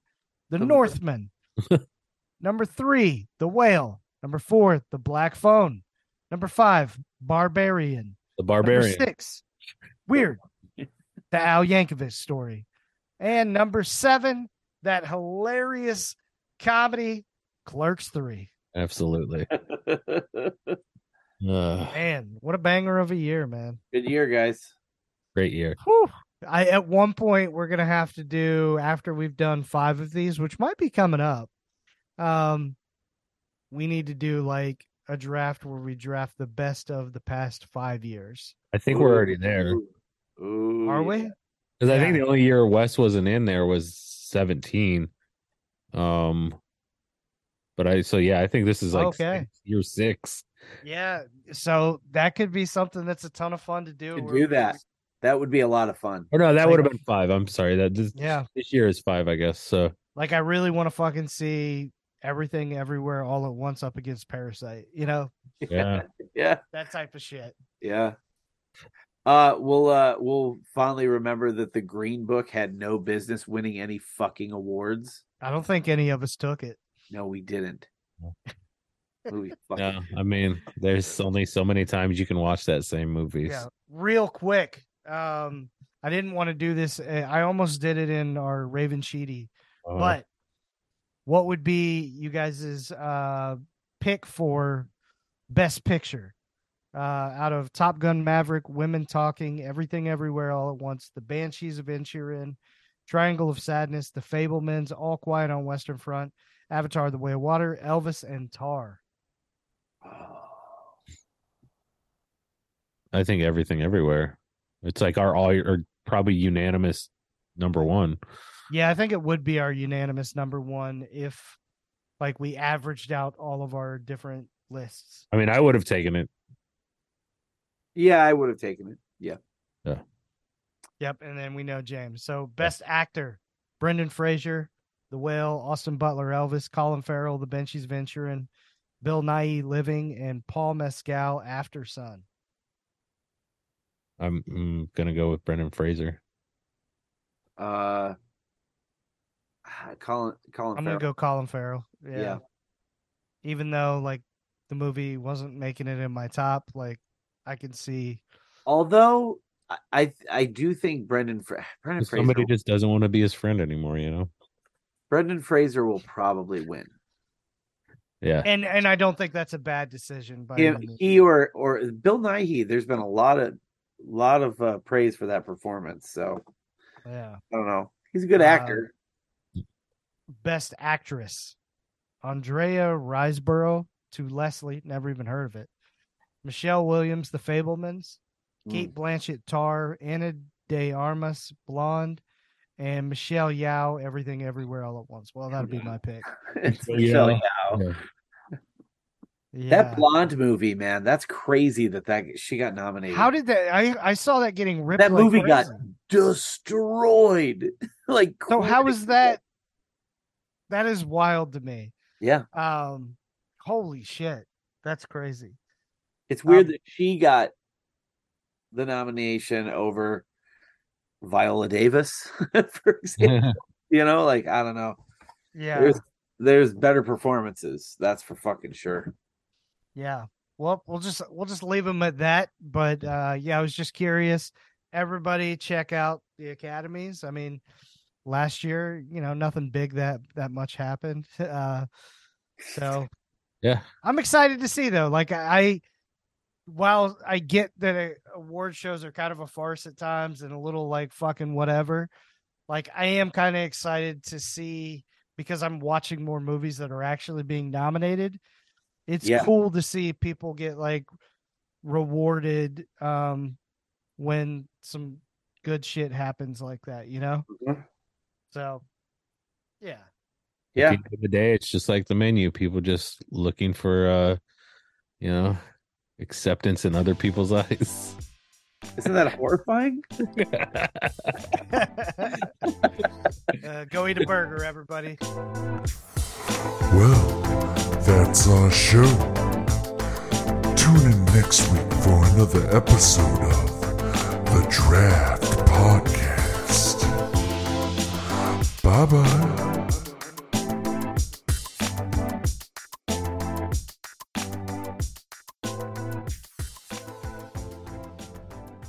Number 3, The Whale. Number 4, The Black Phone. Number 5, Barbarian. The Barbarian. Number 6, Weird. The Al Yankovic Story. And number 7, that hilarious comedy, Clerks 3. Absolutely. Man, what a banger of a year, man. Good year, guys. Great year. Whew. At one point, we're going to have to do, after we've done 5 of these, which might be coming up, we need to do like a draft where we draft the best of the past 5 years. I think we're already there. Ooh, Are yeah. we? Because I think Yeah. the only year Wes wasn't in there was 17. But I think this is like Okay. year 6. Yeah. So that could be something that's a ton of fun to do. To where do we- that. That would be a lot of fun. Or no, that Like- would have been 5. I'm sorry. Yeah. This year is 5, I guess. So Like I really want to fucking see everything everywhere all at once up against Parasite. You know, yeah. Yeah. that type of shit. Yeah. We'll fondly remember that the Green Book had no business winning any fucking awards. I don't think any of us took it. No, we didn't. Movie fucking Yeah. I mean, there's only so many times you can watch that same movie. Yeah. Real quick. I didn't want to do this. I almost did it in our Raven Sheedy, but what would be you guys' pick for best picture out of Top Gun Maverick, Women Talking, Everything Everywhere All at Once, The Banshees of Inisherin, Triangle of Sadness, The Fablemans, All Quiet on Western Front, Avatar: The Way of Water, Elvis, and Tar. I think Everything Everywhere. It's like our probably unanimous number 1. Yeah, I think it would be our unanimous number 1 if like we averaged out all of our different lists. I mean, I would have taken it. Yeah, I would have taken it. Yeah. Yep, and then we know James. So best actor, Brendan Fraser, The Whale, Austin Butler, Elvis, Colin Farrell, The Banshees of Inisherin, Bill Nighy, Living, and Paul Mescal, After Sun. I'm gonna go with Brendan Fraser. Colin I'm Farrell. gonna go Colin Farrell. Yeah. Even though like the movie wasn't making it in my top, like I can see. Although I do think Brendan Fraser. Somebody just doesn't want to be his friend anymore, you know? Brendan Fraser will probably win. Yeah. And I don't think that's a bad decision. By He or Bill Nighy. There's been a lot of praise for that performance. So yeah. I don't know. He's a good actor. Best actress, Andrea Riseborough to Leslie, never even heard of it. Michelle Williams, The Fablemans, Kate Blanchett, Tar, Ana de Armas, Blonde, and Michelle Yeoh, Everything Everywhere All at Once. Well, that'd be my pick. It's Michelle Yeoh. Yeah. Yeah. That Blonde movie, man, that's crazy that she got nominated. How did that? I saw that getting ripped. that like movie got crazy. destroyed? Like, So how crazy. is that? That is wild to me. Yeah, Holy shit, that's crazy. it's weird that she got the nomination over Viola Davis, for example. You know, like I don't know. Yeah, There's better performances. That's for fucking sure. yeah. Well, we'll just leave them at that. But yeah, I was just curious. Everybody, check out the academies. I mean, last year, nothing big that much happened. So Yeah. I'm excited to see though. Like while I get that award shows are kind of a farce at times and a little like fucking whatever, like I am kind of excited to see because I'm watching more movies that are actually being nominated. It's cool to see people get like rewarded when some good shit happens like that, Mhm. So yeah. Yeah. At the end of the day, it's just like the menu. People just looking for acceptance in other people's eyes. Isn't that horrifying? Go eat a burger, everybody. Well, that's our show. Tune in next week for another episode of The Draft Podcast. Bye-bye.